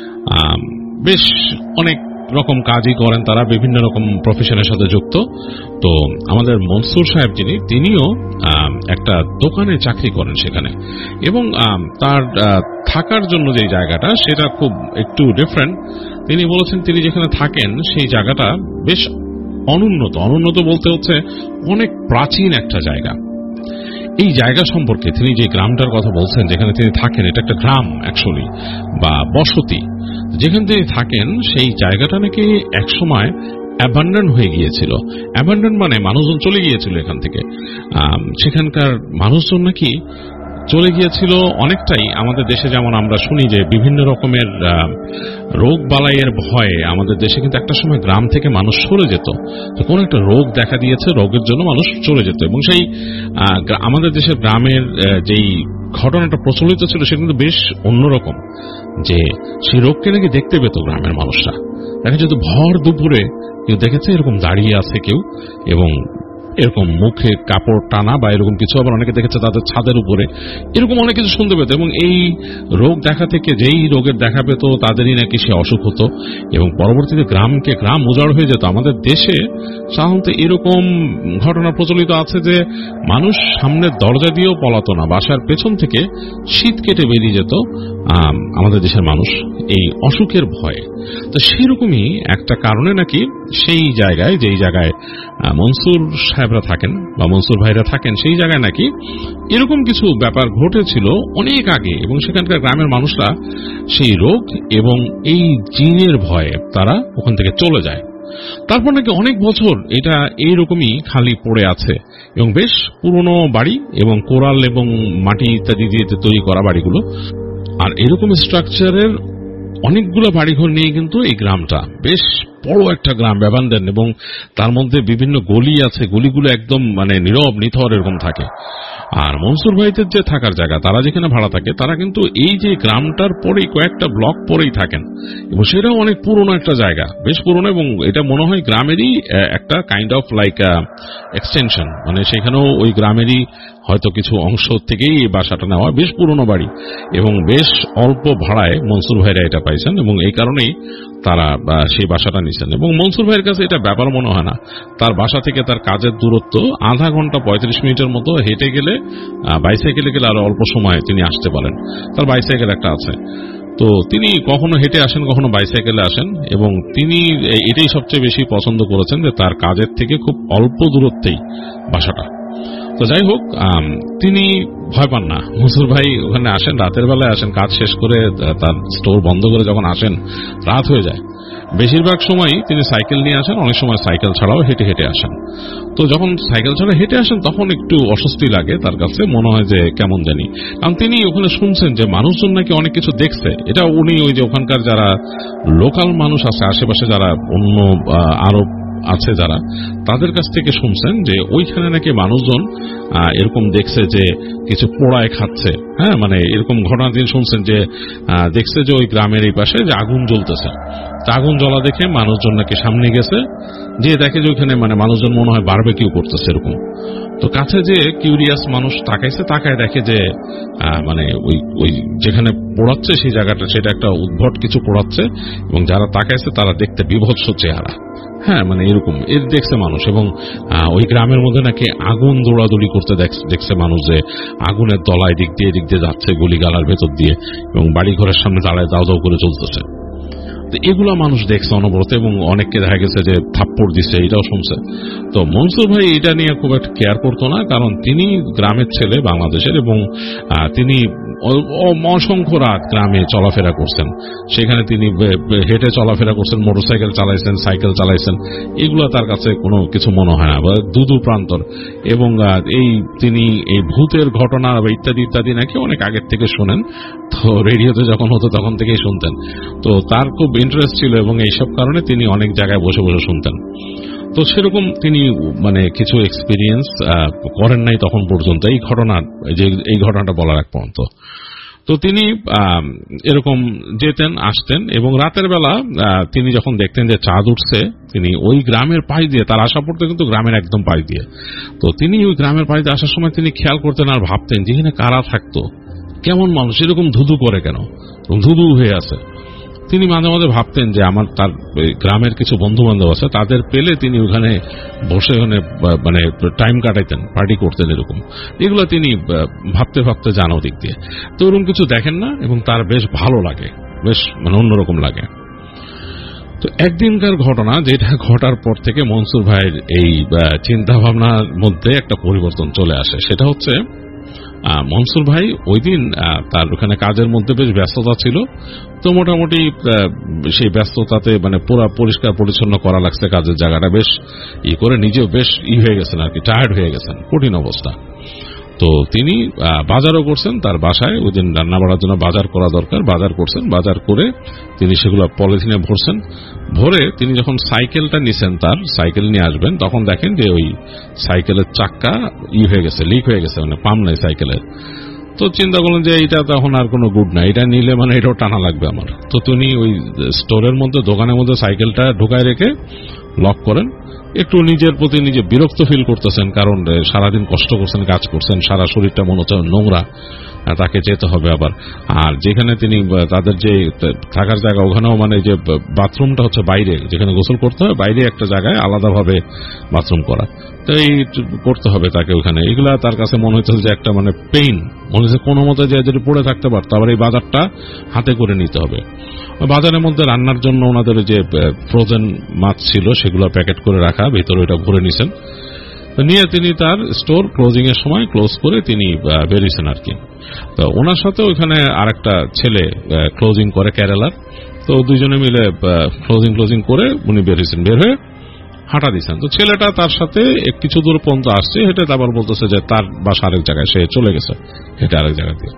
বেশ অনেক রকম কাজই করেন তারা, বিভিন্ন রকম প্রফেশনের সাথে যুক্ত। তো আমাদের মনসুর সাহেব তিনিও একটা দোকানে চাকরি করেন সেখানে। এবং তার থাকার জন্য যে জায়গাটা সেটা খুব একটু ডিফারেন্ট। তিনি বলেছেন তিনি যেখানে থাকেন সেই জায়গাটা বেশ অনুন্নত বলতে হচ্ছে অনেক প্রাচীন একটা জায়গা। এই জায়গা সম্পর্কে তিনি যে গ্রামটার কথা বলছেন যেখানে তিনি থাকেন, এটা একটা গ্রাম অ্যাকচুয়ালি বা বসতি। যেখানে তিনি থাকেন সেই জায়গাটা নাকি একসময় অ্যাবান্ডন হয়ে গিয়েছিল। অ্যাবান্ডন মানে মানুষজন চলে গিয়েছিল এখান থেকে। সেখানকার মানুষজন নাকি চলে গিয়েছিল অনেকটাই। আমাদের দেশে যেমন আমরা শুনি যে বিভিন্ন রকমের রোগ বালাইয়ের ভয়ে আমাদের দেশে কিন্তু একটা সময় গ্রাম থেকে মানুষ সরে যেত। তো কোন একটা রোগ দেখা দিয়েছে, রোগের জন্য মানুষ চলে যেত। এবং সেই আমাদের দেশের গ্রামের যেই ঘটনাটা প্রচলিত ছিল সেটা কিন্তু বেশ অন্যরকম, যে সেই রোগকে নাকি দেখতে পেত গ্রামের মানুষরা। দেখা যেত ভর দুপুরে কেউ দেখেছে এরকম দাঁড়িয়ে আছে কেউ, এবং এরকম মুখে কাপড় টানা বা এরকম কিছু। আবার অনেকে দেখেছে তাদের ছাদের উপরে এরকম অনেক কিছু শুনতে পেত। এবং এই রোগ দেখা থেকে যেই রোগের দেখা পেত তাদেরই নাকি সে অসুখ হতো, এবং পরবর্তীতে গ্রাম উজাড় হয়ে যেত। আমাদের দেশে সাধারণত এরকম ঘটনা প্রচলিত আছে যে মানুষ সামনের দরজা দিয়েও পলাতো না, বাসার পেছন থেকে শীত কেটে বেরিয়ে যেত আমাদের দেশের মানুষ এই অসুখের ভয়ে। তো সেরকমই একটা কারণে নাকি সেই জায়গায়, যেই জায়গায় মনসুর সাহেবরা থাকেন বা মনসুর ভাইরা থাকেন, সেই জায়গায় নাকি এরকম কিছু ব্যাপার ঘটেছিল অনেক আগে। এবং সেখানকার গ্রামের মানুষরা সেই রোগ এবং এই জিনের ভয়ে তারা ওখান থেকে চলে যায়। তারপর নাকি অনেক বছর এটা এইরকমই খালি পড়ে আছে, এবং বেশ পুরনো বাড়ি এবং কোরাল এবং মাটি ইত্যাদি দিয়ে তৈরি করা বাড়িগুলো। আর এরকম স্ট্রাকচারের অনেকগুলো বাড়িঘর নিয়ে কিন্তু এই গ্রামটা বেশ বড় একটা গ্রাম, ব্যবানদেন। এবং তার মধ্যে বিভিন্ন গলি আছে, গলিগুলো একদম মানে নীরব নিথর এরকম থাকে। আর মনসুর ভাইদের যে থাকার জায়গা, তারা যেখানে ভাড়া থাকে, তারা কিন্তু এই যে গ্রামটার পরেই কয়েকটা ব্লক পরেই থাকেন। এবং সেটাও অনেক পুরনো একটা জায়গা, বেশ পুরনো। এবং এটা মনে হয় গ্রামেরই একটা কাইন্ড অফ লাইক এক্সটেনশন, মানে সেখানেও ওই গ্রামেরই হয়তো কিছু অংশ থেকেই এই বাসাটা নেওয়া। বেশ পুরনো বাড়ি এবং বেশ অল্প ভাড়ায় মনসুর ভাইরা এটা পাইছেন, এবং এই কারণেই তারা সেই বাসাটা নিচ্ছেন। এবং মনসুর ভাইয়ের কাছে এটা ব্যাপার মনে হয় না। তার বাসা থেকে তার কাজের দূরত্ব আধা ঘন্টা 35 মিনিটের মতো, হেঁটে গেলে বাইসাইকেলে গেলে আরো অল্প সময় তিনি আসতে পারেন। তার বাইসাইকেল একটা আছে। তো তিনি কখনো হেঁটে আসেন, কখনো বাইসাইকেলে আসেন। এবং তিনি এটাই সবচেয়ে বেশি পছন্দ করেছেন যে তার কাজের থেকে খুব অল্প দূরত্বেই বাসাটা। তো যাই হোক, তিনি ভয় পান না। মনসুর ভাই ওখানে আসেন, রাতের বেলায় আসেন, কাজ শেষ করে তার স্টোর বন্ধ করে যখন আসেন রাত হয়ে যায়। বেশিরভাগ সময় তিনি সাইকেল নিয়ে আসেন, অনেক সময় সাইকেল ছাড়াও হেঁটে হেঁটে আসেন। তো যখন সাইকেল ছাড়া হেঁটে আসেন তখন একটু অস্বস্তি লাগে তার কাছে, মনে হয় যে কেমন জানি। কারণ তিনি ওখানে শুনছেন যে মানুষজন নাকি অনেক কিছু দেখছে। এটা উনি ওই যে ওখানকার যারা লোকাল মানুষ আছে আশেপাশে, যারা অন্য আরব আছে যারা, তাদের কাছ থেকে শুনছেন যে ওইখানে নাকি মানুষজন এরকম দেখছে যে কিছু পোড়ায় খাচ্ছে। হ্যাঁ, মানে এরকম ঘটনা তিনি শুনছেন যে দেখছে যে ওই গ্রামের এই পাশে যে আগুন জ্বলতেছে, আগুন জ্বলা দেখে মানুষজন নাকি সামনে গেছে, যে দেখে যে ওইখানে মানে মানুষজন মনে হয় বারবেকিউ করতেছে এরকম। তো কাছে যে কিউরিয়াস মানুষ তাকাইছে, তাকায় দেখে যে মানে ওই যেখানে পোড়াচ্ছে সেই জায়গাটা সেটা একটা উদ্ভট কিছু পোড়াচ্ছে, এবং যারা তাকাইছে তারা দেখতে বিভৎস চেহারা। হ্যাঁ, মানে এরকম এর দেখছে মানুষ, এবং ওই গ্রামের মধ্যে নাকি আগুন দৌড়াদৌড়ি করতে দেখছে মানুষ, যে আগুনের দলায় দিক দিয়ে যাচ্ছে গলিগালার ভেতর দিয়ে, এবং বাড়ি ঘরের সামনে দাঁড়ায় দাও দাও করে চলতেছে। তো এগুলা মানুষ দেখছে অনবরত, এবং অনেককে দেখা গেছে যে থাপ্পড় দিচ্ছে, এটাও শুনছে। তো মনসুর ভাই এটা নিয়ে খুব একটা কেয়ার করতো না, কারণ তিনি গ্রামের ছেলে বাংলাদেশের, এবং তিনি অসংখ্য রাত গ্রামে চলাফেরা করছেন। সেখানে তিনি হেঁটে চলাফেরা করছেন, মোটরসাইকেল চালাইছেন, সাইকেল চালাইছেন, এগুলো তার কাছে কোনো কিছু মনে হয় না, বা দূর প্রান্তর। এবং তিনি এই ভূতের ঘটনা ইত্যাদি ইত্যাদি নাকি অনেক আগের থেকে শোনেন। তো রেডিওতে যখন হতো তখন থেকেই শুনতেন। তো তার খুব ইন্টারেস্ট ছিল, এবং এইসব কারণে তিনি অনেক জায়গায় বসে বসে শুনতেন। তো সেরকম তিনি মানে কিছু এক্সপিরিয়েন্স করেন নাই তখন পর্যন্ত, এই ঘটনাটা বলার এক পর্যন্ত। তো তিনি এরকম যেতেন আসতেন, এবং রাতের বেলা তিনি যখন দেখতেন যে চাঁদ উঠছে, তিনি ওই গ্রামের পাশ দিয়ে, তার আশা পড়তো কিন্তু গ্রামের একদম পাশ দিয়ে, তো তিনি ওই গ্রামের পাশ দিয়ে আসার সময় তিনি খেয়াল করতেন আর ভাবতেন যে এখানে কারা থাকতো, কেমন মানুষ, এরকম ধুধু করে কেন, ধুধু হয়ে আছে। তিনি মাঝে মাঝে ভাবতেন যে আমার তার গ্রামের কিছু বন্ধু বান্ধব আছে, তাদের পেলে তিনি ওখানে বসে ওখানে মানে টাইম কাটাইতেন, পার্টি করতেন, এরকম এগুলো তিনি ভাবতে ভাবতে জানো দিক দিয়ে। তো ওরকম কিছু দেখেন না, এবং তার বেশ ভালো লাগে, বেশ মানে অন্যরকম লাগে। তো একদিনকার ঘটনা, যেটা ঘটার পর থেকে মনসুর ভাইয়ের এই চিন্তা ভাবনার মধ্যে একটা পরিবর্তন চলে আসে। সেটা হচ্ছে মনসুর ভাই ওই দিন তার ওখানে কাজের মধ্যে বেশ ব্যস্ততা ছিল। তো মোটামুটি সেই ব্যস্ততাতে মানে পুরো পরিষ্কার পরিচ্ছন্ন করা লাগছে কাজের জায়গাটা, বেশ করে নিজেও বেশ হয়ে গেছেন আর কি, টায়ার্ড হয়ে গেছেন, কঠিন অবস্থা। তো তিনি বাজারও করছেন তার বাসায়, ওই দিন রান্না বাড়ার জন্য বাজার করা দরকার, বাজার করছেন। বাজার করে তিনি সেগুলো পলিথিনে ভরছেন। ভরে তিনি যখন সাইকেলটা নিছেন, তার সাইকেল নিয়ে আসবেন, তখন দেখেন যে ওই সাইকেলের চাক্কা হয়ে গেছে, লিক হয়ে গেছে, মানে পাম্প নাই সাইকেলের। তো চিন্তা করলেন যে এটা তখন আর কোনো গুড না, এটা নিলে মানে এটাও টানা লাগবে আমার। তো তিনি ওই স্টোরের মধ্যে, দোকানের মধ্যে সাইকেলটা ঢুকায় রেখে লক করেন। একটু নিজের প্রতি নিজে বিরক্ত ফিল করতেছেন, কারণ সারাদিন কষ্ট করছেন, কাজ করছেন, সারা শরীরটা মনে হচ্ছে নোংরা, তাকে যেতে হবে আবার। আর যেখানে তিনি তাদের যে থাকার জায়গা, ওখানেও মানে যে বাথরুমটা হচ্ছে বাইরে, যেখানে গোসল করতে হয় বাইরে একটা জায়গায় আলাদাভাবে বাথরুম করা, তো এই করতে হবে তাকে ওখানে। এগুলা তার কাছে মনে হচ্ছে যে একটা মানে পেইন, মনে হচ্ছে কোনো মতে যে যদি পড়ে থাকতে পারতো, আবার এই বাজারটা হাতে করে নিতে হবে। বাজারের মধ্যে রান্নার জন্য ওনাদের যে ফ্রোজেন মাছ ছিল সেগুলো প্যাকেট করে রাখা, ভেতরে ওইটা ভরে নিছেন। নিয়ে তিনি তার স্টোর ক্লোজিং এর সময় ক্লোজ করে তিনি বেরিয়েছেন আর কি। তো ওনার সাথে ওইখানে আরেকটা ছেলে ক্লোজিং করে কেরালার। তো দুইজনে মিলে ক্লোজিং করে উনি বেরিয়েছেন, বের হয়ে হাঁটা দিচ্ছেন। তো ছেলেটা তার সাথে কিছু দূর পর্যন্ত আসছে হেঁটে, তারপর বলতেছে যে তার বাসা আরেক জায়গায়, সে চলে গেছে হেঁটে আরেক জায়গা দিয়ে।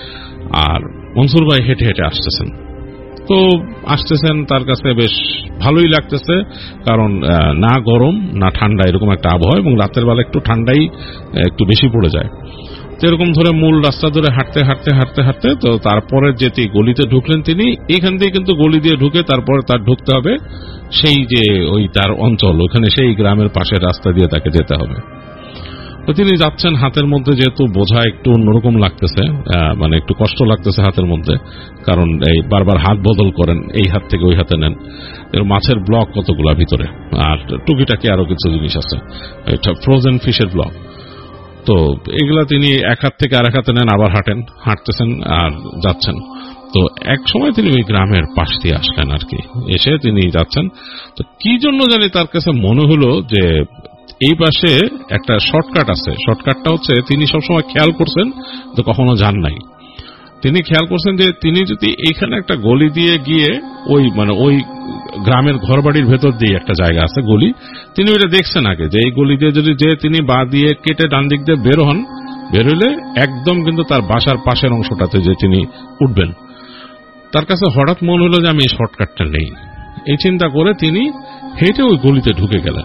আর মনসুর ভাই হেঁটে হেঁটে আসতেছেন। তো আসতেছেন, তার কাছে বেশ ভালোই লাগতেছে, কারণ না গরম না ঠান্ডা, এরকম একটা আবহাওয়া, এবং রাতের বেলা একটু ঠান্ডাই একটু বেশি পড়ে যায়। তো এরকম ধরে মূল রাস্তা ধরে হাঁটতে হাঁটতে হাঁটতে হাঁটতে তো তারপরে যেতে গলিতে ঢুকলেন তিনি। এইখান দিয়ে কিন্তু গলি দিয়ে ঢুকে তারপরে তার ঢুকতে হবে সেই যে ওই তার অঞ্চল, ওখানে সেই গ্রামের পাশের রাস্তা দিয়ে তাকে যেতে হবে। তো তিনি যাচ্ছেন, হাতের মধ্যে যেহেতু বোঝা একটু অন্যরকম লাগতেছে, মানে একটু কষ্ট লাগতেছে হাতের মধ্যে, কারণ এই বারবার হাত বদল করেন, এই হাত থেকে ওই হাতে নেন, মাছের ব্লক কতগুলা ভিতরে, আর টুকিটাকি আরো কিছু জিনিস আছে, এটা ফ্রোজেন ফিশের ব্লক। তো এগুলা তিনি এক হাত থেকে আরেক হাতে নেন, আবার হাঁটতেছেন আর যাচ্ছেন। তো এক সময় তিনি ওই গ্রামের পাশ দিয়ে আসলেন আর কি, এসে তিনি যাচ্ছেন। তো কি জন্য জানি তার কাছে মনে হলো যে এই পাশে একটা শর্টকাট আছে। শর্টকাটটা হচ্ছে তিনি সবসময় খেয়াল করছেন, তো কখনো যান নাই। তিনি খেয়াল করছেন যে তিনি যদি এইখানে একটা গলি দিয়ে গিয়ে ওই মানে ওই গ্রামের ঘরবাড়ির ভেতর দিয়ে একটা জায়গা আছে গলি, তিনি ওইটা দেখছেন আগে, যে এই গলি দিয়ে যদি যে তিনি বা দিয়ে কেটে ডান দিক দিয়ে বের হন, বের হইলে একদম কিন্তু তার বাসার পাশের অংশটাতে যে তিনি উঠবেন। তার কাছে হঠাৎ মনে হলো যে আমি এই শর্টকাটটা নেই, এই চিন্তা করে তিনি হেঁটে ওই গলিতে ঢুকে গেলেন।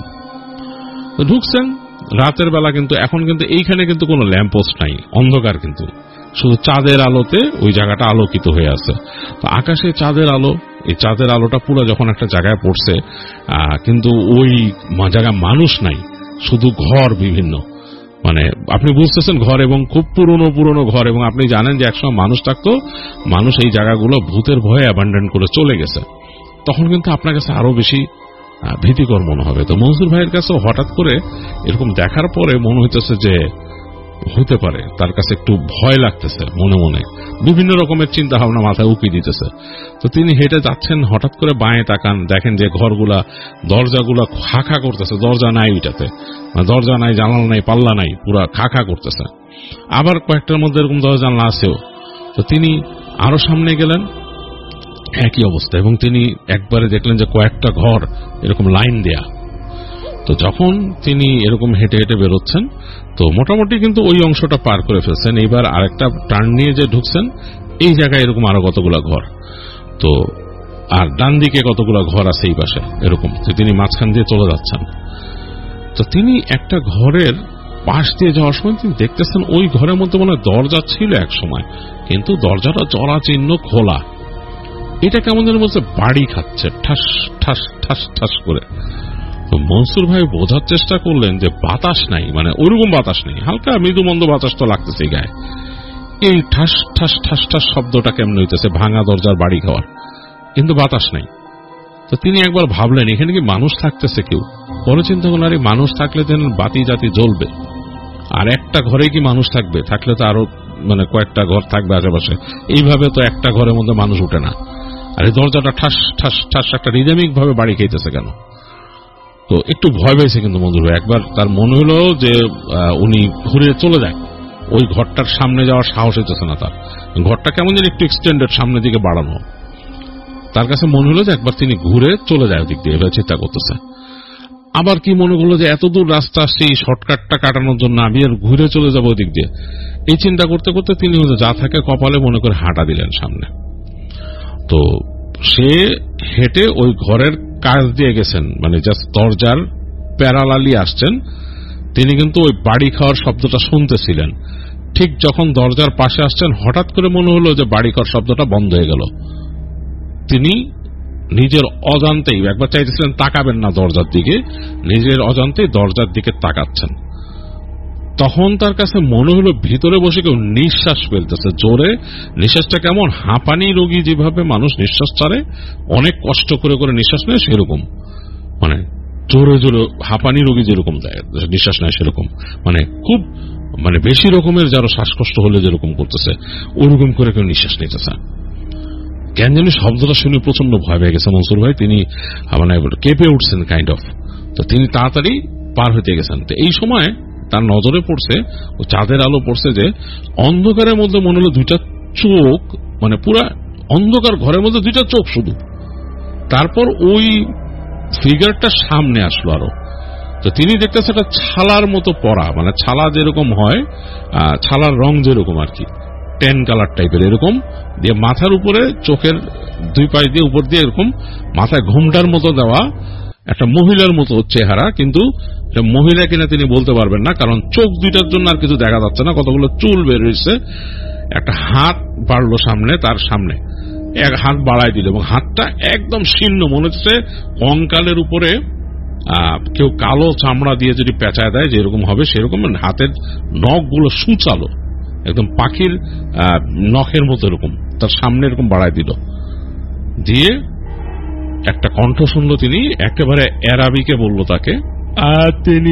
ঢুকছেন রাতের বেলা, কিন্তু এখন কিন্তু এইখানে কিন্তু কোনো ল্যাম্পপোস্ট নাই, অন্ধকার, কিন্তু শুধু চাঁদের আলোতে ওই জায়গাটা আলোকিত হয়ে আছে। তো আকাশে চাঁদের আলো, এই চাঁদের আলোটা পুরো যখন একটা জায়গায় পড়ছে, কিন্তু ওই জায়গায় মানুষ নাই, শুধু ঘর বিভিন্ন, মানে আপনি বুঝতেছেন ঘর, এবং খুব পুরনো পুরনো ঘর, এবং আপনি জানেন যে একসময় মানুষ থাকতো, মানুষ এই জায়গাগুলো ভূতের ভয়ে অ্যাবান্ডন করে চলে গেছে। তখন কিন্তু আপনার কাছে আরো বেশি ভীতিকর মনে হবে। তো মনসুর ভাইয়ের কাছে হঠাৎ করে এরকম দেখার পরে মনে হইতেছে যে হতে পারে তার কাছে একটু ভয় লাগতেছে, মনে মনে বিভিন্ন রকমের চিন্তা ভাবনা মাথায় উকি দিতেছে। তো তিনি হেঁটে যাচ্ছেন, হঠাৎ করে বাঁয়ে তাকান, দেখেন যে ঘরগুলা দরজাগুলা খা খা করতেছে, দরজা নাই ওইটাতে, দরজা নাই, জানালা নাই, পাল্লা নাই, পুরা খা খা করতেছে। আবার কয়েকটার মধ্যে এরকম দরজা জানলা আছেও। তো তিনি আরো সামনে গেলেন, একই অবস্থা, এবং তিনি একবারে দেখলেন যে কয়েকটা ঘর এরকম লাইন দেয়া। তো যখন তিনি এরকম হেঁটে হেঁটে বেরোচ্ছেন, তো মোটামুটি কিন্তু ওই অংশটা পার করে ফেলছেন। এইবার আরেকটা টার্ন নিয়ে যে ঢুকছেন, এই জায়গায় এরকম আরো কতগুলা ঘর, তো আর ডান দিকে কতগুলা ঘর আছে এই পাশে, এরকম তিনি মাঝখান দিয়ে চলে যাচ্ছেন। তো তিনি একটা ঘরের পাশ দিয়ে যাওয়ার সময় তিনি দেখতেছেন ওই ঘরের মধ্যে মনে হয় দরজা ছিল এক সময়, কিন্তু দরজাটা জরাচিহ্ন খোলা। এটা কেমন যেন বলছে বাড়ি খাচ্ছে, ঠাস ঠাস ঠাস ঠাস করে। তো মনসুর ভাই বোঝার চেষ্টা করলেন যে বাতাস নাই, মানে ওইরকম বাতাস নেই, হালকা মৃদু মন্দ বাতাস তো লাগতেছে গায়ে। এই ঠাস ঠাস ঠাস ঠাস শব্দটা কেমন হইতেছে, ভাঙা দরজার বাড়ি খাওয়ার, কিন্তু বাতাস নাই। তো তিনি একবার ভাবলেন এখানে কি মানুষ থাকতেছে কেউ। পরে চিন্তা করলেন আরে মানুষ থাকলে যেন বাতি জাতি জ্বলবে, আর একটা ঘরে কি মানুষ থাকবে, থাকলে তো আরো মানে কয়েকটা ঘর থাকবে আশেপাশে, এইভাবে তো একটা ঘরের মধ্যে মানুষ উঠে না। আর এই দরজাটা ঠাস ঠাস ঠাস একটা রিদমিক ভাবে বাড়ি খেয়েছে কেন। তো একটু ভয় পেয়েছে কিন্তু মঞ্জুর ভাই, একবার তার মনে হলো যে উনি ঘুরে চলে যায়, ওই ঘরটার সামনে যাওয়ার সাহস হইতেছে না তার, ঘরটা কেমন যেন একটু এক্সটেন্ডেড সামনের দিকে বাড়ানো। তার কাছে মনে হলো যে একবার তিনি ঘুরে চলে যায় ওদিক দিয়ে, এবার চিন্তা করতেছে। আবার কি মনে করলো যে এত দূর রাস্তা আসছে, এই শর্টকাটটা কাটানোর জন্য আমি আর ঘুরে চলে যাবো ওদিক দিয়ে। এই চিন্তা করতে করতে তিনি যা থাকে কপালে মনে করে হাঁটা দিলেন সামনে। তো সে হেঁটে ওই ঘরের কাজ দিয়ে গেছেন, মানে জাস্ট দরজার প্যারালালি আসছেন। তিনি কিন্তু ওই বাড়ি খাওয়ার শব্দটা শুনতেছিলেন। ঠিক যখন দরজার পাশে আসছেন, হঠাৎ করে মনে হলো যে বাড়ি খাওয়ার শব্দটা বন্ধ হয়ে গেল। তিনি নিজের অজান্তেই, একবার চাইতেছিলেন তাকাবেন না দরজার দিকে, নিজের অজান্তেই দরজার দিকে তাকাচ্ছেন। তখন তার কাছে মনে হলো ভিতরে বসে কেউ নিঃশ্বাস ফেলতেছে জোরে। নিঃশ্বাসটা কেমন, হাঁপানি রোগী যেভাবে মানুষ নিঃশ্বাস ছাড়ে, অনেক কষ্ট করে করে নিঃশ্বাস নেয়, সেরকম, মানে জোরে জোরে হাঁপানি রোগী যেরকম দেয় নিঃশ্বাস নেয় সেরকম, মানে খুব মানে বেশি রকমের যারা শ্বাসকষ্ট হলে যেরকম করতেছে ওরকম করে কেউ নিঃশ্বাস নিতেছে। কেন জানি শব্দটা শুনে প্রচন্ড ভয় পেয়ে গেছে মনসুর ভাই, তিনি মানে কেঁপে উঠছেন কাইন্ড অফ। তো তিনি তাড়াতাড়ি পার হইতে গেছেন। তো এই সময় তার নজরে পড়ছে, ও চাঁদের আলো পড়ছে যে অন্ধকারের মধ্যে মনে হলো দুইটা চোখ, মানে পুরা অন্ধকার ঘরের মধ্যে দুইটা চোখ শুধু। তারপর ওই ফিগারটা সামনে আসলো আরো। তো তিনি দেখতেছে একটা ছালার মতো পরা, মানে ছালা যেরকম হয়, ছালার রং যেরকম আর কি, টেন কালার টাইপের এরকম দিয়ে, মাথার উপরে চোখের দুই পাশ দিয়ে উপর দিয়ে এরকম মাথায় ঘোমটার মতো দেওয়া একটা মহিলার মতো চেহারা, কিন্তু মহিলা কিনা তিনি বলতে পারবেন না, কারণ চোখ দুইটার জন্য আর কিছু দেখা যাচ্ছে না, কতগুলো চুল বের হয়েছে। একটা হাত বাড়লো সামনে, তার সামনে এক হাত বাড়াই দিল, এবং হাতটা একদম শীর্ণ, মনে হচ্ছে কঙ্কালের উপরে কেউ কালো চামড়া দিয়ে যদি পেঁচায় দেয় যেরকম হবে সেরকম। হাতের নখগুলো সুচালো, একদম পাখির নখের মতো এরকম তার সামনে এরকম বাড়াই দিল, দিয়ে একটা কণ্ঠ শুনলো তিনি, একেবারে অ্যারাবিকে বলল তাকে, তিনি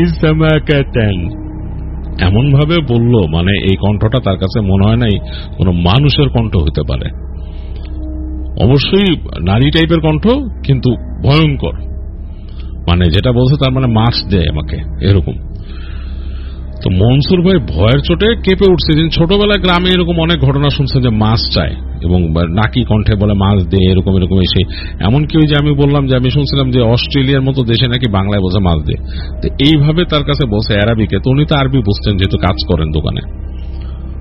এমন ভাবে বলল, মানে এই কণ্ঠটা তার কাছে মনে হয় নাই কোন মানুষের কণ্ঠ হতে পারে। অবশ্যই নারী টাইপের কণ্ঠ, কিন্তু ভয়ঙ্কর, মানে যেটা বলছে তার মানে মাছ দেয় আমাকে এরকম। তো মনসুর ভাই ভয়ের চোটে কেঁপে উঠছে। যিনি ছোটবেলায় গ্রামে এরকম অনেক ঘটনা শুনছেন যে মাছ চায় এবং নাকি কণ্ঠে বলে মাছ দে, এরকম এরকম এসে, এমনকি ওই যে আমি বললাম যে আমি শুনছিলাম যে অস্ট্রেলিয়ার মতো দেশে নাকি বাংলায় বোঝা মাছ দে, তো এইভাবে তার কাছে বলছে অ্যারাবিকে। তো উনি তো আরবি বুঝতেন যেহেতু কাজ করেন দোকানে।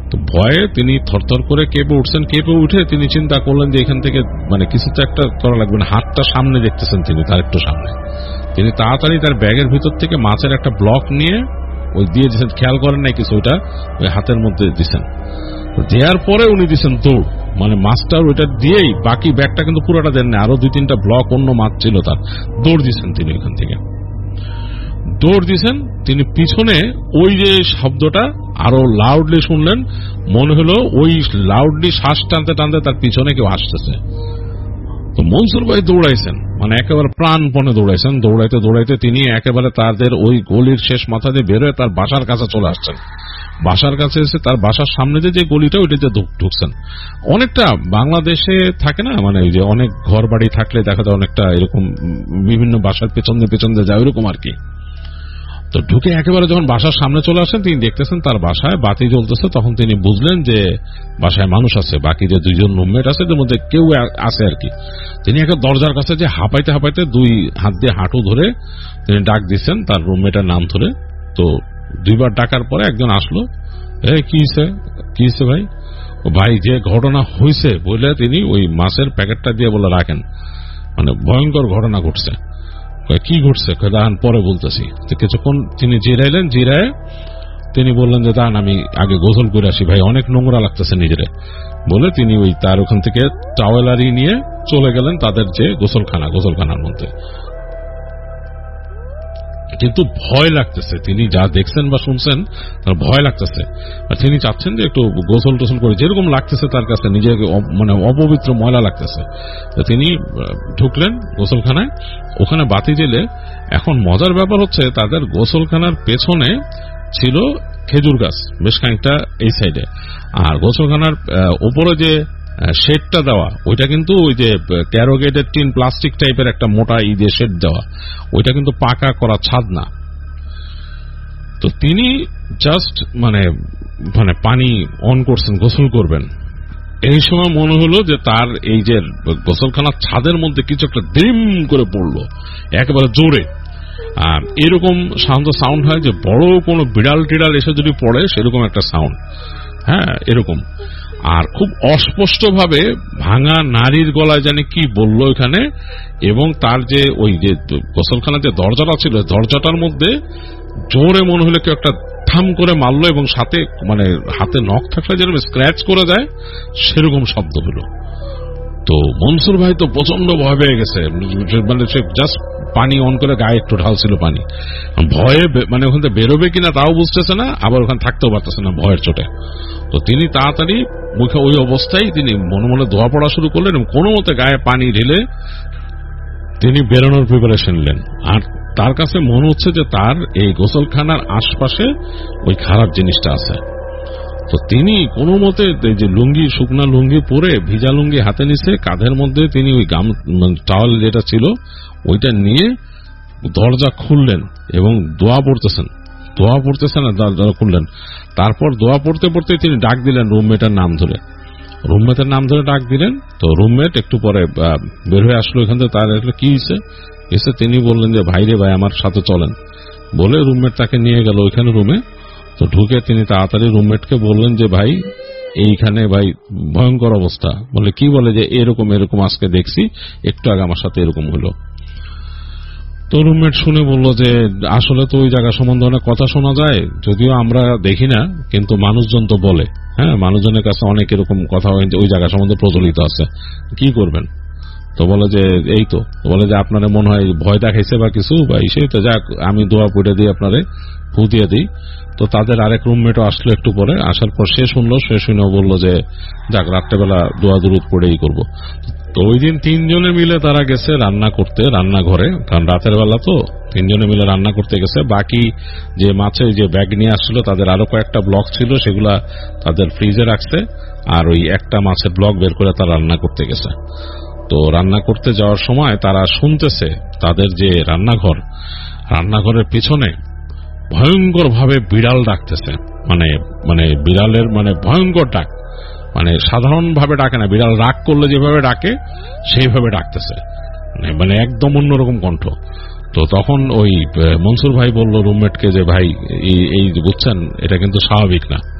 তো ভয়ে তিনি থরথর করে কেঁপে উঠছেন। কেঁপে উঠে তিনি চিন্তা করলেন যে এখান থেকে মানে কিছু তো একটা করা লাগবে না। হাতটা সামনে দেখতেছেন তিনি, তার একটু সামনে। তিনি তাড়াতাড়ি তার ব্যাগের ভিতর থেকে মাছের একটা ব্লক নিয়ে ওই দিয়ে দিচ্ছেন, খেয়াল করেন নাই কিছু, ওইটা ওই হাতের মধ্যে দিচ্ছেন। দেওয়ার পরে উনি দিচ্ছেন দৌড়, মানে মাছটা ওইটা দিয়েই, বাকি ব্যাগটা কিন্তু পুরোটা দেন না, আরো 2-3টা ব্লক অন্য মাছ ছিল তার, দৌড় দিচ্ছেন তিনি ওইখান থেকে। দৌড় দিচ্ছেন তিনি, পিছনে ওই যে শব্দটা আরো লাউডলি শুনলেন, মনে হলো ওই লাউডলি শ্বাস টানতে টানতে তার পিছনে কেউ আসতেছে। তো মনসুর ভাই দৌড়াইছেন, মানে একেবারে প্রাণপণে দৌড়াইছেন। দৌড়াইতে দৌড়াইতে তিনি একেবারে তাদের ওই গলির শেষ মাথা দিয়ে বেরোয় তার বাসার কাছে চলে আসছেন। বাসার কাছে এসে তার বাসার সামনে যে গলিটা ওইটাতে ঢুকছেন। অনেকটা বাংলাদেশে থাকে না, মানে ওই যে অনেক ঘর বাড়ি থাকলে দেখা যায় অনেকটা এরকম বিভিন্ন বাসার পেছন দিয়ে যায়, ওইরকম আর কি। তো ঢুকে একেবারে যখন বাসার সামনে চলে আসেন, তিনি দেখতেছেন তার বাসায় বাতি জ্বলতেছে। তখন তিনি বুঝলেন যে বাসায় মানুষ আছে, বাকি যে 2জন রুমমেট আছে এদের মধ্যে কেউ আছে আর কি। তিনি একটা দরজার কাছে যে হাঁপাইতে হাঁপাইতে 2 হাত দিয়ে হাঁটু ধরে তিনি ডাক দিচ্ছেন তার রুমমেটের নাম ধরে। তো 2বার ডাকার পরে একজন আসলো। কি হয়েছে ভাই? ভাই যে ঘটনা হয়েছে বলে তিনি ওই মাছের প্যাকেটটা দিয়ে বলে রাখেন, মানে ভয়ঙ্কর ঘটনা ঘটছে। কি ঘটছে? দাঁড়ান পরে বলতেছি। কিছুক্ষণ তিনি জিরাইলেন, জিরায় তিনি বললেন যে দাঁড়ান আমি আগে গোসল করে আসি ভাই, অনেক নোংরা লাগতেছে নিজেরে বলে তিনি ওই তার ওখান থেকে টাওয়েলারি নিয়ে চলে গেলেন তাদের যে গোসলখানার মধ্যে। কিন্তু ভয় লাগতেছে, তিনি যা দেখছেন বা শুনছেন তার ভয় লাগতেছে। আর তিনি চাচ্ছেন যে একটু গোসল টোসল করে, যেরকম লাগতেছে তার কাছে নিজেকে মানে অপবিত্র ময়লা লাগতেছে। তিনি ঢুকলেন গোসলখানায়, ওখানে বাতি জ্বেলে। এখন মজার ব্যাপার হচ্ছে তাদের গোসলখানার পেছনে ছিল খেজুর গাছ বেশ খানিকটা এই সাইডে, আর গোসলখানার উপরে যে শেডটা দেওয়া ওইটা কিন্তু ওই যে ক্যারোগেটেড টিন প্লাস্টিক টাইপের একটা মোটা দিয়ে শেড দেওয়া, ওইটা কিন্তু পাকা করা ছাদ না। তো তিনি জাস্ট মানে পানি অন করছেন, গোসল করবেন। এই সময় মনে হলো যে তার এই যে গোসলখানার ছাদের মধ্যে কিছু একটা ডিম করে পড়লো একেবারে জোরে। আর এরকম সাউন্ড হয় যে বড় কোনো বিড়াল টিড়াল এসে যদি পড়ে সেরকম একটা সাউন্ড, হ্যাঁ এরকম। আর খুব অস্পষ্ট ভাবে ভাঙা নারীর গলায় জানি কি বলল এখানে, এবং তার যে ওই যে গোসলখানার যে দরজাটা ছিল দরজাটার মধ্যে জোরে মনে হলো কেউ একটা ঠাম করে মারলো, এবং সাথে মানে হাতে নখ থাকলে যেরকম স্ক্র্যাচ করে দেয় সেরকম শব্দ হলো। তো মনসুর ভাই তো প্রচন্ড ভয় পেয়ে গেছে, মানে সে জাস্ট পানি অন করে গায়ে একটু ঢালছিল পানি, ভয়ে মানে ওখান থেকে বেরোবে কিনা তাও বুঝতেছে না, আবার ওখানে থাকতেও পারতেছে না ভয়ের চোটে। তো তিনি তাড়াতাড়ি মুখে ওই অবস্থায় তিনি মনে মনে ধোয়া পড়া শুরু করলেন, এবং কোনো মতে গায়ে পানি ঢেলে তিনি বেরোনোর প্রিপারেশন নিলেন। আর তার কাছে মনে হচ্ছে যে তার এই গোসলখানার আশপাশে ওই খারাপ জিনিসটা আছে। তো তিনি কোনো মতে যে লুঙ্গি, শুকনা লুঙ্গি পরে ভিজা লুঙ্গি হাতে নিছে, কাঁধের মধ্যে তিনি ওই টাওয়াল যেটা ছিল ওইটা নিয়ে দরজা খুললেন এবং দোয়া পড়তেছেন আর দরজা খুললেন। তারপর দোয়া পড়তে পড়তে তিনি ডাক দিলেন রুমমেটের নাম ধরে ডাক দিলেন। তো রুমমেট একটু পরে বের হয়ে আসলো এখান থেকে। তার কি হয়েছে এসে তিনি বললেন যে ভাই আমার সাথে চলেন বলে রুমমেট তাকে নিয়ে গেল ওইখানে রুমে। তো ঢুকে তিনি তাড়াতাড়ি রুমমেটকে বললেন যে ভাই এইখানে ভাই ভয়ঙ্কর অবস্থা। বলে কি? বলে যে এরকম আজকে দেখছি, একটু আগে আমার সাথে এরকম হলো। তো রুমমেট শুনে বলল যে আসলে তো ওই জায়গা সম্বন্ধে অনেক কথা শোনা যায়, যদিও আমরা দেখি না, কিন্তু মানুষজন তো বলে, হ্যাঁ মানুষজনের কাছে অনেক এরকম কথা ওই জায়গা সম্বন্ধে প্রচলিত আছে, কি করবেন? তো বলে যে এই তো বলে যে আপনারা মনে হয় ভয় দেখাইছে বা কিছু বা সেই তো, যাক আমি দোয়া পড়ে দিই, আপনারে ফু দিয়ে দিই। তো তাদের আরেক রুমমেটও আসলো একটু পরে, আসার পর সে শুনেও বললো যে যাক রাত্রেবেলা দোয়া দুরুদ পড়েই করবো। তো ওই দিন 3 জনে মিলে তারা গেছে রান্না করতে রান্নাঘরে, কারণ রাতের বেলা তো 3 জনে মিলে রান্না করতে গেছে। বাকি যে মাছের যে ব্যাগ নিয়ে আসছিল তাদের আরো কয়েকটা ব্লক ছিল, সেগুলা তাদের ফ্রিজে রাখছে, আর ওই একটা মাছের ব্লক বের করে তারা রান্না করতে গেছে। তো রান্না করতে যাওয়ার সময় তারা শুনতেছে তাদের যে রান্নাঘরের পিছনে ভয়ঙ্কর ভাবে বিড়াল ডাকতেছে, মানে বিড়ালের মানে ভয়ঙ্কর ডাক, মানে সাধারণ ভাবে ডাকে না, বিড়াল রাগ করলে যেভাবে ডাকে সেইভাবে ডাকতেছে, মানে একদম অন্যরকম কণ্ঠ। তো তখন ওই মনসুর ভাই বলল রুমমেটকে যে ভাই এই বুঝছেন এটা কিন্তু স্বাভাবিক না,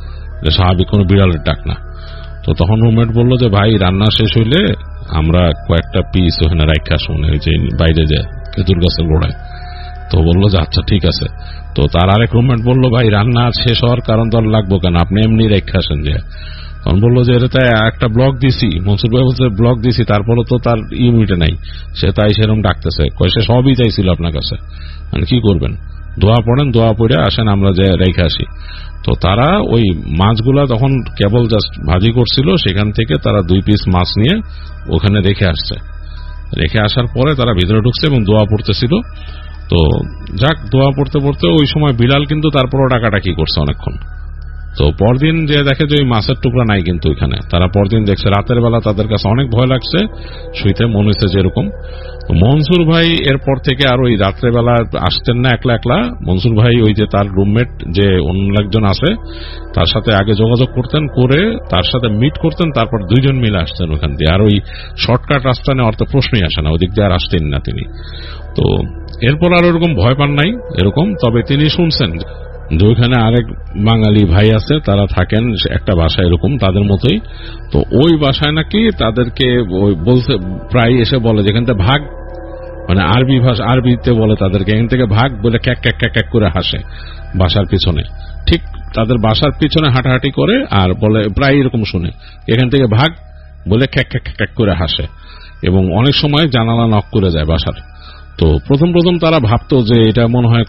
স্বাভাবিক কোনো বিড়ালের ডাক না। তো তখন রুমমেট বললো যে ভাই রান্না শেষ হইলে আমরা কয়েকটা পিস ওখানে রাখা শুনে ওই যে বাইরে যে খেজুর গাছের গোড়ায়। তো বললো যে আচ্ছা ঠিক আছে। তো তার আরেক রুমমেট বললো ভাই রান্না শেষ হওয়ার কারণ তো লাগবো কেন, আপনি এমনি রেখে আসেন যে। তখন বললো যে এটা একটা ব্লক দিছি, মনসুর ভাই বলছে ব্লক দিছি, তারপরে তো তার ইউনিটে নাই, সে তাই সেরকম ডাকতেছে, সে সবই চাইছিল আপনার কাছে, মানে কি করবেন, দোয়া পড়েন, দোয়া পড়ে আসেন আমরা যে রেখে আসি। তো তারা ওই মাছগুলা তখন কেবল জাস্ট ভাজি করছিল, সেখান থেকে তারা 2 পিস মাছ নিয়ে ওখানে রেখে আসছে। রেখে আসার পরে তারা ভিতরে ঢুকছে এবং দোয়া পড়তেছিল। তো যাক, দোয়া পড়তে পড়তে ওই সময় বিড়াল কিন্তু তারপরও ডাকাডাকি করছে অনেকক্ষণ। তো পরদিন যে দেখে যে ওই মাছের টুকরা নাই কিন্তু ওইখানে, তারা পরদিন দেখছে রাতের বেলা তাদের কাছে অনেক ভয় লাগছে, শুইতে মনে হচ্ছে যেরকম। মনসুর ভাই এরপর থেকে আর ওই রাত্রেবেলা আসতেন না একলা একলা। মনসুর ভাই ওই যে তার রুমমেট যে অন্য একজন আছে তার সাথে আগে যোগাযোগ করতেন, করে তার সাথে মিট করতেন, তারপর 2 জন মিলে আসতেন ওখান দিয়ে। আর ওই শর্টকাট রাস্তা নেওয়ার তো প্রশ্নই আসে না, ওদিক দিয়ে আর আসতেন না তিনি। তো এরপর আর ওরকম ভয় পান নাই এরকম। তবে তিনি শুনছেন যে ওইখানে আরেক বাঙালি ভাই আছে, তারা থাকেন একটা বাসায় এরকম তাদের মতোই। তো ওই বাসায় নাকি তাদেরকে ওই বলছে, প্রায় এসে বলে যেখান থেকে ভাগ, মানে আরবি ভাষা, আরবিতে বলে তাদেরকে এখান থেকে ভাগ বলে ক্যাক ক্যাক ক্যাক ক্যাক করে হাসে বাসার পিছনে। ঠিক তাদের বাসার পিছনে হাঁটাহাঁটি করে আর বলে, প্রায় এরকম শুনে, এখান থেকে ভাগ বলে ক্যাক ক্যাক ক্যাক করে হাসে, এবং অনেক সময় জানালা নক করে যায় বাসার। তো প্রথম প্রথম তারা ভাবতো যে এটা মনে হয়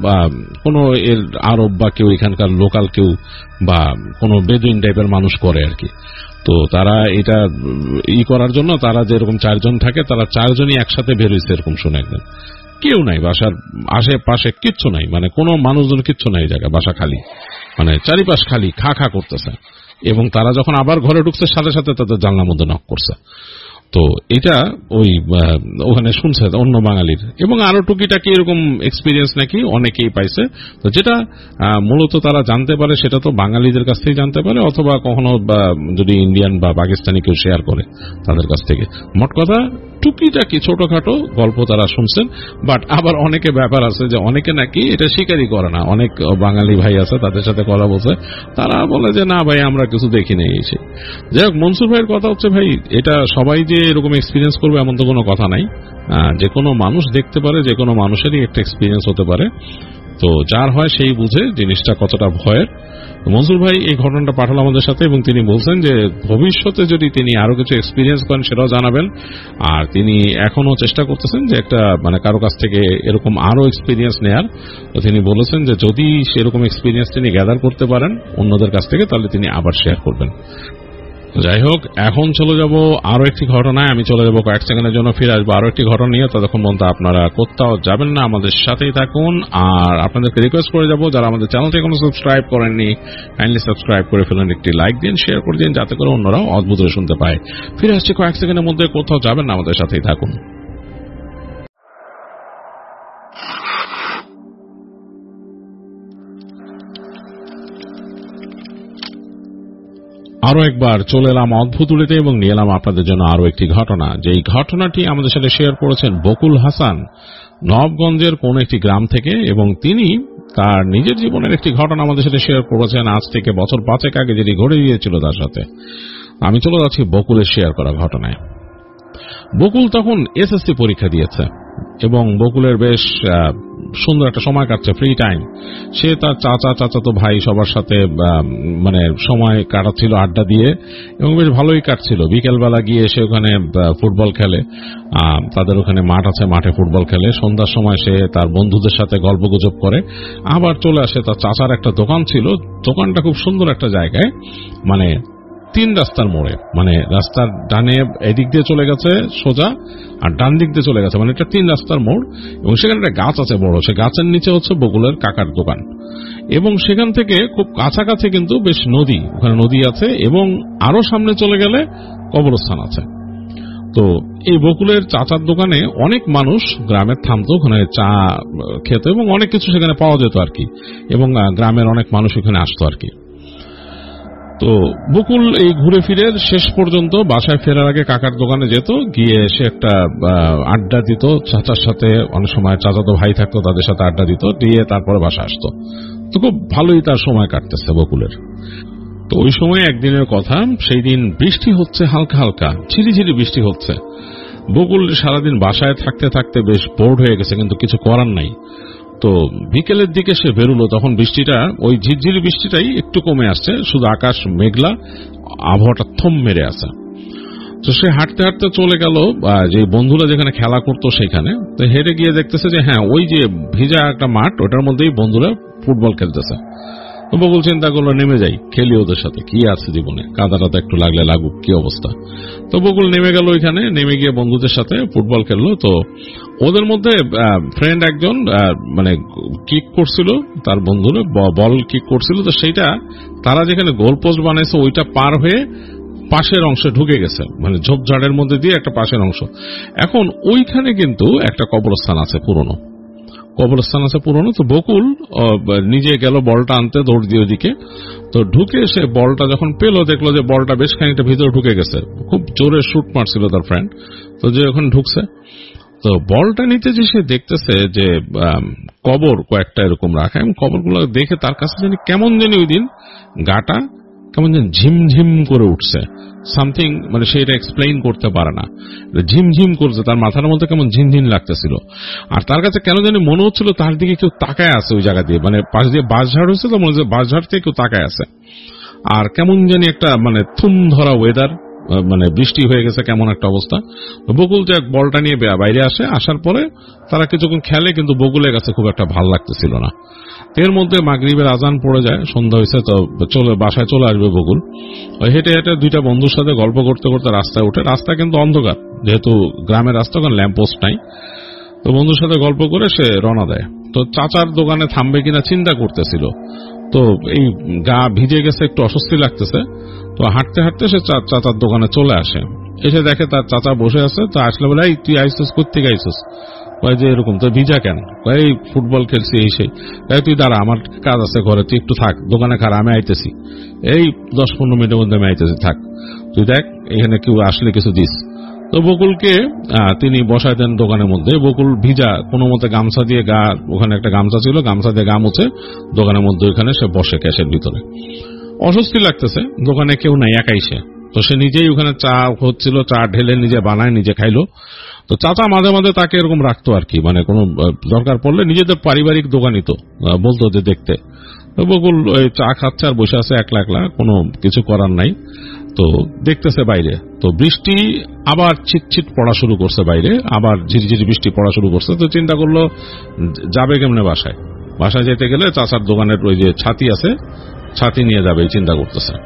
কোনো এর আরব বা কেউ এখানকার লোকাল কেউ বা কোনো বেদুইন টাইপের মানুষ করে আর কি। তো তারা এটা করার জন্য তারা যেরকম 4 জন থাকে, তারা 4 জনই একসাথে বের হয়েছে এরকম শুনে একদিন। কেউ নাই বাসার আশেপাশে, কিচ্ছু নাই, মানে কোনো মানুষজন কিচ্ছু নাই, জায়গা বাসা খালি, মানে চারিপাশ খালি খা খা করতেছে। এবং তারা যখন আবার ঘরে ঢুকছে সাথে সাথে তাদের জানলার মধ্যে নক করছে। তো এটা ওই ওখানে শুনছে অন্য বাঙালির, এবং আরো টুকিটাকি এরকম এক্সপিরিয়েন্স নাকি অনেকেই পাইছে। তো যেটা মূলত তারা জানতে পারে সেটা তো বাঙালিদের কাছ থেকে জানতে পারে, অথবা কখনো যদি ইন্ডিয়ান বা পাকিস্তানি কেউ শেয়ার করে তাদের কাছ থেকে। মোট কথা টুকিটাকি ছোটখাটো গল্প তারা শুনছেন। বাট আবার অনেকে ব্যাপার আছে যে অনেকে নাকি এটা স্বীকারই করে না। অনেক বাঙালি ভাই আছে, তাদের সাথে কথা বলছে, তারা বলে যে না ভাই আমরা কিছু দেখি নাই এসে। যাই হোক, মনসুর ভাইয়ের কথা হচ্ছে ভাই এটা সবাই যে এরকম এক্সপিরিয়েন্স করবে এমন তো কোনো কথা নাই। যে কোনো মানুষ দেখতে পারে, যে কোনো মানুষেরই একটা এক্সপিরিয়েন্স হতে পারে। তো যার হয় সেই বুঝে জিনিসটা কতটা ভয়ের। মনসুর ভাই এই ঘটনাটা পাঠালো আমাদের সাথে, এবং তিনি বলছেন যে ভবিষ্যতে যদি তিনি আরো কিছু এক্সপিরিয়েন্স করেন সেটাও জানাবেন। আর তিনি এখনো চেষ্টা করতেছেন যে একটা মানে কারো কাছ থেকে এরকম আরো এক্সপিরিয়েন্স নেয়ার। তো তিনি বলেছেন যে যদি সেরকম এক্সপিরিয়েন্স তিনি গ্যাদার করতে পারেন অন্যদের কাছ থেকে, তাহলে তিনি আবার শেয়ার করবেন। যাই হোক, এখন চলে যাব আরো একটি ঘটনায়। আমি চলে যাব কয়েক সেকেন্ডের জন্য, ফিরে আসবো আরো একটি ঘটনা নিয়ে। ততক্ষণ পর্যন্ত আপনারা কোথাও যাবেন না, আমাদের সাথেই থাকুন। আর আপনাদেরকে রিকোয়েস্ট করে যাব, যারা আমাদের চ্যানেলটি এখনো সাবস্ক্রাইব করেননি কাইন্ডলি সাবস্ক্রাইব করে ফেলেন, একটি লাইক দিন, শেয়ার করে দিন, যাতে করে অন্যরাও অদ্ভুত শুনতে পায়। ফিরে আসছি কয়েক সেকেন্ডের মধ্যে, কোথাও যাবেন না, আমাদের সাথেই থাকুন। আরো একবার চলে এলাম অদ্ভুত উড়িতে এবং নিয়ে এলাম আপনাদের জন্য আরো একটি ঘটনা। যেই ঘটনাটি আমাদের সাথে শেয়ার করেছেন বকুল হাসান, নবগঞ্জের কোন একটি গ্রাম থেকে, এবং তিনি তার নিজের জীবনের একটি ঘটনা আমাদের সাথে শেয়ার করেছেন আজ থেকে বছর 5 আগে, যেটি ঘটে গিয়েছিল তার সাথে। আমি চলে যাচ্ছি বকুলের শেয়ার করা ঘটনায়। বকুল তখন এসএসসি পরীক্ষা দিয়েছে এবং বকুলের বেশ সুন্দর একটা সময় কাটছে, ফ্রি টাইম। সে তার চাচাতো ভাই সবার সাথে মানে সময় কাটাচ্ছিল আড্ডা দিয়ে, এবং বেশ ভালোই কাটছিল। বিকেলবেলা গিয়ে সে ওখানে ফুটবল খেলে, তাদের ওখানে মাঠ আছে, মাঠে ফুটবল খেলে। সন্ধ্যার সময় সে তার বন্ধুদের সাথে গল্পগুজব করে, আবার চলে আসে। তার চাচার একটা দোকান ছিল, দোকানটা খুব সুন্দর একটা জায়গায়, মানে 3 রাস্তার মোড়ে, মানে রাস্তার ডানে এদিক দিয়ে চলে গেছে সোজা, আর ডান দিক দিয়ে চলে গেছে, মানে এটা 3 রাস্তার মোড়। এবং সেখানে একটা গাছ আছে বড়, সে গাছের নিচে হচ্ছে বকুলের কাকার দোকান। এবং সেখান থেকে খুব কাছাকাছি কিন্তু বেশ নদী, ওখানে নদী আছে, এবং আরো সামনে চলে গেলে কবরস্থান আছে। তো এই বকুলের চাচার দোকানে অনেক মানুষ গ্রামের থামতো, ওখানে চা খেত এবং অনেক কিছু সেখানে পাওয়া যেত আর কি, এবং গ্রামের অনেক মানুষ ওখানে আসতো আর কি। তো বকুল এই ঘুরে ফিরে শেষ পর্যন্ত বাসায় ফেরার আগে কাকার দোকানে যেত, গিয়ে সে একটা আড্ডা দিত চাচার সাথে। অনেক সময় চাচাতো ভাই থাকতো, তাদের সাথে আড্ডা দিত, দিয়ে তারপরে বাসা আসতো। তো খুব ভালোই তার সময় কাটতেছে বকুলের। তো তো ওই সময় একদিনের কথা, সেই দিন বৃষ্টি হচ্ছে, হালকা হালকা ঝিরিঝিরি বৃষ্টি হচ্ছে। বকুল সারাদিন বাসায় থাকতে থাকতে বেশ বোর্ড হয়ে গেছে, কিন্তু কিছু করার নাই। তো বিকেলের দিকে সে বেরোলো, তখন বৃষ্টিটা, ওই ঝিরঝিরি বৃষ্টিটাই একটু কমে আসছে, শুধু আকাশ মেঘলা, আবহাওয়াটা থম মেরে আছে। তো সে হাঁটতে হাঁটতে চলে গেল যে বন্ধুরা যেখানে খেলা করতো সেখানে। তো হেঁটে গিয়ে দেখতেছে যে হ্যাঁ, ওই যে ভিজা একটা মাঠ, ওটার মধ্যেই বন্ধুরা ফুটবল খেলতেছে। তো বকুল চিন্তা করলো নেমে যাই, খেলি ওদের সাথে, কি আছে জীবনে, কাদা টাদা একটু লাগলে লাগুক, কি অবস্থা। তো বকুল নেমে গেল ওইখানে, নেমে গিয়ে বন্ধুদের সাথে ফুটবল খেললো। তো ওদের মধ্যে ফ্রেন্ড একজন মানে কিক করছিল, তার বন্ধুরা বল কিক করছিল। তো সেইটা তারা যেখানে গোল পোস্ট বানাইছে ওইটা পার হয়ে পাশের অংশে ঢুকে গেছে, মানে ঝোপঝাড়ের মধ্যে দিয়ে একটা পাশের অংশ। এখন ওইখানে কিন্তু একটা কবরস্থান আছে পুরনো, তো বকুল নিজে গেল বলটা আনতে, দৌড় দিয়ে ওইদিকে। তো ঢুকে সে বলটা যখন পেল, দেখলো যে বলটা বেশ খানিকটা ভিতরে ঢুকে গেছে, খুব জোরে শুট মারছিল তার ফ্রেন্ড। তো যে ওখানে ঢুকছে, তো বলটা নিতে যে সে দেখতেছে যে কবর কয়েকটা এরকম রাখা, এবং কবরগুলো দেখে তার কাছে জানি কেমন জানি ওই দিন গাটা কেমন যেন ঝিমঝিম করে উঠছে, সামথিং, মানে সে এটা এক্সপ্লেইন করতে পারে না, ঝিমঝিম করছে, তার মাথার মধ্যে কেমন ঝিনঝিন লাগতেছিল। আর তার কাছে কেন জানি মনে হচ্ছিল তার দিকে কেউ তাকায় আছে ওই জায়গা দিয়ে, মানে পাশ দিয়ে বাঁশঝাড় হয়েছে, তো মনে হচ্ছে বাঁশঝাড় থেকে কেউ তাকায় আছে। আর কেমন জানি একটা মানে থুম ধরা ওয়েদার, মানে বৃষ্টি হয়ে গেছে, কেমন একটা অবস্থা। বকুল যে বলটা নিয়ে বাইরে আসার পরে তারা কিছুক্ষণ খেলে, কিন্তু বকুলের কাছে খুব একটা ভালো লাগতেছিল না। এর মধ্যে মাগরিবের আজান পড়ে যায়, সন্ধ্যা হয়েছে, তো বাসায় চলে আসবে বকুল। হেঁটে হেঁটে দুইটা বন্ধুর সাথে গল্প করতে করতে রাস্তায় ওঠে। রাস্তা কিন্তু অন্ধকার, যেহেতু গ্রামের রাস্তা, কারণ ল্যাম্প পোস্ট নাই। তো বন্ধুর সাথে গল্প করে সে রওনা দেয়। তো চাচার দোকানে থামবে কিনা চিন্তা করতেছিল। তো এই গা ভিজে গেছে, একটু অস্বস্তি লাগতেছে। তো হাঁটতে হাঁটতে সে চাচার দোকানে চলে আসে। এসে দেখে তার চাচা বসে আছে। তো আসলে বলে, এই তুই আইসিস, কোথেকে আইসিস? কয় যে এরকম, তো ভিজা কেন? এই ফুটবল খেলছি, এই সেই। তুই দাঁড়া, আমার কাজ আছে ঘরে, তুই একটু থাক, দোকানে খারা, আমি আইতেছি, এই 10-15 মিনিটের মধ্যে আমি আইতেছি, থাক, তুই দেখ এখানে কেউ আসলে কিছু দিস। তো বকুলকে তিনি বসায় দেন দোকানের মধ্যে। বকুল ভিজা, কোনো মতে গামছা দিয়ে গা, ওখানে একটা গামছা ছিল, গামছা দিয়ে গা মুছে দোকানের মধ্যে ওইখানে সে বসে ক্যাশের ভিতরে। অস্বস্তি লাগতেছে, দোকানে কেউ নাই, একাই সে। তো সে নিজেই ওখানে চা হচ্ছিল, চা ঢেলে নিজে বানায়, নিজে খাইলো। তো চাচা মাঝে মাঝে তাকে এরকম রাখতো আর কি, মানে কোনো দরকার পড়লে, নিজেদের পারিবারিক দোকানই তো, বলতো যে দেখতে। বকুল ওই চা খাচ্ছে আর বসে আছে একলা একলা, কোনো কিছু করার নাই। তো দেখতেছে বাইরে, তো বৃষ্টি আবার ছিটছিট পড়া শুরু করছে বাইরে, আবার ঝিরিঝিরি বৃষ্টি পড়া শুরু করছে। তো চিন্তা করলো যাবে কেমনে বাসায় যেতে গেলে চাচার দোকানের ওই যে ছাতি আছে, ছাতি নিয়ে যাবে, এই চিন্তা করতেছে।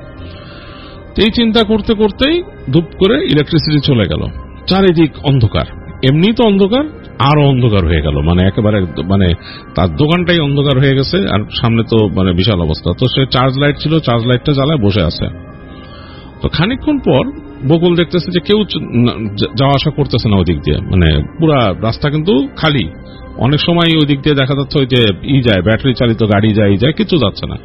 এই চিন্তা করতে করতেই ধুপ করে ইলেকট্রিসিটি চলে গেল, চারিদিক অন্ধকার, এমনি তো অন্ধকার, আরো অন্ধকার হয়ে গেল, মানে একেবারে, মানে তার দোকানটাই অন্ধকার হয়ে গেছে, আর সামনে তো মানে বিশাল অবস্থা। তো সে চার্জ লাইট ছিল, চার্জ লাইটটা জ্বালায় বসে আছে। তো খানিকক্ষণ পর বকুল দেখতেছে যে কেউ যাওয়া আসা করতেছে না ওদিক দিয়ে, মানে পুরা রাস্তা কিন্তু খালি। অনেক সময় ওই দিক দিয়ে দেখা যাচ্ছে ওই যে যায়, ব্যাটারি চালিত গাড়ি যায়, কিছু যাচ্ছে না।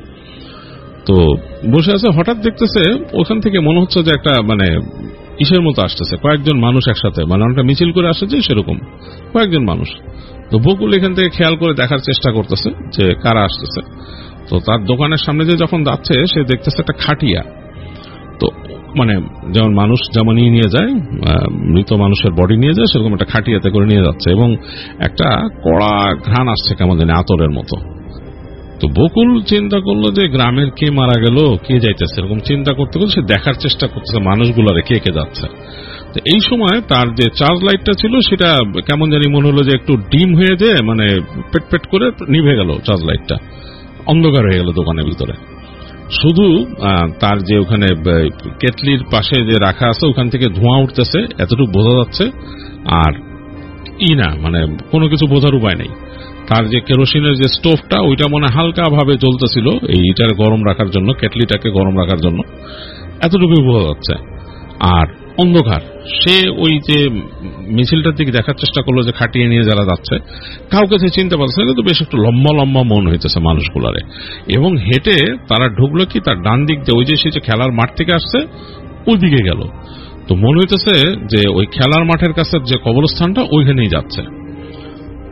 তো বসে আছে, হঠাৎ দেখতেছে ওখান থেকে মনে হচ্ছে যে একটা মানে ইসের মতো আসতেছে, কয়েকজন মানুষ একসাথে, মানে অনেকটা মিছিল করে আসে যে সেরকম কয়েকজন মানুষ। তো বকুল এখান থেকে খেয়াল করে দেখার চেষ্টা করতেছে যে কারা আসতেছে। তো তার দোকানের সামনে যে যখন যাচ্ছে, সে দেখতেছে একটা খাটিয়া। তো মানে যেমন মানুষ যেমন নিয়ে যায়, মৃত মানুষের বডি নিয়ে যায়, সেরকম একটা খাটিয়াতে করে নিয়ে যাচ্ছে, এবং একটা কড়া ঘ্রাণ আসছে কেমন জানি আতরের মতো। তো বকুল চিন্তা করলো যে গ্রামের কে মারা গেল, কে যাইতেছে, এরকম চিন্তা করতে করতে সে দেখার চেষ্টা করতেছে মানুষগুলারে কে কে যাচ্ছে। তো এই সময় তার যে চার্জ লাইটটা ছিল সেটা কেমন জানি মনে হলো যে একটু ডিম হয়ে যায়, মানে পেট পেট করে নিভে গেল চার্জ লাইটটা, অন্ধকার হয়ে গেল দোকানের ভিতরে। শুধু তার যে ওখানে কেটলির পাশে যে রাখা আছে ওখান থেকে ধোঁয়া উঠতেছে, এতটুকু বোঝা যাচ্ছে। আর না, মানে কোনো কিছু বোঝার উপায় নেই। তার যে কেরোসিনের যে স্টোভটা, ওইটা মনে হালকা ভাবে জ্বলতেছিল এই ইটার গরম রাখার জন্য, কেটলিটাকে গরম রাখার জন্য, এতটুকুই বোঝা যাচ্ছে। আর অন্ধকার। সে ওই যে মিছিলটার দিকে দেখার চেষ্টা করলো যে খাটিয়ে নিয়ে যারা যাচ্ছে, কাউকে সে চিনতে পারছে না, কিন্তু বেশ একটু লম্বা লম্বা মন হইতেছে মানুষগুলারে। এবং হেঁটে তারা ঢুকলো কি তার ডান দিক দিয়ে, ওই যে সে যে খেলার মাঠ থেকে আসছে ওই দিকে গেল। তো মনে হইতেছে যে ওই খেলার মাঠের কাছে যে কবরস্থানটা, ওইখানেই যাচ্ছে।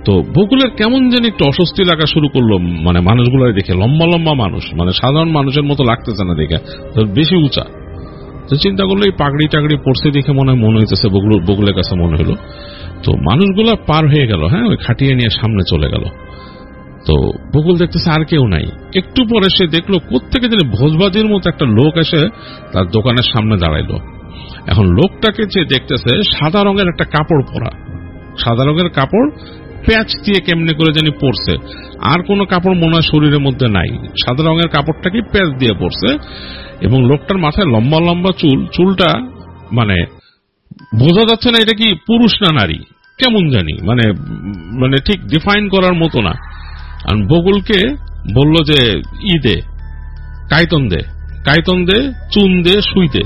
তো বকুলের কেমন যেন একটু অস্বস্তি লাগা শুরু করলো, মানে মানুষগুলো দেখে, লম্বা লম্বা মানুষ, মানে সাধারণ মানুষের মতো লাগতেছে না দেখে, বেশি উঁচা। তো চিন্তা করলো এই পাগড়ি টাগড়ি পড়ছে দেখে মনে হইতেছে বকুলের কাছে মনে হলো। তো মানুষগুলা পার হয়ে গেল, হ্যাঁ, ওই খাটিয়ে নিয়ে সামনে চলে গেল। তো বকুল দেখতেছে আর কেউ নাই। একটু পরে সে দেখলো কোত্থেকে যেন ভোজবাজির মতো একটা লোক এসে তার দোকানের সামনে দাঁড়াইলো। এখন লোকটাকে যে দেখতেছে সাদা রঙের একটা কাপড় পরা, সাদা রঙের কাপড় প্যাচ দিয়ে কেমনে করে জানি পরছে, আর কোনো কাপড় মনে হয় শরীরের মধ্যে নাই, সাদা রঙের কাপড়টাকে প্যাচ দিয়ে পরছে। এবং লোকটার মাথায় লম্বা লম্বা চুলটা মানে বোঝা যাচ্ছে না এটা কি পুরুষ না নারী, কেমন জানি মানে মানে ঠিক ডিফাইন করার মতো না। আর বকুলকে বলল যে দে, কাইতন দে, চুন দে, সুই দে।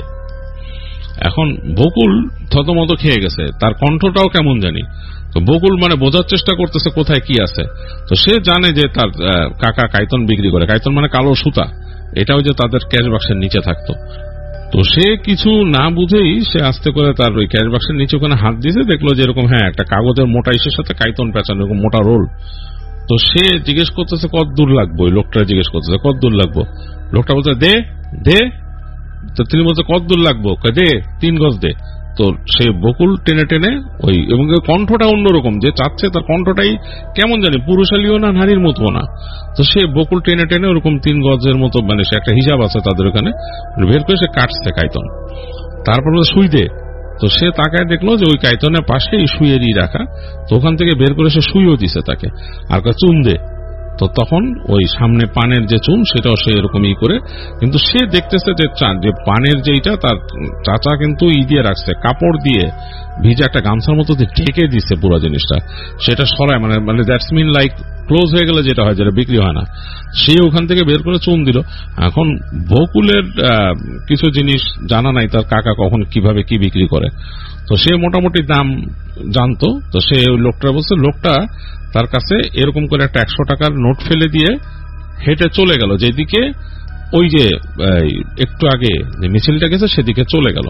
এখন বকুল থতমত খেয়ে গেছে, তার কণ্ঠটাও কেমন জানি। তো বকুল মানে বোঝার চেষ্টা করতেছে কোথায় কি আছে। তো সে জানে যে তার কাকা কাইতন বিক্রি করে, কাইতন মানে কালো সুতা, এটাও যে তাদের ক্যাশ বাক্সের নিচে থাকতো। তো সে কিছু না বুঝেই সে আস্তে করে তার ওই ক্যাশ বাক্সের নিচে ওখানে হাত দিয়েছে, দেখলো যে এরকম হ্যাঁ একটা কাগজের মোটা ইসের সাথে কাইতন পেঁচানো, এরকম মোটা রোল। তো সে জিজ্ঞেস করতেছে কত দূর লাগবো, ওই লোকটা জিজ্ঞেস করতেছে কত দূর লাগবো। লোকটা বলছে দে দে। তো তিনি বলছে কত দূর লাগবো, দে 3 গজ দে। তো সে বকুল টেনে টেনে ওই, এবং কণ্ঠটা অন্যরকম, যে চাচ্ছে তার কণ্ঠটাই কেমন জানি পুরুষালীও না নারীর মতো না। তো সে বকুল টেনে টেনে ওরকম 3 গজের মতো, মানে সে একটা হিসাব আছে তাদের ওখানে, বের করে সে কাটছে কাইতন। তারপর সুই দে। তো সে তাকায় দেখলো যে ওই কাইতনের পাশে এই সুইয়েরই রাখা। তো ওখান থেকে বের করে সে সুইও দিছে তাকে, আর চুন দে। তো তখন ওই সামনে পানের যে চুন সেটাও সে এরকমই করে, কিন্তু সে দেখতেছে যে পানের যেটা তার চাচা কিন্তু দিয়ে রাখছে, কাপড় দিয়ে ভিজে একটা গামছার মতো ঢেকে দিচ্ছে পুরো জিনিসটা। সেটা সরায়, মানে দ্যাটস মিন লাইক ক্লোজ হয়ে গেলে যেটা হয়, যেটা বিক্রি হয় না, সে ওখান থেকে বের করে চুন দিল। এখন বকুলের কিছু জিনিস জানা নাই, তার কাকা কখন কিভাবে কি বিক্রি করে। তো সে মোটামুটি দাম জানতো। তো সে ওই লোকটা বলছে, লোকটা তার কাছে এরকম করে একটা 100 টাকার নোট ফেলে দিয়ে হেঁটে চলে গেল, যেদিকে ওই যে একটু আগে যে মিছিলটা গেছে সেদিকে চলে গেল।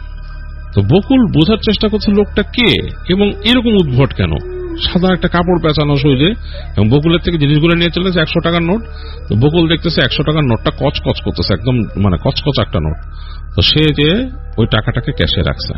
তো বকুল বোঝার চেষ্টা করছে লোকটা কে এবং এরকম উদ্ভট কেন, সাদা একটা কাপড় পেঁচানো সোজে, এবং বকুলের থেকে জিনিসগুলো নিয়ে চলেছে 100 টাকার নোট। তো বকুল দেখতেছে 100 টাকার নোটটা কচকচ করতেছে, একদম মানে কচকচ একটা নোট। তো সে যে ওই টাকাটাকে ক্যাশে রাখছে।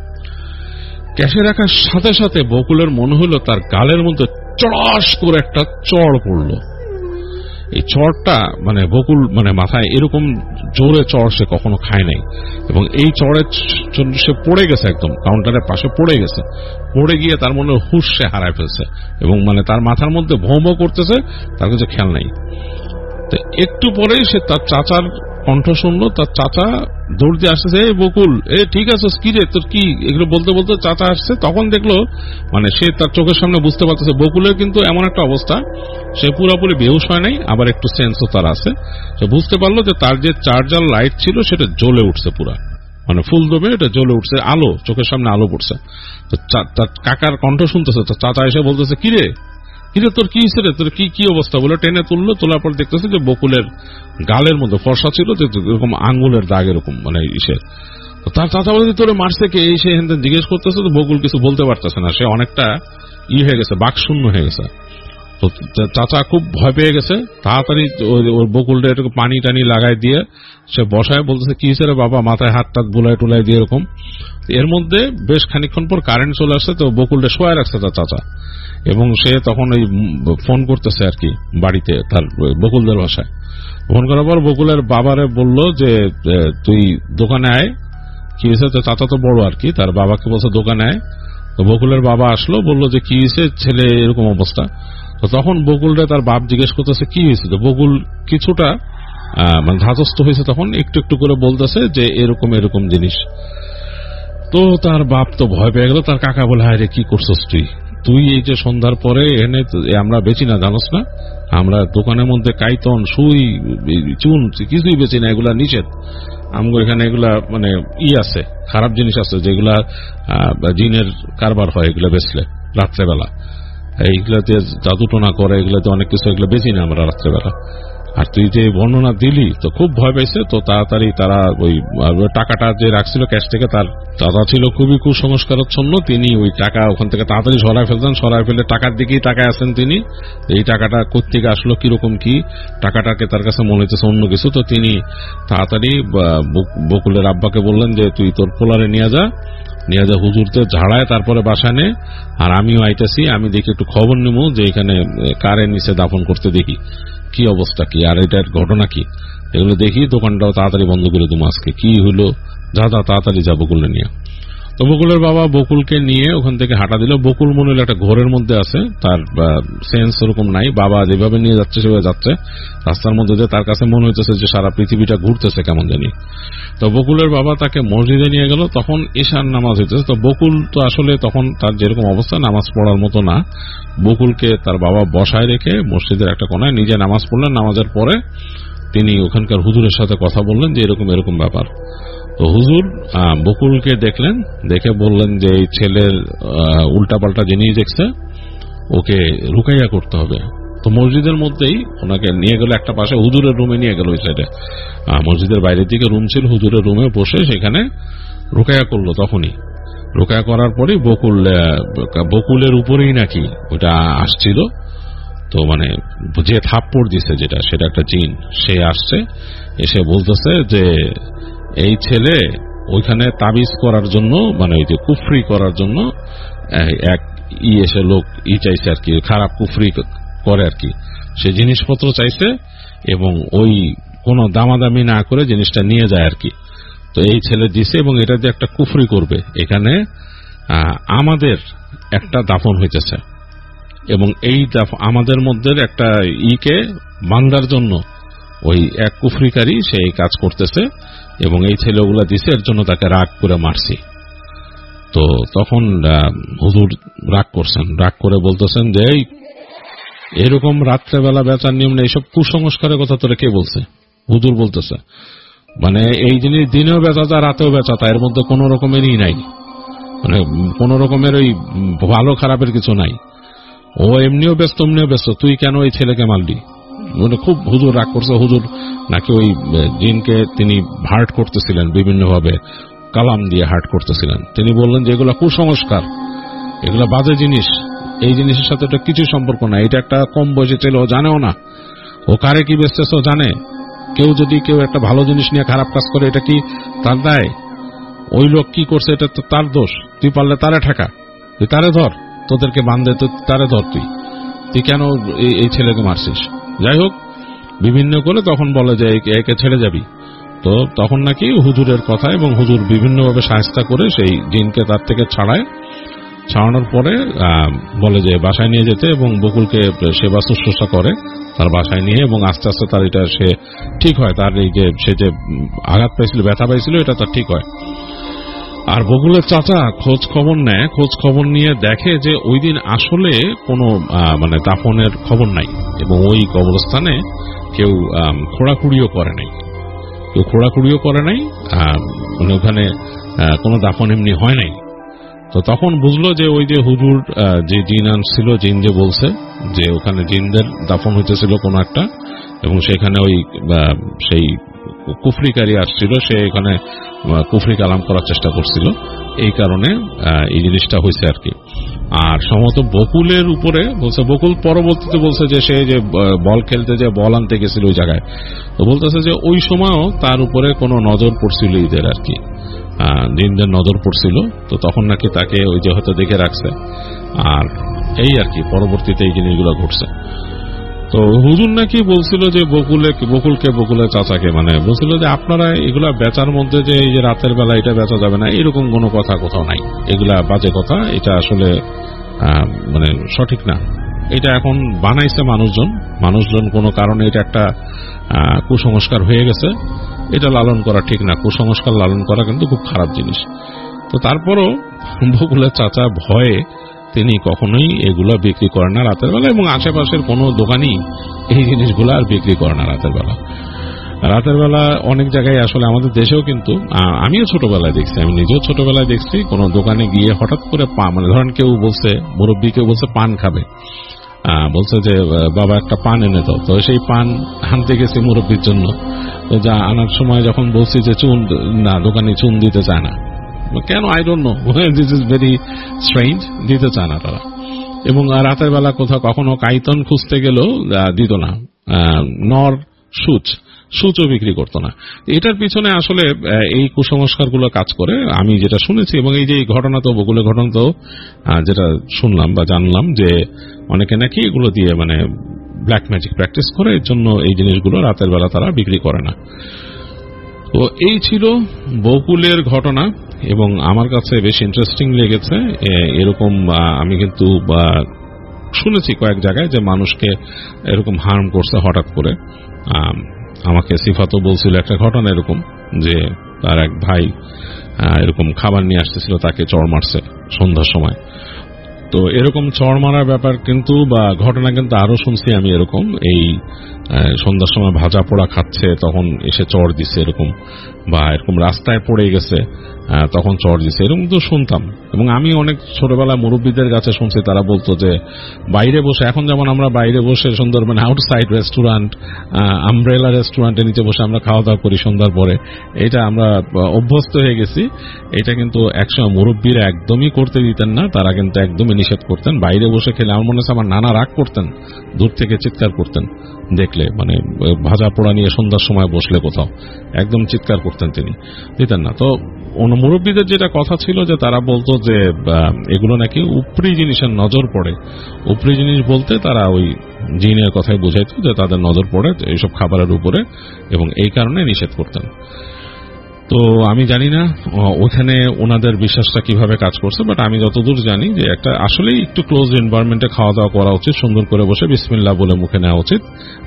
ক্যাশে রাখার সাথে সাথে বকুলের মনে হলো তার গালের মধ্যে চড়াস করে একটা চড় পড়লো। এই চড়টা মানে বকুল মানে মাথায় এরকম জোরে চড় সে কখনো খায় নাই, এবং এই চড়ের জন্য সে পড়ে গেছে, একদম কাউন্টারের পাশে পড়ে গেছে। পড়ে গিয়ে তার মনে হুঁশ সে হারায় ফেলছে, এবং মানে তার মাথার মধ্যে ভোঁ ভোঁ করতেছে, তার কাছে খেয়াল নাই। তো একটু পরেই সে তার চাচার কণ্ঠ শুনলো। তার চাচা দৌড় দিয়ে আসতেছে, বকুল ঠিক আছে কি রে তোর কি, এগুলো বলতে বলতে চাচা আসছে। তখন দেখলো মানে সে তার চোখের সামনে বুঝতে পারতেছে বকুলের কিন্তু এমন একটা অবস্থা, সে পুরোপুরি বেহুশ হয় নাই, আবার একটু সেন্সও তার আছে। সে বুঝতে পারলো যে তার যে চার্জার লাইট ছিল সেটা জ্বলে উঠছে, পুরা মানে ফুল দমে এটা জ্বলে উঠছে, আলো চোখের সামনে আলো পড়ছে। তো তার কাকার কণ্ঠ শুনতেছে। তো চাচা এসে বলতেছে, কিরে তোর কি হয়েছে রে, তোর কি অবস্থা, বলে টেনে তুললো। তোলার পর দেখতেছে যে বকুলের গালের মধ্যে ফর্সা ছিল, যে এরকম আঙ্গুলের দাগ এরকম মানে ইসে। তার চাচা বলতে তোরে মারছে কে, এই সে জিজ্ঞেস করতেছে। তো বকুল কিছু বলতে পারতেছে না, সে অনেকটা হয়ে গেছে, বাকশূন্য হয়ে গেছে। তো চাচা খুব ভয় পেয়ে গেছে, তাড়াতাড়ি ওর বকুলটা একটু পানি টানি লাগাই দিয়ে সে বসায়, বলতেছে কি হয়েছে রে বাবা, মাথায় হাত টাত বুলাই টুলাই দিয়ে এরকম। এর মধ্যে বেশ খানিকক্ষণ পর কারেন্ট চলে আসছে। তো বকুলটা শোয়া রাখছে তার চাচা, এবং সে তখন ওই ফোন করতেছে আর কি বাড়িতে, তার বকুলদের বাসায় ফোন করার পর বকুলের বাবারে বলল যে তুই দোকানে আয়, কি হয়েছে। তো চাচা তো বড় আর কি, তার বাবাকে বলছে দোকানে আয়। তো বকুলের বাবা আসলো, বললো যে কি হয়েছে ছেলে এরকম অবস্থা। তো তখন বকুলরে তার বাপ জিজ্ঞেস করতেছে কি হয়েছে। তো বকুল কিছুটা মানে ধাতস্থ হয়েছে, তখন একটু একটু করে বলতেছে যে এরকম এরকম জিনিস। তো তার বাপ তো ভয় পেয়ে গেল। তার কাকা বলে, হায় রে কি করছস তুই এই যে সন্ধ্যার পরে এনে আমরা বেচি না জানোস না, আমরা দোকানের মধ্যে কাইতন সুই চুন কিছুই বেচি না, এগুলা নিষেধ। আমগো এখানে এগুলা মানে আছে, খারাপ জিনিস আছে যেগুলা জিনের কারবার হয়, এগুলা বেচলে রাত্রেবেলা, এইগুলাতে জাদুটোনা করে, এগুলাতে অনেক কিছু, এগুলো বেচি না আমরা রাত্রেবেলা। আর তুই যে বর্ণনা দিলি তো খুব ভয় পেয়েছে, তো তাড়াতাড়ি তারা ওই টাকাটা যে রাখছিল ক্যাশ থেকে, তার দাদা ছিল খুবই কুসংস্কারাচ্ছন্ন, তিনি ওই টাকা ওখান থেকে তাড়াতাড়ি সরায় ফেলতেন, সরায় ফেলে টাকার দিকেই তাকায় আছেন তিনি, এই টাকাটা কোত্থেকে আসলো, কিরকম কি, টাকাটাকে তার কাছে মনে হইতেছে অন্য কিছু। তো তিনি তাড়াতাড়ি বকুলের আব্বাকে বললেন যে তুই তোর পোলারে নিয়ে যা, হুজুরদের ঝাড়ায় তারপরে বাসায় নে, আর আমিও আইতেছি, আমি দেখি একটু খবর নিব যে এখানে কারের নিচে দাফন করতে, দেখি কি অবস্থা কি, আর এটার ঘটনা কি, এগুলো দেখি, দোকানটাও তাড়াতাড়ি বন্ধ করে দেবো, আজকে কি হলো, যা তাড়াতাড়ি যা বকুলে নিয়ে। তো বকুলের বাবা বকুলকে নিয়ে ওখান থেকে হাঁটা দিল। বকুল মনে হলো একটা ঘোরের মধ্যে আছে, তার সেন্স ওরকম নাই, বাবা যেভাবে নিয়ে যাচ্ছে সেভাবে যাচ্ছে রাস্তার মধ্যে দিয়ে, তার কাছে মনে হইতেছে যে সারা পৃথিবীটা ঘুরতেছে কেমন জানি। তো বকুলের বাবা তাকে মসজিদে নিয়ে গেল, তখন ঈশার নামাজ হইতেছে। তো বকুল তো আসলে তখন তার যেরকম অবস্থা নামাজ পড়ার মতো না, বকুলকে তার বাবা বসায় রেখে মসজিদের একটা কোনায় নিজে নামাজ পড়লেন। নামাজের পরে তিনি ওখানকার হুজুরের সাথে কথা বললেন যে এরকম এরকম ব্যাপার। তো হুজুর বকুলকে দেখলেন, দেখে বললেন যে এই ছেলের উল্টাপাল্টা জিনিস দেখছে, ওকে রুকাইয়া করতে হবে। তো মসজিদের মধ্যেই ওনাকে নিয়ে গেল একটা পাশে, হুজুরের রুমে নিয়ে গেল, ওই সাইডে মসজিদের বাইরের দিকে রুম ছিল, হুজুরের রুমে বসে সেখানে রুকাইয়া করলো। তখনই রুকাইয়া করার পরে বকুলের উপরেই নাকি ওটা আসছিল। তো মানে যে থাপ্পড় দিছে যেটা, সেটা একটা জিন, সে আসছে, এসে বলতেছে যে এই ছেলে ওইখানে তাবিজ করার জন্য, মানে ওই যে কুফরি করার জন্য এক এসে লোক চাইছে আর কি, খারাপ কুফরি করে আর কি, সে জিনিসপত্র চাইছে এবং ওই কোনো দামাদামি না করে জিনিসটা নিয়ে যায় আর কি। তো এই ছেলে দিছে এবং এটা যে একটা কুফরি করবে, এখানে আমাদের একটা দাফন হইতেছে এবং এই আমাদের মধ্যে একটা ইকে বান্দার জন্য ওই এক কুফরিকারী সেই কাজ করতেছে এবং এই ছেলেগুলা দিছে, এর জন্য তাকে রাগ করে মারছি। তো তখন হুজুর রাগ করছেন, রাগ করে বলতেছেন যে এরকম রাত্রেবেলা বেচার নিয়ম নেই, এইসব কুসংস্কারের কথা তোরা কে বলছে? হুজুর বলতেছে মানে এই জিনিস দিনেও বেচা যায়, রাতেও বেচা যায়, এর মধ্যে কোন রকমেরই নাই, মানে কোন রকমের ওই ভালো খারাপের কিছু নাই, ও এমনিও ব্যস্ত এমনিও ব্যস্ত, তুই কেন ওই ছেলেকে মারলি? মানে খুব হুজুর রাগ করছে। হুজুর নাকি ওই জিনকে তিনি হার্ট করতেছিলেন, বিভিন্নভাবে কালাম দিয়ে হার্ট করতেছিলেন। তিনি বললেন যে এগুলা কুসংস্কার, এগুলা বাজে জিনিস, এই জিনিসের সাথে এটা কিছু সম্পর্ক না, এটা একটা কম বয়সী ছেলে, ও জানেও না ও কারে কি বেচতেছে, ও জানে। কেউ একটা ভালো জিনিস নিয়ে খারাপ কাজ করে, এটা কি তার দায়? ওই লোক কি করছে এটা তো তার দোষ, তুই পারলে তারে ঠেকা, তুই তারে ধর, তোদেরকে বান্ধে তুই তারে ধর, তুই কেন এই ছেলেকে মারছিস? যাই হোক বিভিন্ন করে তখন বলে যে একে ছেড়ে যাবি। তো তখন নাকি হুজুরের কথা এবং হুজুর বিভিন্নভাবে সাহায্য করে সেই জিনকে তার থেকে ছাড়ানোর পরে বলে যে বাসায় নিয়ে যেতে এবং বকুলকে সেবা শুশ্রূষা করে তার বাসায় নিয়ে, এবং আস্তে আস্তে তার এটা সে ঠিক হয়, তার এই যে সে যে আঘাত পাইছিল, ব্যথা পাইছিল, এটা তার ঠিক হয়। আর বকুলের চাচা খোঁজ খবর নেয়, খোঁজ খবর নিয়ে দেখে যে ওই দিন আসলে কোনো মানে দাফনের খবর নাই এবং ওই কবরস্থানে কেউ খোঁড়াখুড়িও করে নাই, মানে ওখানে কোনো দাফন এমনি হয় নাই। তো তখন বুঝলো যে ওই যে হুজুর যে জিন আনছিল, জিন যে বলছে যে ওখানে জিনদের দাফন হইতেছিল কোনো একটা, এবং সেখানে ওই সেই কুফরিকারী আসছিল, সে এখানে কুফরি কালাম করার চেষ্টা করছিল, এই কারণে এই জিনিসটা হয়েছে আর কি। আর সম্ভবত বকুলের উপরে বলছে, বকুল পরবর্তীতে বলছে যে সে যে বল খেলতে যে বল আনতে গেছিল ওই জায়গায়, তো বলতেছে যে ওই সময়ও তার উপরে কোনো নজর পড়ছিল ঈদের আর কি, জিনদের নজর পড়ছিল। তো তখন নাকি তাকে ওই যে হয়তো দেখে রাখছে, আর এই আর কি পরবর্তীতে এই জিনিসগুলো ঘটছে। তো হুজুর নাকি বলছিল যে বকুলের চাচাকে মানে বলছিল যে আপনারা এগুলা বেচার মধ্যে যে এই যে রাতের বেলা এটা বেচা যাবে না, এরকম কোনো কথা কোথাও নাই, এগুলা বাজে কথা, এটা আসলে মানে সঠিক না। এটা এখন বানাইছে মানুষজন কোনো কারণে, এটা একটা কুসংস্কার হয়ে গেছে, এটা লালন করা ঠিক না, কুসংস্কার লালন করা কিন্তু খুব খারাপ জিনিস। তো তারপরও বকুলের চাচা ভয়ে তিনি কখনোই এগুলা বিক্রি করেন না রাতের বেলা, এবং আশেপাশের কোনো দোকানই এই জিনিসগুলো আর বিক্রি করে না রাতের বেলা। রাতের বেলা অনেক জায়গায় আসলে আমাদের দেশেও কিন্তু আমিও ছোটবেলায় দেখছি, আমি নিজেও ছোটবেলায় দেখছি, কোনো দোকানে গিয়ে হঠাৎ করে মানে ধরেন কেউ বলছে, মুরব্বী কেউ বলছে পান খাবে, বলছে যে বাবা একটা পান এনে দাও। তো সেই পান আনতে গেছি মুরব্বীর জন্য। তো যা আনার সময় যখন বলছি যে চুন না, দোকানি চুন দিতে চায় না। কেন I don't know, this is very strange, দিতে চায় না তারা। এবং রাতের বেলা কোথাও কখনো কাইতন খুঁজতে গেলেও দিত না, নর সূচও বিক্রি করতো না। এটার পিছনে আসলে এই কুসংস্কারগুলো কাজ করে, আমি যেটা শুনেছি। এবং এই যে ঘটনা তো বগুলের ঘটনা তো যেটা শুনলাম বা জানলাম যে অনেকে নাকি এগুলো দিয়ে মানে ব্ল্যাক ম্যাজিক প্র্যাকটিস করে, এর জন্য এই জিনিসগুলো রাতের বেলা তারা বিক্রি করে না। তো এই ছিল বকুলের ঘটনা এবং আমার কাছে বেশ ইন্টারেস্টিং লেগেছে। এরকম আমি কিন্তু শুনেছি কয়েক জায়গায় যে মানুষকে এরকম হার্ম করছে হঠাৎ করে। আমাকে সিফাতও বলছিল একটা ঘটনা এরকম যে তার এক ভাই এরকম খাবার নিয়ে আসতেছিল, তাকে চড় মারছে সন্ধ্যার সময়। তো এরকম চড় মারার ব্যাপার কিন্তু বা ঘটনা কিন্তু আরো শুনছি আমি এরকম, এই সন্ধ্যার সময় ভাজা পোড়া খাচ্ছে তখন এসে চড় দিছে এরকম, বা এরকম রাস্তায় পড়ে গেছে তখন চড় দিছে, এরকম তো শুনতাম। এবং আমি অনেক ছোটবেলায় মুরব্বীদের কাছে শুনছি, তারা বলতো যে বাইরে বসে, এখন যেমন আমরা বাইরে বসে সুন্দর মানে আউটসাইড রেস্টুরেন্ট, আমব্রেলা রেস্টুরেন্টের নিচে বসে আমরা খাওয়া দাওয়া করি সন্ধ্যার পরে, এটা আমরা অভ্যস্ত হয়ে গেছি। এটা কিন্তু একসময় মুরব্বীরা একদমই করতে দিতেন না, তারা কিন্তু একদমই নিষেধ করতেন। বাইরে বসে খেলে আমার মনে হচ্ছে আমার নানা রাগ করতেন, দূর থেকে চিৎকার করতেন দেখলে, মানে ভাজা পোড়া নিয়ে সন্ধ্যার সময় বসলে কোথাও একদম চিৎকার করতেন, তিনি দিতেন না। তো মুরব্বীদের যেটা কথা ছিল যে তারা বলতো যে এগুলো নাকি উপরি জিনিসের নজর পড়ে। উপরি জিনিস বলতে তারা ওই জিনের কথাই বোঝাইতো যে তাদের নজর পড়ে এইসব খাবারের উপরে, এবং এই কারণে নিষেধ করতেন। তো আমি জানি না ওখানে ওনাদের বিশ্বাসটা কিভাবে কাজ করছে, বাট আমি যতদূর জানি যে একটা আসলেই একটু ক্লোজ এনভায়রনমেন্টে খাওয়া দাওয়া করা উচিত, সুন্দর করে বসে বিসমিল্লাহ বলে মুখে নেওয়া উচিত।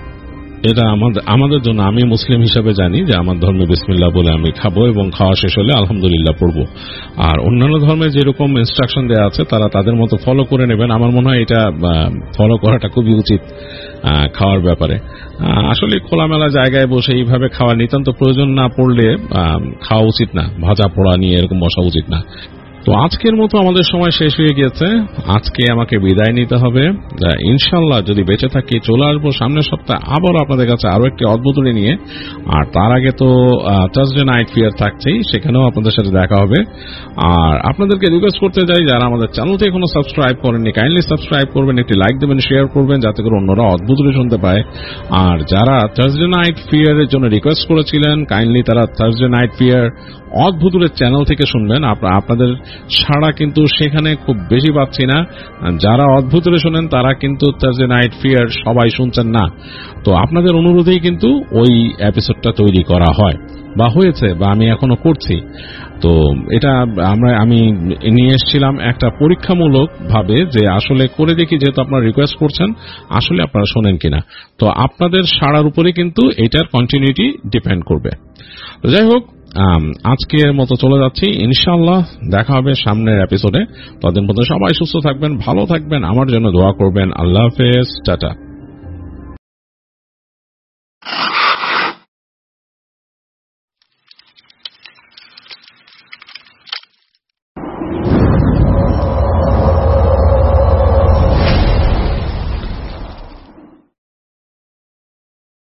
এটা আমাদের জন্য, আমি মুসলিম হিসেবে জানি যে আমার ধর্মে বিসমিল্লাহ বলে আমি খাবো এবং খাওয়া শেষ হলে আলহামদুলিল্লাহ পড়বো। আর অন্যান্য ধর্মে যেরকম ইনস্ট্রাকশন দেওয়া আছে তারা তাদের মতো ফলো করে নেবেন। আমার মনে হয় এটা ফলো করাটা খুবই উচিত খাওয়ার ব্যাপারে। আসলে খোলামেলা জায়গায় বসে এইভাবে খাওয়া নিতান্ত প্রয়োজন না পড়লে খাওয়া উচিত না, ভাজা পোড়া নিয়ে এরকম বসা উচিত না। তো আজকের মতো আমাদের সময় শেষ হয়ে গিয়েছে, আজকে আমাকে বিদায় নিতে হবে। ইনশাল্লাহ যদি বেঁচে থাকি চলে আসবো সামনের সপ্তাহে আবার আপনাদের কাছে আরো একটি অদ্ভুতনী নিয়ে। আর তার আগে তো থার্সডে নাইট ফিয়ার থাকছেই, সেখানেও আপনাদের সাথে দেখা হবে। আর আপনাদেরকে রিকোয়েস্ট করতে চাই, যারা আমাদের চ্যানেলটি এখনো সাবস্ক্রাইব করেননি কাইন্ডলি সাবস্ক্রাইব করবেন, একটি লাইক দেবেন, শেয়ার করবেন যাতে করে অন্যরা অদ্ভুতনী শুনতে পায়। আর যারা থার্সডে নাইট ফিয়ারের জন্য রিকোয়েস্ট করেছিলেন কাইন্ডলি তারা থার্সডে নাইট ফিয়ার অদ্ভুতের চ্যানেল থেকে শুনবেন। আপনাদের সাড়া কিন্তু সেখানে খুব বেশি পাচ্ছি না। যারা অদ্ভুতরে শোনেন তারা কিন্তু থার্সডে নাইট ফিয়ার সবাই শুনছেন না। তো আপনাদের অনুরোধেই কিন্তু ওই এপিসোডটা তৈরি করা হয় বা হয়েছে বা আমি এখনো করছি। তো এটা আমি নিয়ে এসেছিলাম একটা পরীক্ষামূলক ভাবে যে আসলে করে দেখি, যেহেতু আপনারা রিকোয়েস্ট করছেন আসলে আপনারা শোনেন কিনা। তো আপনাদের সাড়ার উপরে কিন্তু এটার কন্টিনিউটি ডিপেন্ড করবে। তো যাই হোক, আজকের মতো চলে যাচ্ছি, ইনশাআল্লাহ দেখা হবে সামনের এপিসোডে। ততদিন পর্যন্ত সবাই সুস্থ থাকবেন, ভালো থাকবেন, আমার জন্য দোয়া করবেন। আল্লাহ হাফেজ, টাটা।